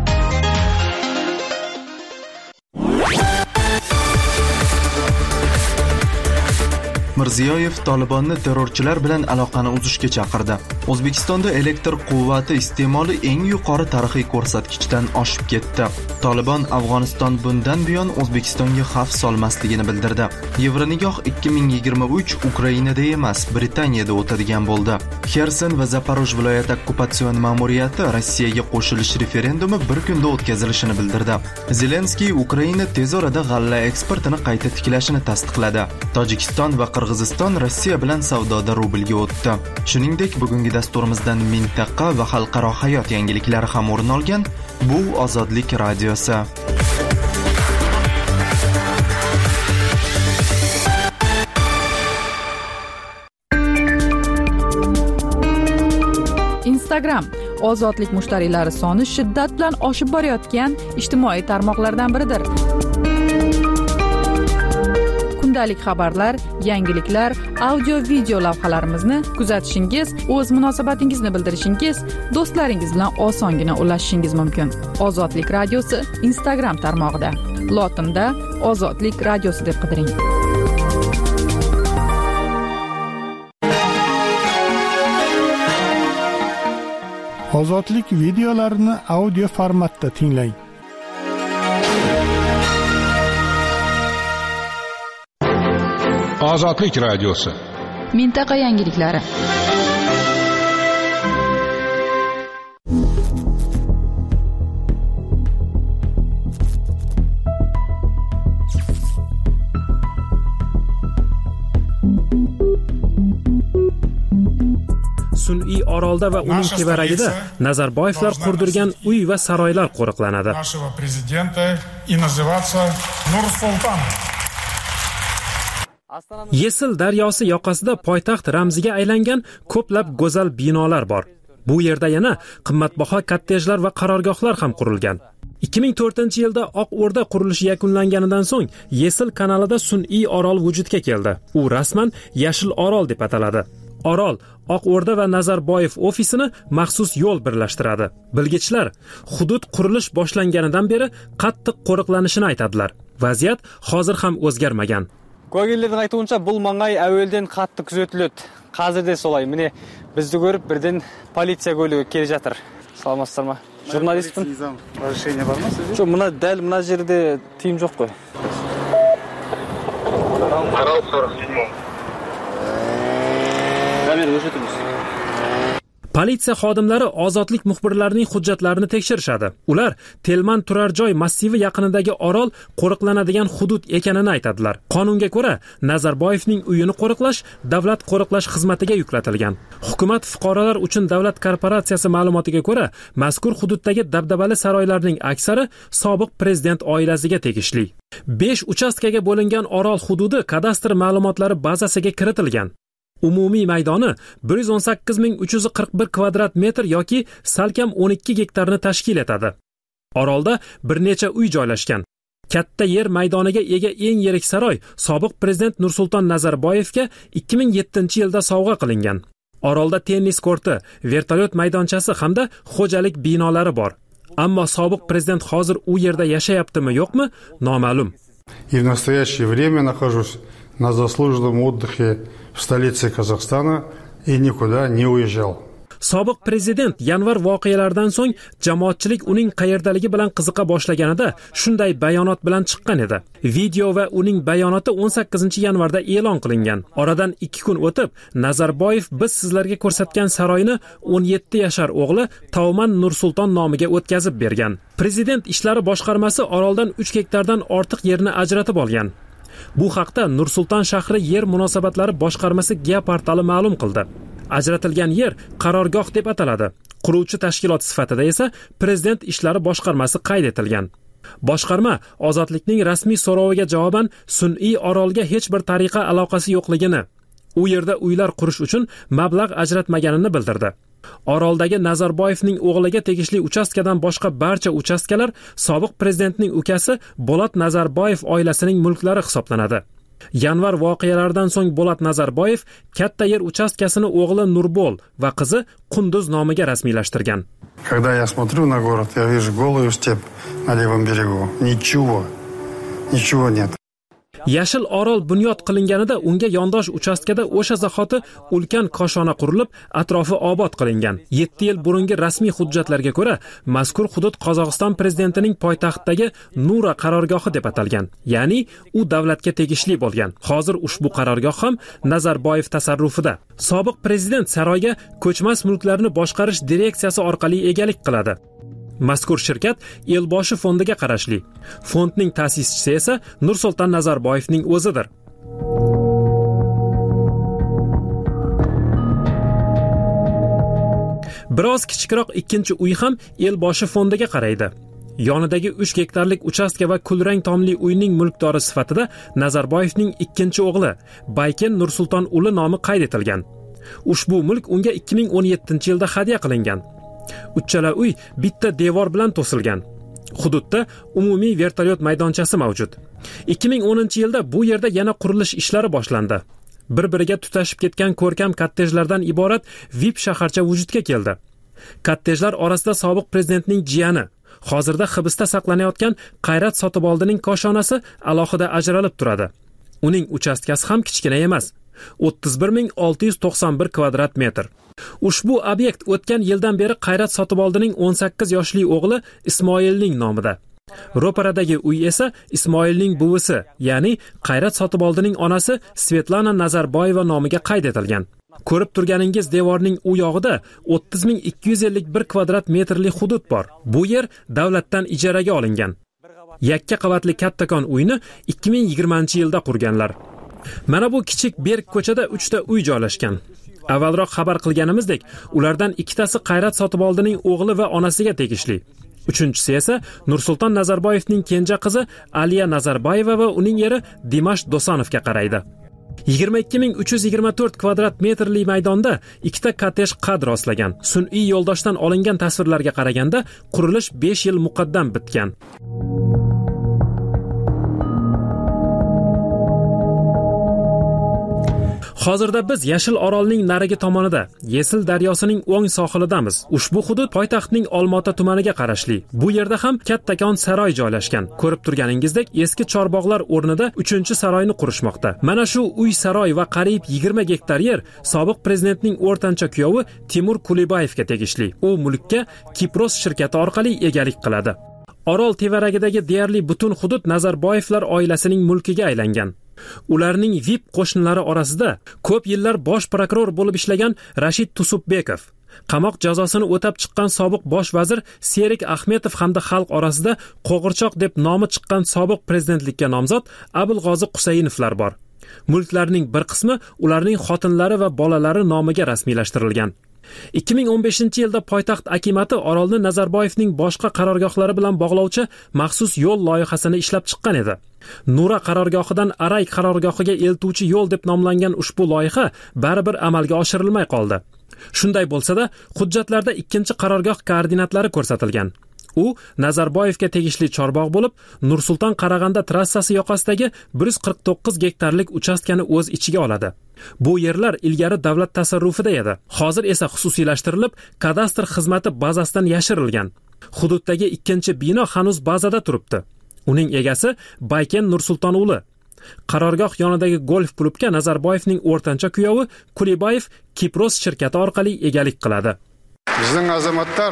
Speaker 1: Mirziyoyev Tolibonni terrorchilar bilan aloqani uzishga chaqirdi. O'zbekistonda elektr quvvati iste'moli eng yuqori tarixiy ko'rsatkichdan oshib ketdi. Tolibon Afg'oniston bundan buyon O'zbekistonga xavf solmasligini bildirdi. Yevronigoh ikki ming yigirma uch Ukrainada emas, Britaniyada o'tadigan bo'ldi. Xerson va Zaporoj viloyat okkupatsion ma'muriyati Rossiyaga qo'shilish referendumi bir kunda o'tkazilishini bildirdi. Zelenskiy Ukraina tez orada g'alla eksportini qayta tiklashini tasdiqladi. Tojikiston va Qirg'iziston Rossiya bilan savdoda rublga o'tdi. Shuningdek, bugungi dasturimizdan mintaqa va xalqaro hayot yangiliklari ham o'rin olgan. Bu Ozodlik radiosi.
Speaker 3: Instagram ozodlik mushtariylari soni shiddat bilan oshib borayotgan ijtimoiy tarmoqlardan biridir. Kundalik xabarlar, yangiliklar, audio-video lavhalarimizni kuzatishingiz, o'z munosabatingizni bildirishingiz, do'stlaringiz bilan osongina ulashishingiz mumkin. Ozodlik radiosi Instagram tarmog'ida. Lotinda Ozodlik radiosi deb qidiring.
Speaker 11: Ozodlik videolarini audio formatda tinglang.
Speaker 19: Ozodlik radiosi.
Speaker 3: Mintaqa yangiliklari.
Speaker 4: Sun'iy orolda va uning tevaragida Nazarboyevlar qurdirgan uy va saroylar qo'riqlanadi. Yesil daryosi yoqasida poytaxt ramziga aylangan ko'plab go'zal binolar bor. Bu yerda yana qimmatbaho kottejlar va qarorgohlar ham qurilgan. ikki ming to'rtinchi yilda Oq O'rda qurilishi yakunlanganidan so'ng Yesil kanalida sun'iy orol vujudga keldi. U rasman Yashil Orol deb ataladi. Orol Oq O'rda va Nazarboyev ofisini maxsus yo'l birlashtiradi. Bilgichlar hudud qurilish boshlanganidan beri qattiq qo'riqlanishini aytadilar. Vaziyat hozir ham o'zgarmagan.
Speaker 12: Kuvagillerдің айтуынша, бұл маңай әуелден қатты күзетіледі. Қазір де солай. Міне, бізді көріп, бірден полиция көлігі келе жатыр. Саламатсыздар ма? Журналистпін.
Speaker 20: Разрешение бар ма сізде?
Speaker 12: Жоқ, мына дәл мына жерде тыйым жоқ қой.
Speaker 20: Қарал сорок седьмой. Камера көрсетіңіз.
Speaker 4: Politsiya xodimlari ozodlik muxbirlarining hujjatlarini tekshirishadi. Ular Telman turar joy massivi yaqinidagi orol qo'riqlanadigan hudud ekanini aytadilar. Qonunga ko'ra, Nazarboyevning uyini qo'riqlash davlat qo'riqlash xizmatiga yuklatilgan. Hukumat fuqarolar uchun davlat korporatsiyasi ma'lumotiga ko'ra, mazkur hududdagi dabdabali saroylarning aksari sobiq prezident oilasiga tegishli. besh uchastkaga bo'lingan orol hududi kadastr ma'lumotlari bazasiga kiritilgan. Umumiy maydoni bir yuz o'n sakkiz ming uch yuz qirq bir kvadrat metr yoki salkam o'n ikki gektarni tashkil etadi. Orolda bir necha uy joylashgan. Katta yer maydoniga ega eng yirik saroy sobiq prezident Nursulton Nazarboyevga ikki ming yettinchi yilda sovg'a qilingan. Orolda tennis korti, vertolyot maydonchasi hamda xo'jalik binolari bor. Ammo sobiq prezident hozir u yerda yashayaptimi, yo'qmi, noma'lum.
Speaker 13: И в настоящее время нахожусь на заслуженном отдыхе в столице Казахстана и никуда не уезжал.
Speaker 4: Sobiq prezident yanvar voqealaridan so'ng jamoatchilik uning qayerdaligi bilan qiziqa boshlaganida shunday bayonot bilan chiqqan edi. Video va uning bayonoti o'n sakkizinchi yanvarda e'lon qilingan. Oradan ikki kun o'tib, Nazarboyev biz sizlarga ko'rsatgan saroyni o'n yetti yashar o'g'li Tavman Nursulton nomiga o'tkazib bergan. Prezident ishlari boshqarmasi oroldan uch gektardan ortiq yerni ajratib olgan. Bu haqda Nursulton shahri yer munosabatlari boshqarmasi geoportali ma'lum qildi. Ajratilgan yer qarorgoh deb ataladi. Quruvchi tashkilot sifatida esa prezident ishlari boshqarmasi qayd etilgan. Boshqarma ozodlikning rasmiy so'roviga javoban sun'iy orolga hech bir tariqa aloqasi yo'qligini, u yerda uylar qurish uchun mablag' ajratmaganini bildirdi. Oroldagi Nazarboyevning o'g'liga tegishli uchastkadan boshqa barcha uchastkalar sobiq prezidentning ukasi Bolat Nazarboyev oilasining mulklari hisoblanadi. Yanvar voqealaridan so'ng Bolat Nazarboyev katta yer uchastkasini o'g'li Nurbol va qizi Qunduz nomiga rasmiylashtirgan.
Speaker 13: Когда я смотрю на город, я вижу голую степь на левом берегу. Ничего. Ничего нет.
Speaker 4: Yashil Orol bunyod qilinganida unga yondosh uchastkada o'sha zahoti ulkan koshona qurilib, atrofi obod qilingan. yetti yil burungi rasmiy hujjatlarga ko'ra, mazkur hudud Qozog'iston prezidentining poytaxtdagi Nura qarorgohi deb atalgan. Ya'ni u davlatga tegishli bo'lgan. Hozir ushbu qarorgoh ham Nazarboyev tasarrufida. Sobiq prezident saroyga ko'chmas mulklarni boshqarish direksiyasi orqali egalik qiladi. Mazkur shirkat Elboshi fondiga qarashli. Fondning ta'sischisi esa Nursulton Nazarboyevning o'zidir. Biroz kichikroq ikkinchi uy ham Elboshi fondiga qaraydi. Yonidagi uch gektarlik uchastka va kulrang tomli uyning mulkdori sifatida Nazarboyevning ikkinchi o'g'li Bayken Nursulton uli nomi qayd etilgan. Ushbu mulk unga ikki ming o'n yettinchi yilda hadya qilingan. Uchala uy bitta devor bilan to'silgan. Hududda umumiy vertolyot maydonchasi mavjud. ikki ming o'ninchi yilda bu yerda yana qurilish ishlari boshlandi. Bir-biriga tutashib ketgan ko'rkam kottejlardan iborat V I P shaharcha vujudga keldi. Kottejlar orasida sobiq prezidentning jiyani, hozirda hibsda saqlanayotgan Qayrat Sotiboldining koshonasi alohida ajralib turadi. Uning uchastkasi ham kichkina emas. o'ttiz bir ming olti yuz to'qson bir kvadrat metr. Ushbu obyekt o'tgan yildan beri Qayrat Sotiboldining o'n sakkiz yoshli o'g'li Ismoilning nomida. Ro'paradagi uy esa Ismoilning buvisi, ya'ni Qayrat Sotiboldining onasi Svetlana Nazarboyeva nomiga qayd etilgan. Ko'rib turganingiz devorning u yog'ida o'ttiz ming ikki yuz ellik bir kvadrat metrli hudud bor. Bu yer davlatdan ijaraga olingan. Yakka qavatli kattakon uyni ikki ming yigirmanchi yilda qurganlar. Mana bu kichik berk ko'chada uchta uy joylashgan. Avvalroq xabar qilganimizdek, ulardan ikkitasi Qayrat Sotiboldining o'g'li va onasiga tegishli. Uchinchisi esa Nursulton Nazarboyevning kenja qizi Aliya Nazarboyeva va uning eri Dimash Dosonovga qaraydi. yigirma ikki ming uch yuz yigirma to'rt kvadrat metrli maydonda ikkita kottej qad rostlagan. Sun'iy yo'ldoshdan olingan tasvirlarga qaraganda qurilish besh yil muqaddam bitgan. Hozirda biz Yashil Orolning narigi tomonida, Yesil daryosining o'ng sohilidamiz. Ushbu hudud poytaxtning Olmaota tumaniga qarashli. Bu yerda ham kattakon saroy joylashgan. Ko'rib turganingizdek, eski chorbog'lar o'rnida uchinchi saroyni qurishmoqda. Mana shu uy-saroy va qariyb yigirma gektar yer sobiq prezidentning o'rtancha kuyovi Timur Kulibayevga tegishli. U mulkka Kipros shirkati orqali egalik qiladi. Orol tevaragidagi deyarli butun hudud Nazarboyevlar oilasining mulkiga aylangan. Ularning V I P qo'shnilari orasida ko'p yillar bosh prokuror bo'lib ishlagan Rashid Tusubbekov, qamoq jazosini o'tab chiqqan sobiq bosh vazir Serik Ahmetov hamda xalq orasida qo'g'irchoq deb nomi chiqqan sobiq prezidentlikka nomzod Abulg'ozi Qusaynovlar bor. Mulklarning bir qismi ularning xotinlari va bolalari nomiga rasmiylashtirilgan. ikki ming o'n beshinchi yilda poytaxt akimati Orolni Nazarboyevning boshqa qarorgohlari bilan bog'lovchi maxsus yo'l loyihasini ishlab chiqqan edi. Nura qarorgohidan Aray qarorgohiga eltuvchi yo'l deb nomlangan ushbu loyiha baribir amalga oshirilmay qoldi. Shunday bo'lsa-da, hujjatlarda ikkinchi qarorgoh koordinatlari ko'rsatilgan. U Nazarboyevga tegishli chorbog' bo'lib, Nur-Sulton Qarag'anda trassasi yoqasidagi bir yuz qirq to'qqiz gektarlik uchastkani o'z ichiga oladi. Bu yerlar ilgari davlat tasarrufida edi. Hozir esa xususiylashtirilib, kadastr xizmati bazasidan yashirilgan. Hududdagi ikkinchi bino hanuz bazada turibdi. Uning egasi Bayken Nur-Sulton o'g'li. Qarorgoh yonidagi golf klubga Nazarboyevning o'rtancha kuyovi Kulibayev Kipros shirkati orqali egalik qiladi.
Speaker 13: Bizning azamatlar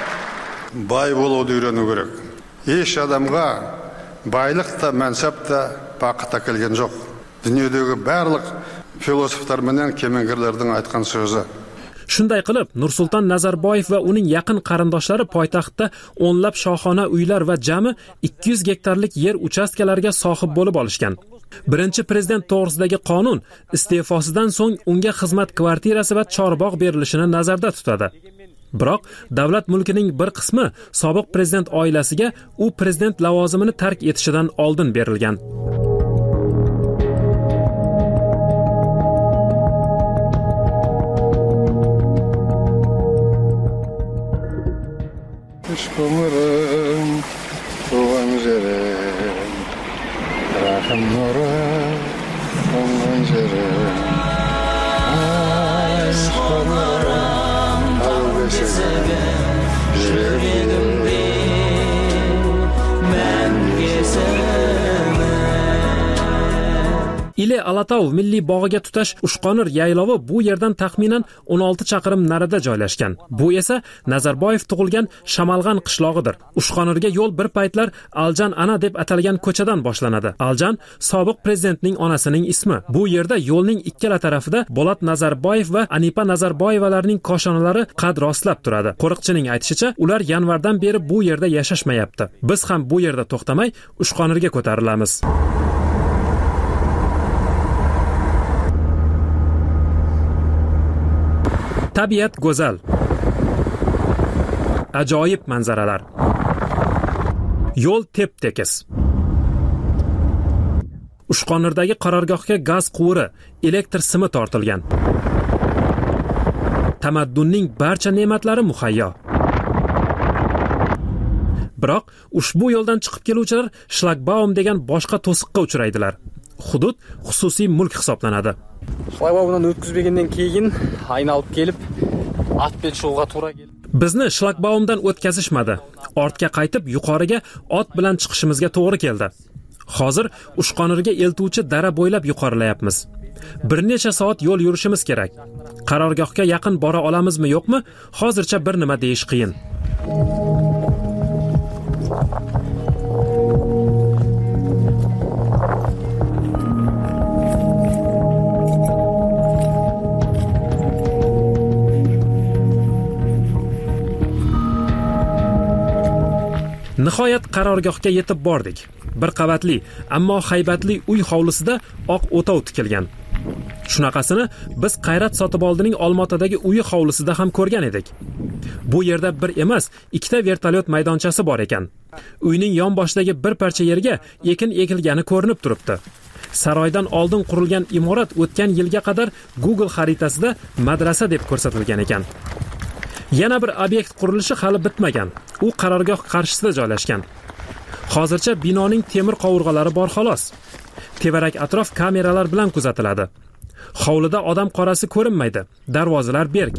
Speaker 13: boy bo'lуды o'rganu kerak. Hech odamga boylik da, mansab da baqit kelgan yo'q. Dunyodagi barliq filosoflar bilan kemengirlarning aytgan so'zi.
Speaker 4: Shunday qilib, Nur-Sulton Nazarboyev va uning yaqin qarindoshlari poytaxtda o'nlab shohona uylar va jami ikki yuz gektarlik yer uchastkalariga sohib bo'lib olishgan. Birinchi prezident to'g'risidagi qonun iste'fosidan so'ng unga xizmat kvartirasi va chorbog' berilishini nazarda tutadi. Biroq davlat mulkining bir qismi sobiq prezident oilasiga u prezident lavozimini tark etishidan oldin berilgan.
Speaker 13: Şkomurum, tuğan jerim, rahim nurum, tuğan jerim. Ay şkomurum, al beşegim, jirerim değil, men gezerim.
Speaker 4: Ile Alatov milliy bog'iga tutash Ushqonir yaylovi bu yerdan taxminan o'n olti chaqirim narida joylashgan. Bu esa Nazarboyev tug'ilgan Shamalg'an qishlog'idir. Ushqonirga yo'l bir paytlar Aljan ana deb atalgan ko'chadan boshlanadi. Aljan sobiq prezidentning onasining ismi. Bu yerda yo'lning ikkala tarafida Bolat Nazarboyev va Anipa Nazarboyevalarning koshonalari qad rostlab turadi. Qo'riqchining aytishicha, ular yanvardan beri bu yerda yashashmayapti. Biz ham bu yerda to'xtamay Ushqonirga ko'tarilamiz. Tabiat go'zal. Ajoyib manzaralar. Yo'l tep-tekis. Ushqonirdagi qarorgohga gaz quvuri, elektr simi tortilgan. Tamaddunning barcha ne'matlari muhayyo. Biroq ushbu yo'ldan chiqib keluvchilar shlagbaum degan boshqa to'siqqa uchraydilar. Hudud xususiy mulk hisoblanadi.
Speaker 12: Shlagbaumdan o'tkazmagandan keyin aylanib kelib, atbel sho'g'ga to'g'ri keldi.
Speaker 4: Bizni shlagbaumdan o'tkazishmadi. Ortga qaytib yuqoriga ot bilan chiqishimizga to'g'ri keldi. Hozir Ushqonirga eltuvchi dara bo'ylab yuqorilayapmiz. Bir necha soat yo'l yurishimiz kerak. Qarorgohga yaqin bora olamizmi, yo'qmi? Hozircha bir nima deyish qiyin. Nihoyat qarorgohga yetib bordik. Bir qavatli, ammo haybatli uy hovlisida oq o'tov tikilgan. Shunaqasini biz Qayrat Sotiboldining Olmaotadagi uyi hovlisida ham ko'rgan edik. Bu yerda bir emas, ikkita vertolyot maydonchasi bor ekan. Uyning yon boshidagi bir parcha yerga ekin ekilgani ko'rinib turibdi. Saroydan oldin qurilgan imorat o'tgan yilga qadar Google xaritasida madrasa deb ko'rsatilgan ekan. Yana bir obyekt qurilishi hali bitmagan. U qarorgoh qarshisida joylashgan. Hozircha binoning temir qovurg'alari bor xolos. Tevarak atrof kameralar bilan kuzatiladi. Hovlida odam qorasi ko'rinmaydi. Darvozalar berk.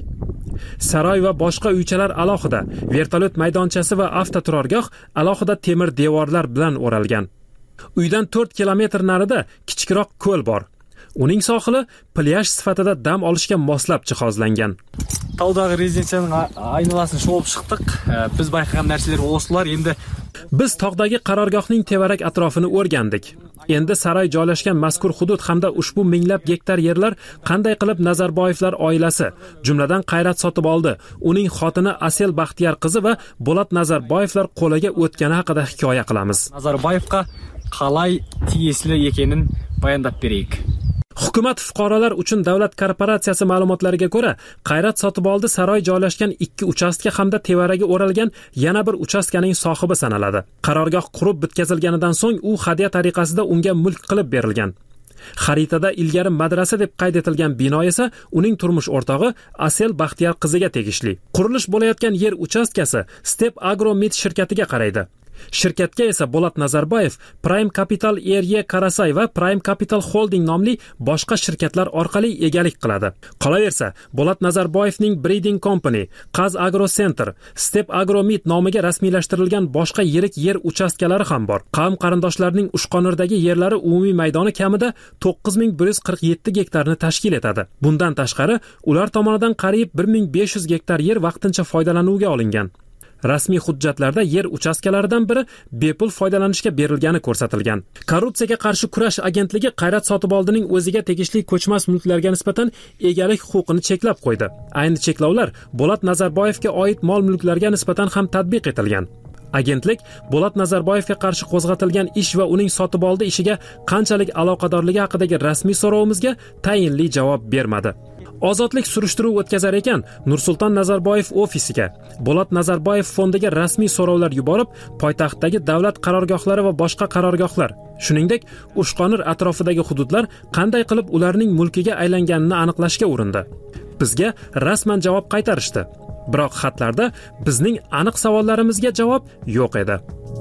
Speaker 4: Saroy va boshqa uychalar alohida, vertolyot maydonchasi va avtoturargoh alohida temir devorlar bilan o'ralgan. Uydan to'rt kilometr narida kichikroq ko'l bor. Uning sohili plyaj sifatida dam olishga moslab jihozlangan.
Speaker 12: Tauдағы rezidensiyaning aynalasini sho'lib chiqdik. Biz bayqagan narsalar o'slar. Endi
Speaker 4: biz tog'dagi qarorgohning tevarak atrofini o'rgandik. Endi saroy joylashgan mazkur hudud hamda ushbu minglab gektar yerlar qanday qilib Nazarboyevlar oilasi, jumladan Qayrat sotib oldi, uning xotini Asel Baxtiyor qizi va Bolat Nazarboyevlar qo'liga o'tgani haqida hikoya qilamiz.
Speaker 12: Nazarboyevga qalay tiyesli ekanini bayondab beraylik.
Speaker 4: Hukumat fuqarolar uchun davlat korporatsiyasi ma'lumotlariga ko'ra, Qayrat sotib oldi saroy joylashgan ikki uchastka hamda tevaragi o'ralgan yana bir uchastkaning sohibi sanaladi. Qarorgoh qurib bitkazilganidan so'ng u hadya tariqasida unga mulk qilib berilgan. Xaritada ilgari madrasa deb qayd etilgan bino esa uning turmush o'rtog'i Asel Baxtiyor qiziga tegishli. Qurilish bo'layotgan yer uchastkasi Step Agro Meat shirkatiga qaraydi. Shirkatga esa Bolat Nazarboyev, Prime Capital R Y Karasay va Prime Capital Holding nomli boshqa shirkatlar orqali egalik qiladi. Qolaversa, Bolat Nazarboyevning Breeding Company, Qaz Agro Center, Step Agro Meat nomiga rasmiylashtirilgan boshqa yirik yer uchastkalari ham bor. Qavm qarindoshlarining Ushqonirdagi yerlari umumiy maydoni kamida to'qqiz ming bir yuz qirq yetti gektarni tashkil etadi. Bundan tashqari, ular tomonidan qariyb bir ming besh yuz gektar yer vaqtincha foydalanuvga olingan. Rasmiy hujjatlarda yer uchastkalaridan biri bepul foydalanishga berilgani ko'rsatilgan. Korrupsiyaga qarshi kurash agentligi Qayrat sotib oldining o'ziga tegishli ko'chmas mulklarga nisbatan egalik huquqini cheklab qo'ydi. Ayni cheklovlar Bolat Nazarboyevga oid mol-mulklarga nisbatan ham tatbiq etilgan. Agentlik Bolat Nazarboyevga qarshi qo'zg'atilgan ish va uning sotib oldi ishiga qanchalik aloqadorligi haqidagi rasmiy so'rovimizga tayinli javob bermadi. Ozodlik surishtiruv o'tkazar ekan, Nursulton Nazarboyev ofisiga, Bolat Nazarboyev fondiga rasmiy so'rovlar yuborib, poytaxtdagi davlat qarorgohlari va boshqa qarorgohlar, shuningdek, Ushqonir atrofidagi hududlar qanday qilib ularning mulkiga aylanganini aniqlashga urindi. Bizga rasman javob qaytarishdi. Biroq xatlarda bizning aniq savollarimizga javob yo'q edi.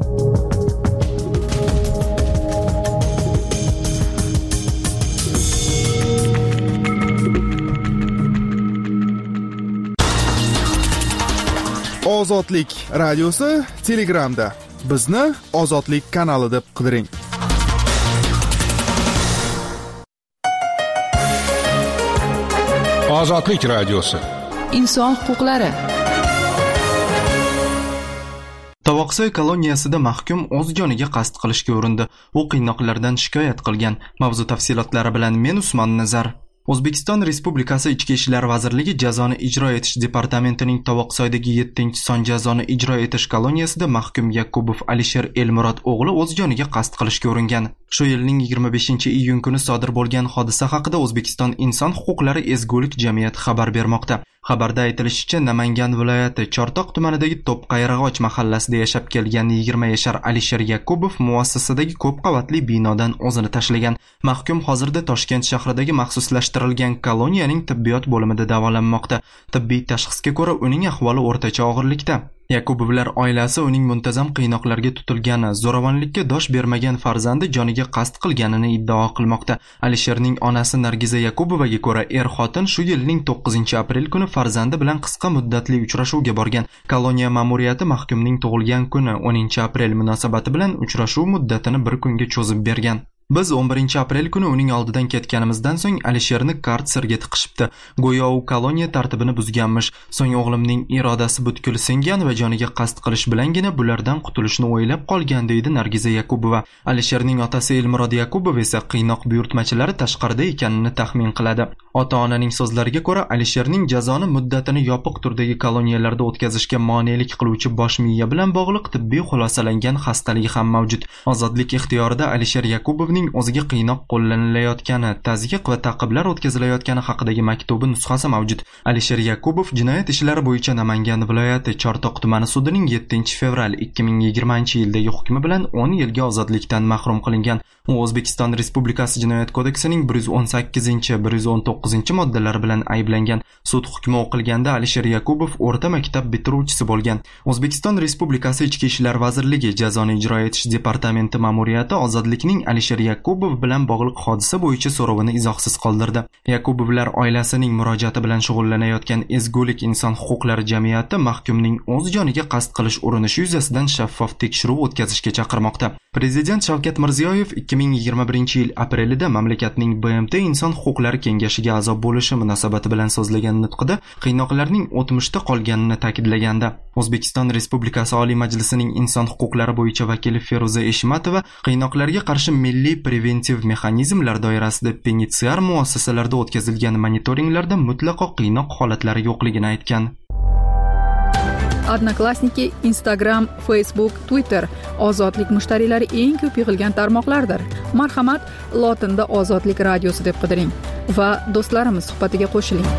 Speaker 2: Ozodlik radiosi Telegramda. Bizni Ozodlik kanali deb qidiring.
Speaker 19: Ozodlik radiosi.
Speaker 3: Inson huquqlari.
Speaker 1: Tovoqsoy koloniyasida mahkum o'z joniga qasd qilishga urindi. U qiynoqlardan shikoyat qilgan. Mavzu tafsilotlari bilan men Usmon Nazar. O'zbekiston Respublikasi Ichki ishlar vazirligi jazoni ijro etish departamentining Tovoqsoydagi yettinchi son jazoni ijro etish koloniyasida mahkum Yakubov Alisher Elmurod o'g'li o'z joniga qasd qilishga uringan. Shu yilning yigirma beshinchi iyun kuni sodir bo'lgan hodisa haqida O'zbekiston Inson huquqlari ezgulik jamiyati xabar bermoqda. Xabarda aytilishicha, Namangan viloyati Chortoq tumanidagi To'pqayrag'och mahallasida yashab kelgan yigirma yashar Alisher Yakubov muassasadagi ko'p qavatli binodan o'zini tashlagan. Mahkum hozirda Toshkent shahridagi maxsuslashtirilgan koloniyaning tibbiyot bo'limida davolanmoqda. Tibbiy tashxisga ko'ra uning ahvoli o'rtacha og'irlikda. Yakubovlar oilasi uning muntazam qiynoqlarga tutilgani, zo'ravonlikka dosh bermagan farzandi joniga qasd qilganini iddao qilmoqda. Alisherning onasi Nargiza Yakubovaga ko'ra, er-xotin shu yilning to'qqizinchi aprel kuni farzandi bilan qisqa muddatli uchrashuvga borgan. Koloniya ma'muriyati mahkumning tug'ilgan kuni o'ninchi aprel munosabati bilan uchrashuv muddatini bir kunga cho'zib bergan. Biz o'n birinchi aprel kuni uning oldidan ketganimizdan so'ng Alisherni karserga tiqishibdi. Go'yo u koloniya tartibini buzganmish. So'ng o'g'limning irodasi butkul singan va joniga qasd qilish bilangina bulardan qutulishni o'ylab qolgan, deydi Nargiza Yakubova. Alisherning otasi Elmurod Yakubov esa qiynoq buyurtmachilari tashqarida ekanini taxmin qiladi. Ota-onaning so'zlariga ko'ra, Alisherning jazoni muddatini yopiq turdagi koloniyalarda o'tkazishga monelik qiluvchi bosh miya bilan bog'liq tibbiy xulosalangan xastaligi ham mavjud. Ozodlik ixtiyorida Alisher Yakubovning o'ziga qiynoq qo'llanilayotgani, tazyiq va ta'qiblar o'tkazilayotgani haqidagi maktubi nusxasi mavjud. Alisher Yakubov jinoyat ishlari bo'yicha Namangan viloyati Chortoq tumani sudining yettinchi fevral ikki ming yigirmanchi yildagi hukmi bilan o'n yilga ozodlikdan mahrum qilingan. U O'zbekiston Respublikasi Jinoyat kodeksining bir yuz o'n sakkizinchi bir yuz o'n to'qqizinchi moddalari bilan ayblangan. Sud hukmi o'qilganda Alisher Yakubov o'rta maktab bitiruvchisi bo'lgan. O'zbekiston Respublikasi Ichki ishlar vazirligi jazoni ijro etish departamenti ma'muriyati ozodlikning Alisher Yakubov bilan bog'liq hodisa bo'yicha so'rovini izohsiz qoldirdi. Yakubovlar oilasining murojaati bilan shug'ullanayotgan Ezgulik inson huquqlari jamiyati mahkumning o'z joniga qasd qilish urinishi yuzasidan shaffof tekshiruv o'tkazishga chaqirmoqda. Prezident Shavkat Mirziyoyev ikki ming yigirma birinchi yil aprelida mamlakatning B M T Inson huquqlari kengashiga a'zo bo'lishi munosabati bilan so'zlagan nutqida qiynoqlarning o'tmishda qolganini ta'kidlagandi. O'zbekiston Respublikasi Oliy Majlisining inson huquqlari bo'yicha vakili Feruza Eshmatova qiynoqlarga qarshi milliy preventiv mexanizmlar doirasida penitensiar muassasalarda o'tkazilgan monitoringlarda mutlaqo qiynoq holatlari yo'qligini aytgan.
Speaker 3: Odnoklassniki, Instagram, Facebook, Twitter ozodlik mushtariylari eng ko'p yig'ilgan tarmoqlardir. Marhamat, lotinda Ozodlik radiosi deb qidiring va do'stlarimiz suhbatiga qo'shiling.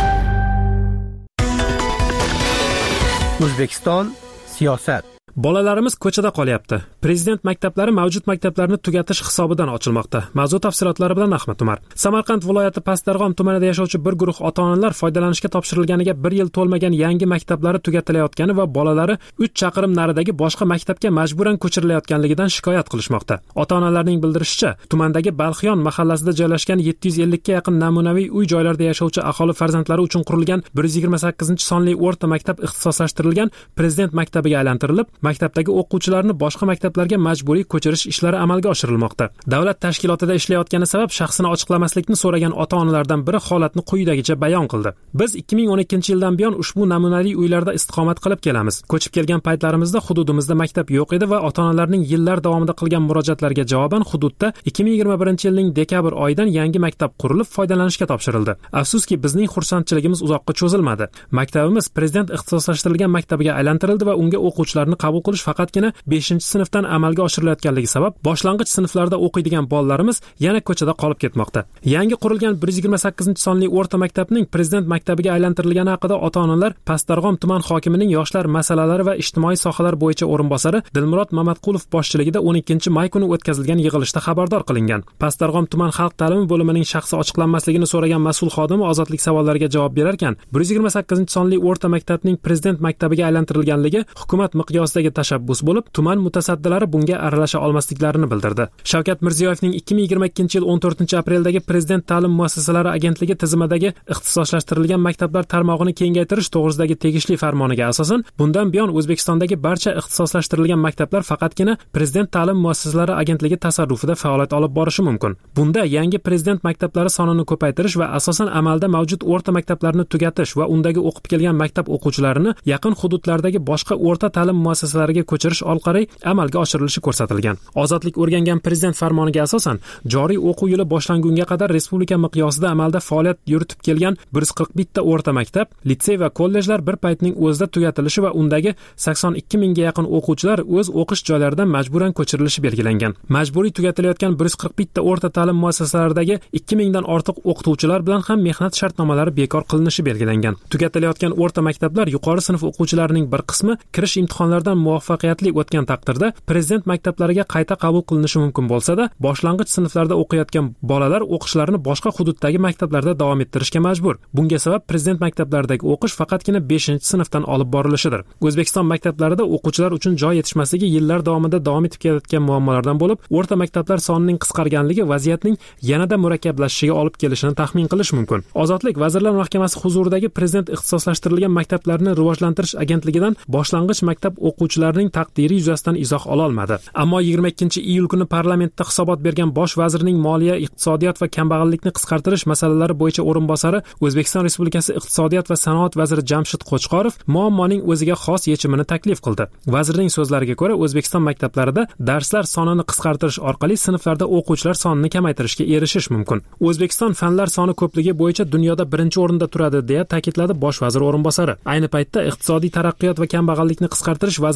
Speaker 5: O'zbekiston siyosat.
Speaker 4: Bolalarimiz ko'chada qolyapti. Prezident maktablari mavjud maktablarni tugatish hisobidan ochilmoqda. Mavzu tafsilotlari bilan Ahmad Umar. Samarqand viloyati Pastdarg'om tumanida yashovchi bir guruh ota-onalar foydalanishga topshirilganiga bir yil to'lmagan yangi maktablari tugatilayotgani va bolalari uch chaqirim naridagi boshqa maktabga majburan ko'chirilayotganligidan shikoyat qilishmoqda. Ota-onalarning bildirishicha, tumandagi Balxiyon mahallasida joylashgan yetti yuz ellik ga yaqin namunaviy uy-joylarda yashovchi aholi farzandlari uchun qurilgan bir yuz yigirma sakkizinchi sonli o'rta maktab ixtisoslashtirilgan Prezident maktabiga aylantirilib, maktabdagi o'quvchilarni boshqa maktablarga majburiy ko'chirish ishlari amalga oshirilmoqda. Davlat tashkilotida ishlayotgani sabab shaxsini ochiqlamaslikni so'ragan ota-onalardan biri holatni quyidagicha bayon qildi. Biz ikki ming o'n ikkinchi yildan buyon ushbu namunali uylarda istiqomat qilib kelamiz. Ko'chib kelgan paytlarimizda hududimizda maktab yo'q edi va ota-onalarning yillar davomida qilgan murojaatlariga javoban hududda ikki ming yigirma birinchi yilning dekabr oyidan yangi maktab qurilib foydalanishga topshirildi. Afsuski, bizning xursandchiligimiz uzoqqa cho'zilmadi. Maktabimiz Prezident ixtisoslashtirilgan maktabiga aylantirildi va unga o'quvchilarni qabul qilish faqatgina beshinchi sinfdan amalga oshirilayotganligi sabab boshlang'ich sinflarda o'qiydigan bolalarimiz yana ko'chada qolib ketmoqda. Yangi qurilgan bir yuz yigirma sakkizinchi sonli o'rta maktabning Prezident maktabiga aylantirilgani haqida ota-onalar Pastdarg'om tuman hokimining yoshlar masalalari va ijtimoiy sohalar bo'yicha o'rinbosari Dilmurod Mamatqulov boshchiligida o'n ikkinchi may kuni o'tkazilgan yig'ilishda xabardor qilingan. Pastdarg'om tuman xalq ta'limi bo'limining shaxsi ochiqlanmasligini so'ragan mas'ul xodimi ozodlik savollariga javob berarkan, bir yuz yigirma sakkizinchi sonli o'rta maktabning Prezident maktabiga aylantirilganligi hukumat miqyosidagi tashabbus bo'lib, tuman mutasaddilari bunga aralasha olmasliklarini bildirdi. Shavkat Mirziyoyevning ikki ming yigirma ikkinchi yil o'n to'rtinchi apreldagi Prezident ta'lim muassasalari agentligi tizimidagi ixtisoslashtirilgan maktablar tarmog'ini kengaytirish to'g'risidagi tegishli farmoniga asosan, bundan buyon O'zbekistondagi barcha ixtisoslashtirilgan maktablar faqatgina Prezident ta'lim muassasalari agentligi tasarrufida faoliyat olib borishi mumkin. Bunda yangi Prezident maktablari sonini ko'paytirish va asosan amalda mavjud o'rta maktablarni tugatish va undagi o'qib kelgan maktab o'quvchilarini yaqin hududlardagi boshqa o'rta ta'lim muassasalariga ko'chirish orqali amalga oshirilishi ko'rsatilgan. Ozodlik o'rgangan Prezident farmoniga asosan, joriy o'quv yili boshlangunga qadar respublika miqyosida amalda faoliyat yuritib kelgan bir yuz qirq bitta o'rta maktab, litsey va kollejlar bir paytning o'zida tugatilishi va undagi sakson ikki mingga yaqin o'quvchilar o'z o'qish joylaridan majburan ko'chirilishi belgilangan. Majburiy tugatilayotgan bir yuz qirq bitta o'rta ta'lim muassasalaridagi ikki mingdan ortiq o'qituvchilar bilan ham mehnat shartnomalari bekor qilinishi belgilangan. Tugatilayotgan o'rta maktablar yuqori sinf o'quvchilarining bir qismi kirish imtihonlaridan muvaffaqiyatli o'tgan taqdirda Prezident maktablariga qayta qabul qilinishi mumkin bo'lsa-da, boshlang'ich sinflarda o'qiyotgan bolalar o'qishlarini boshqa hududdagi maktablarda davom ettirishga majbur. Bunga sabab Prezident maktablaridagi o'qish faqatgina beshinchi sinfdan olib borilishidir. O'zbekiston maktablarida o'quvchilar uchun joy yetishmasligi yillar davomida davom etib kelayotgan muammolardan bo'lib, o'rta maktablar sonining qisqarganligi vaziyatning yanada murakkablashishiga olib kelishini taxmin qilish mumkin. Ozodlik Vazirlar Mahkamasi huzuridagi Prezident ixtisoslashtirilgan maktablarni rivojlantirish agentligidan boshlang'ich maktab o'quvchilarining taqdiri yuzasidan izoh ola olmadi. Ammo yigirma ikkinchi iyul kuni parlamentda hisobot bergan bosh vazirning moliya, iqtisodiyot va kambag'allikni qisqartirish masalalari bo'yicha o'rinbosari O'zbekiston Respublikasi iqtisodiyot va sanoat vaziri Jamshid Qo'chqorov muammoning o'ziga xos yechimini taklif qildi. Vazirning so'zlariga ko'ra, O'zbekiston maktablarida darslar sonini qisqartirish orqali sinflarda o'quvchilar sonini kamaytirishga erishish mumkin. O'zbekiston fanlar soni ko'pligi bo'yicha dunyoda birinchi o'rinda turadi, deya ta'kidladi bosh vazir o'rinbosari. Ayni paytda iqtisodiy taraqqiyot va kambag'allikni qisqartirish vaziri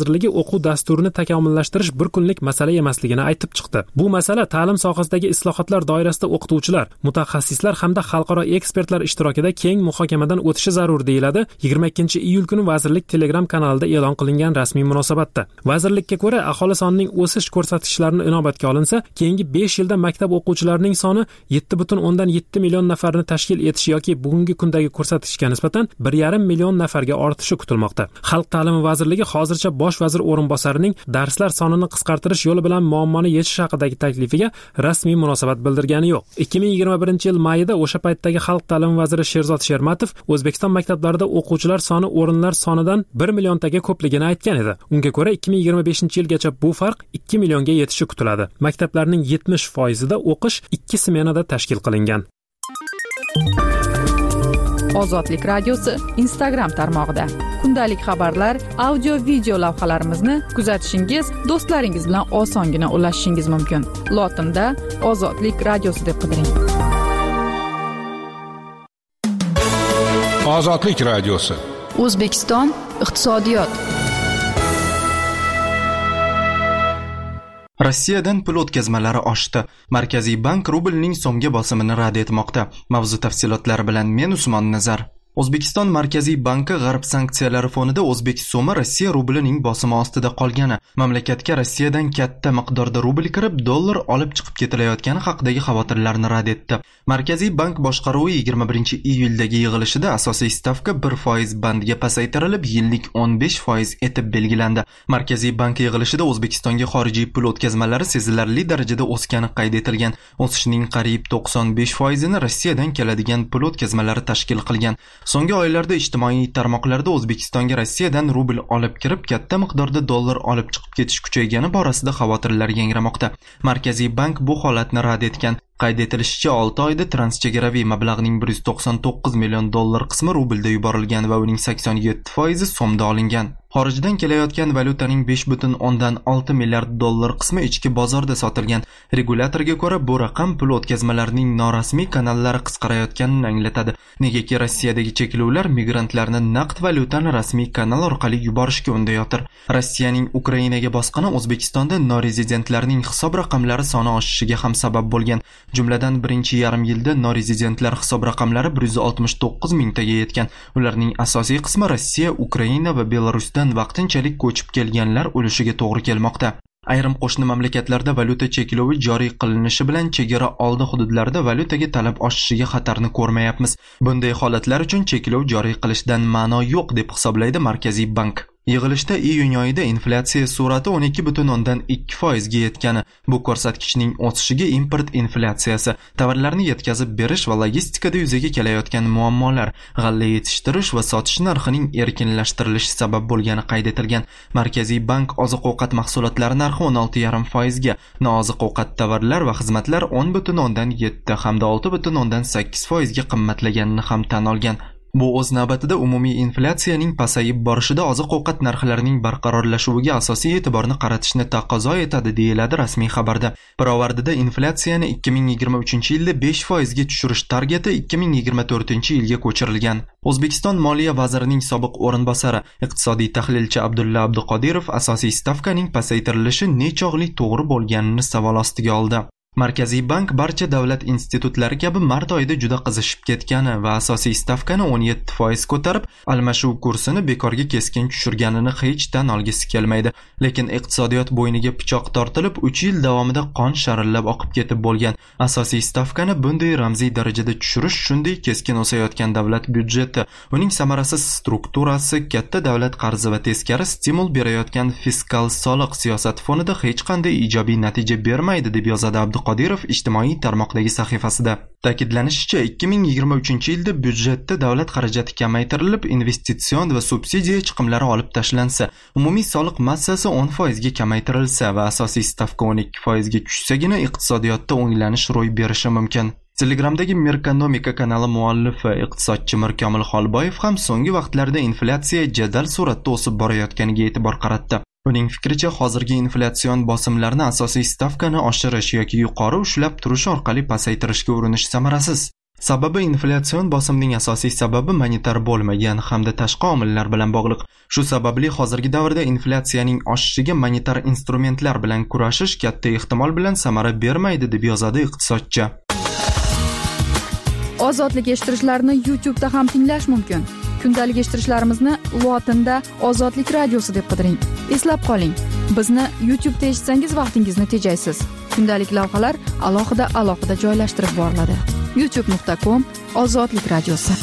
Speaker 4: vazirligi o'quv dasturini takomillashtirish bir kunlik masala emasligini aytib chiqdi. Bu masala ta'lim sohasidagi islohotlar doirasida o'qituvchilar, mutaxassislar hamda xalqaro ekspertlar ishtirokida keng muhokamadan o'tishi zarur deyiladi yigirma ikkinchi iyul kuni vazirlik Telegram kanalida e'lon qilingan rasmiy munosabatda. Vazirlikka ko'ra, aholi sonining o'sish ko'rsatkichlarini inobatga olinsa, keyingi besh yilda maktab o'quvchilarining soni yetti butun o'ndan yetti million nafarni tashkil etishi yoki bugungi kundagi ko'rsatkichga nisbatan bir yarim million nafarga ortishi kutilmoqda. Xalq ta'limi vazirligi hozircha bosh vazir o'rinbosarining darslar sonini qisqartirish yo'li bilan muammoni yechish haqidagi taklifiga rasmiy munosabat bildirgani yo'q. ikki ming yigirma birinchi yil mayida o'sha paytdagi xalq ta'limi vaziri Sherzod Shermatov O'zbekiston maktablarida o'quvchilar soni o'rinlar sonidan bir milliontaga ko'pligini aytgan edi. Unga ko'ra ikki ming yigirma beshinchi yilgacha bu farq ikki millionga yetishi kutiladi. Maktablarning yetmish foizida o'qish ikki smenada tashkil qilingan.
Speaker 3: Ozodlik radiosi Instagram tarmog'ida kundalik xabarlar, audio video lavhalarimizni kuzatishingiz, do'stlaringiz bilan osongina ulashishingiz mumkin. Lotinda Ozodlik radiosi deb qidiring.
Speaker 19: Ozodlik radiosi.
Speaker 3: O'zbekiston iqtisodiyot.
Speaker 1: Rossiyadan pul o'tkazmalari oshdi. Markaziy bank rublning so'mga bosimini rad etmoqda. Mavzu tafsilotlari bilan men Usmon Nazar. O'zbekiston Markaziy banki g'arb sanksiyalari fonida o'zbek so'mi Rossiya rublining bosimi ostida qolgani, mamlakatga Rossiyadan katta miqdorda rubl kirib, dollar olib chiqib ketilayotgani haqidagi xavotirlarni rad etdi. Markaziy bank boshqaruvi yigirma birinchi iyuldagi yig'ilishida asosiy stavka bir foiz bandiga pasaytirilib, yillik o'n besh foiz etib belgilandi. Markaziy bank yig'ilishida O'zbekistonga xorijiy pul o'tkazmalari sezilarli darajada o'sgani qayd etilgan. O'sishning qariyb to'qson besh foizini Rossiyadan keladigan pul o'tkazmalari tashkil qilgan. So'nggi oylarda ijtimoiy tarmoqlarda O'zbekistonga Rossiyadan rubl olib kirib, katta miqdorda dollar olib chiqib ketish kuchaygani borasida xavotirlar yangramoqda. Markaziy bank bu holatni rad etgan. Qayd etilishicha, olti oyda transchegaraviy mablag'ning bir yuz to'qson to'qqiz million dollar qismi rublda yuborilgan va uning sakson yetti foizi so'mda olingan. Xorijdan kelayotgan valyutaning besh butun o'ndan olti milliard dollar qismi ichki bozorda sotilgan. Regulatorga ko'ra, bu raqam pul o'tkazmalarining norasmiy kanallari qisqarayotganini anglatadi. Negaki Rossiyadagi cheklovlar migrantlarni naqd valyutani rasmiy kanal orqali yuborishga undayotir. Rossiyaning Ukrainaga bosqini O'zbekistonda norezidentlarning hisob raqamlari soni oshishiga ham sabab bo'lgan. Jumladan birinchi yarim yilda norezidentlar hisob raqamlari bir yuz oltmish to'qqiz mingtaga yetgan. Ularning asosiy qismi Rossiya, Ukraina va Belarusdan vaqtinchalik ko'chib kelganlar ulushiga to'g'ri kelmoqda. Ayrim qo'shni mamlakatlarda valyuta cheklovi joriy qilinishi bilan chegara oldi hududlarda valyutaga talab oshishiga xatarni ko'rmayapmiz. Bunday holatlar uchun cheklov joriy qilishdan ma'no yo'q deb hisoblaydi Markaziy bank. Yig'ilishda iyun oyida inflyatsiya sur'ati o'n ikki butun o'ndan ikki foizga yetgani, bu ko'rsatkichning o'sishiga import inflyatsiyasi, tovarlarni yetkazib berish va logistikada yuzaga kelayotgan muammolar, g'alla yetishtirish va sotish narxining erkinlashtirilishi sabab bo'lgani qayd etilgan. Markaziy bank oziq-ovqat mahsulotlari narxi o'n olti yarim foizga, nooziq-ovqat tovarlar va xizmatlar o'n butun o'ndan yetti hamda olti butun o'ndan sakkiz foizga qimmatlaganini ham tan olgan. Bu o'z navbatida umumiy inflyatsiyaning pasayib borishida oziq-ovqat narxlarining barqarorlashuviga asosiy e'tiborni qaratishni taqozo etadi, deyiladi rasmiy xabarda. Pirovardida inflyatsiyani ikki ming yigirma uchinchi yilda besh foizga tushirish targeti ikki ming yigirma to'rtinchi yilga ko'chirilgan. O'zbekiston Moliya vazirining sobiq o'rinbosari, iqtisodiy tahlilchi Abdulla Abduqodirov asosiy stavkaning pasaytirilishi nechog'lik to'g'ri bo'lganini savol ostiga oldi. Markaziy bank barcha davlat institutlari kabi mart oyida juda qizishib ketgani va asosiy stavkani o'n yetti foiz ko'tarib, almashuv kursini bekorga keskin tushirganini hech tan olgisi kelmaydi. Lekin iqtisodiyot bo'yniga pichoq tortilib, uch yil davomida qon sharillab oqib ketib bo'lgan. Asosiy stavkani bunday ramziy darajada tushirish shunday keskin o'sayotgan davlat byudjeti, uning samarasiz strukturasi, katta davlat qarzi va teskari stimul berayotgan fiskal soliq siyosati fonida hech qanday ijobiy natija bermaydi, deb yozadi Abdu Qodirov ijtimoiy tarmoqdagi sahifasida. Ta'kidlanishicha, ikki ming yigirma uchinchi yilda byudjetda davlat xarajati kamaytirilib, investitsion va subsidiya chiqimlari olib tashlansa, umumiy soliq massasi o'n foizga kamaytirilsa va asosiy stavka o'n ikki foizga tushsagina iqtisodiyotda o'nglanish ro'y berishi mumkin. Telegramdagi Merkonomika kanali muallifi iqtisodchi Mirkomil Xolboyev ham so'nggi vaqtlarda inflyatsiya jadal suratda o'sib borayotganiga e'tibor qaratdi. Uning fikricha, hozirgi inflyatsion bosimlarni asosiy stavkani oshirish yoki yuqori ushlab turish orqali pasaytirishga urinish samarasiz. Sababi inflyatsion bosimning asosiy sababi monetar bo'lmagan hamda tashqi omillar bilan bog'liq. Shu sababli hozirgi davrda inflyatsiyaning oshishiga monetar instrumentlar bilan kurashish katta ehtimol bilan samara bermaydi deb yozadi iqtisodchi.
Speaker 3: Ozodlik eshittirishlarni YouTube'da ham tinglash mumkin. Kundalik eshittirishlarimizni lotinda Ozodlik radiosi deb qidiring. Eslab qoling, bizni YouTube'da eshitsangiz vaqtingizni tejaysiz. Kundalik lavhalar alohida alohida joylashtirib boriladi. youtube nuqta com Ozodlik radiosi.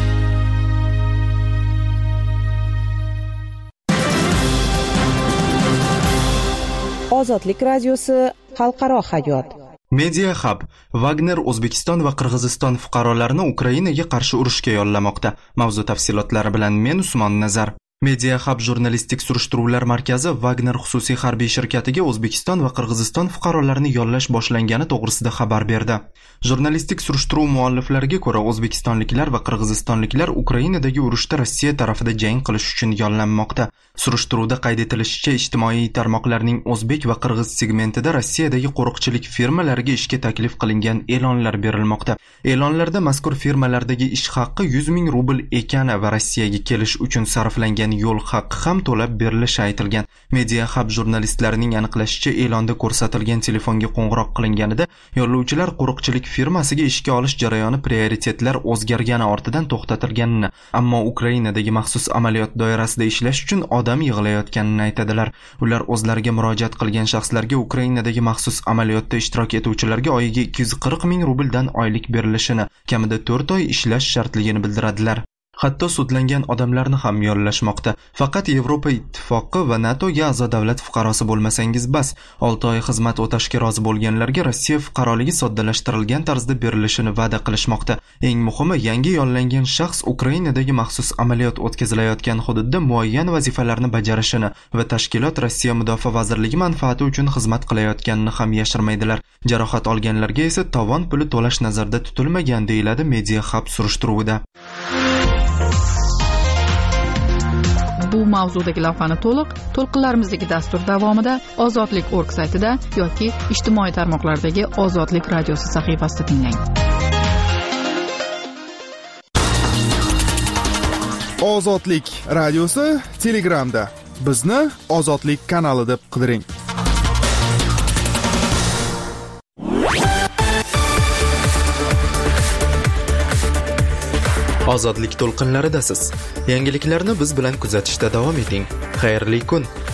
Speaker 18: Ozodlik radiosi xalqaro hayot.
Speaker 1: Media Hub Wagner O'zbekiston va Qirg'iziston fuqarolarini Ukrainaga qarshi urushga yollamoqda. Mavzu tafsilotlari bilan men Usmon Nazar. Media Hub jurnalistik surishtiruvlar markazi Wagner xususiy harbiy shirkatiga O'zbekiston va Qirg'iziston fuqarolarini yollash boshlangani to'g'risida xabar berdi. Jurnalistik surishtiruv mualliflariga ko'ra, o'zbekistonliklar va qirg'izistonliklar Ukrainadagi urushda Rossiya tarafida jang qilish uchun yollanmoqda. Surishtiruvda qayd etilishicha, ijtimoiy tarmoqlarning o'zbek va qirg'iz segmentida Rossiyadagi qo'riqchilik firmalariga ishga taklif qilingan e'lonlar berilmoqda. E'lonlarda mazkur firmalardagi ish haqqi yuz ming rubl ekani va Rossiyaga kelish uchun sarflangan yo'l haqqi ham to'lab berilishi aytilgan. Media Hub jurnalistlarining aniqlashicha, e'londa ko'rsatilgan telefonga qo'ng'iroq qilinganida yo'llovchilar qo'riqchilik firmasiga ishga olish jarayoni prioritetlar o'zgargani ortidan to'xtatilganini, ammo Ukrainadagi maxsus amaliyot doirasida ishlash uchun odam yig'ilayotganini aytadilar. Ular o'zlariga murojaat qilgan shaxslarga Ukrainadagi maxsus amaliyotda ishtirok etuvchilarga oyiga ikki yuz qirq ming rubldan oylik berilishini, kamida to'rt oy ishlash shartligini bildiradilar. Hatto sudlangan odamlarni ham yollashmoqda. Faqat Yevropa Ittifoqi va NATOga a'zo davlat fuqarosi bo'lmasangiz bas. olti oy xizmat o'tashga rozi bo'lganlarga Rossiya fuqaroligi soddalashtirilgan tarzda berilishini va'da qilishmoqda. Eng muhimi, yangi yollangan shaxs Ukrainadagi maxsus amaliyot o'tkazilayotgan hududda muayyan vazifalarni bajarishini va tashkilot Rossiya Mudofaa vazirligi manfaati uchun xizmat qilayotganini ham yashirmaydilar. Jarohat olganlarga esa tovon puli to'lash nazarda tutilmagan, deyiladi Media Hub surishtiruvida.
Speaker 3: Bu mavzudagi lavhani to'liq to'lqinlarimizdagi dastur davomida ozodlik nokta org saytida yoki ijtimoiy tarmoqlardagi Ozodlik radiosi sahifasida tinglang.
Speaker 2: Ozodlik radiosi Telegramda. Bizni Ozodlik kanali deb qidiring.
Speaker 1: Ozodlik to'lqinlaridasiz. Yangiliklarni biz bilan kuzatishda davom eting. Xayrli kun.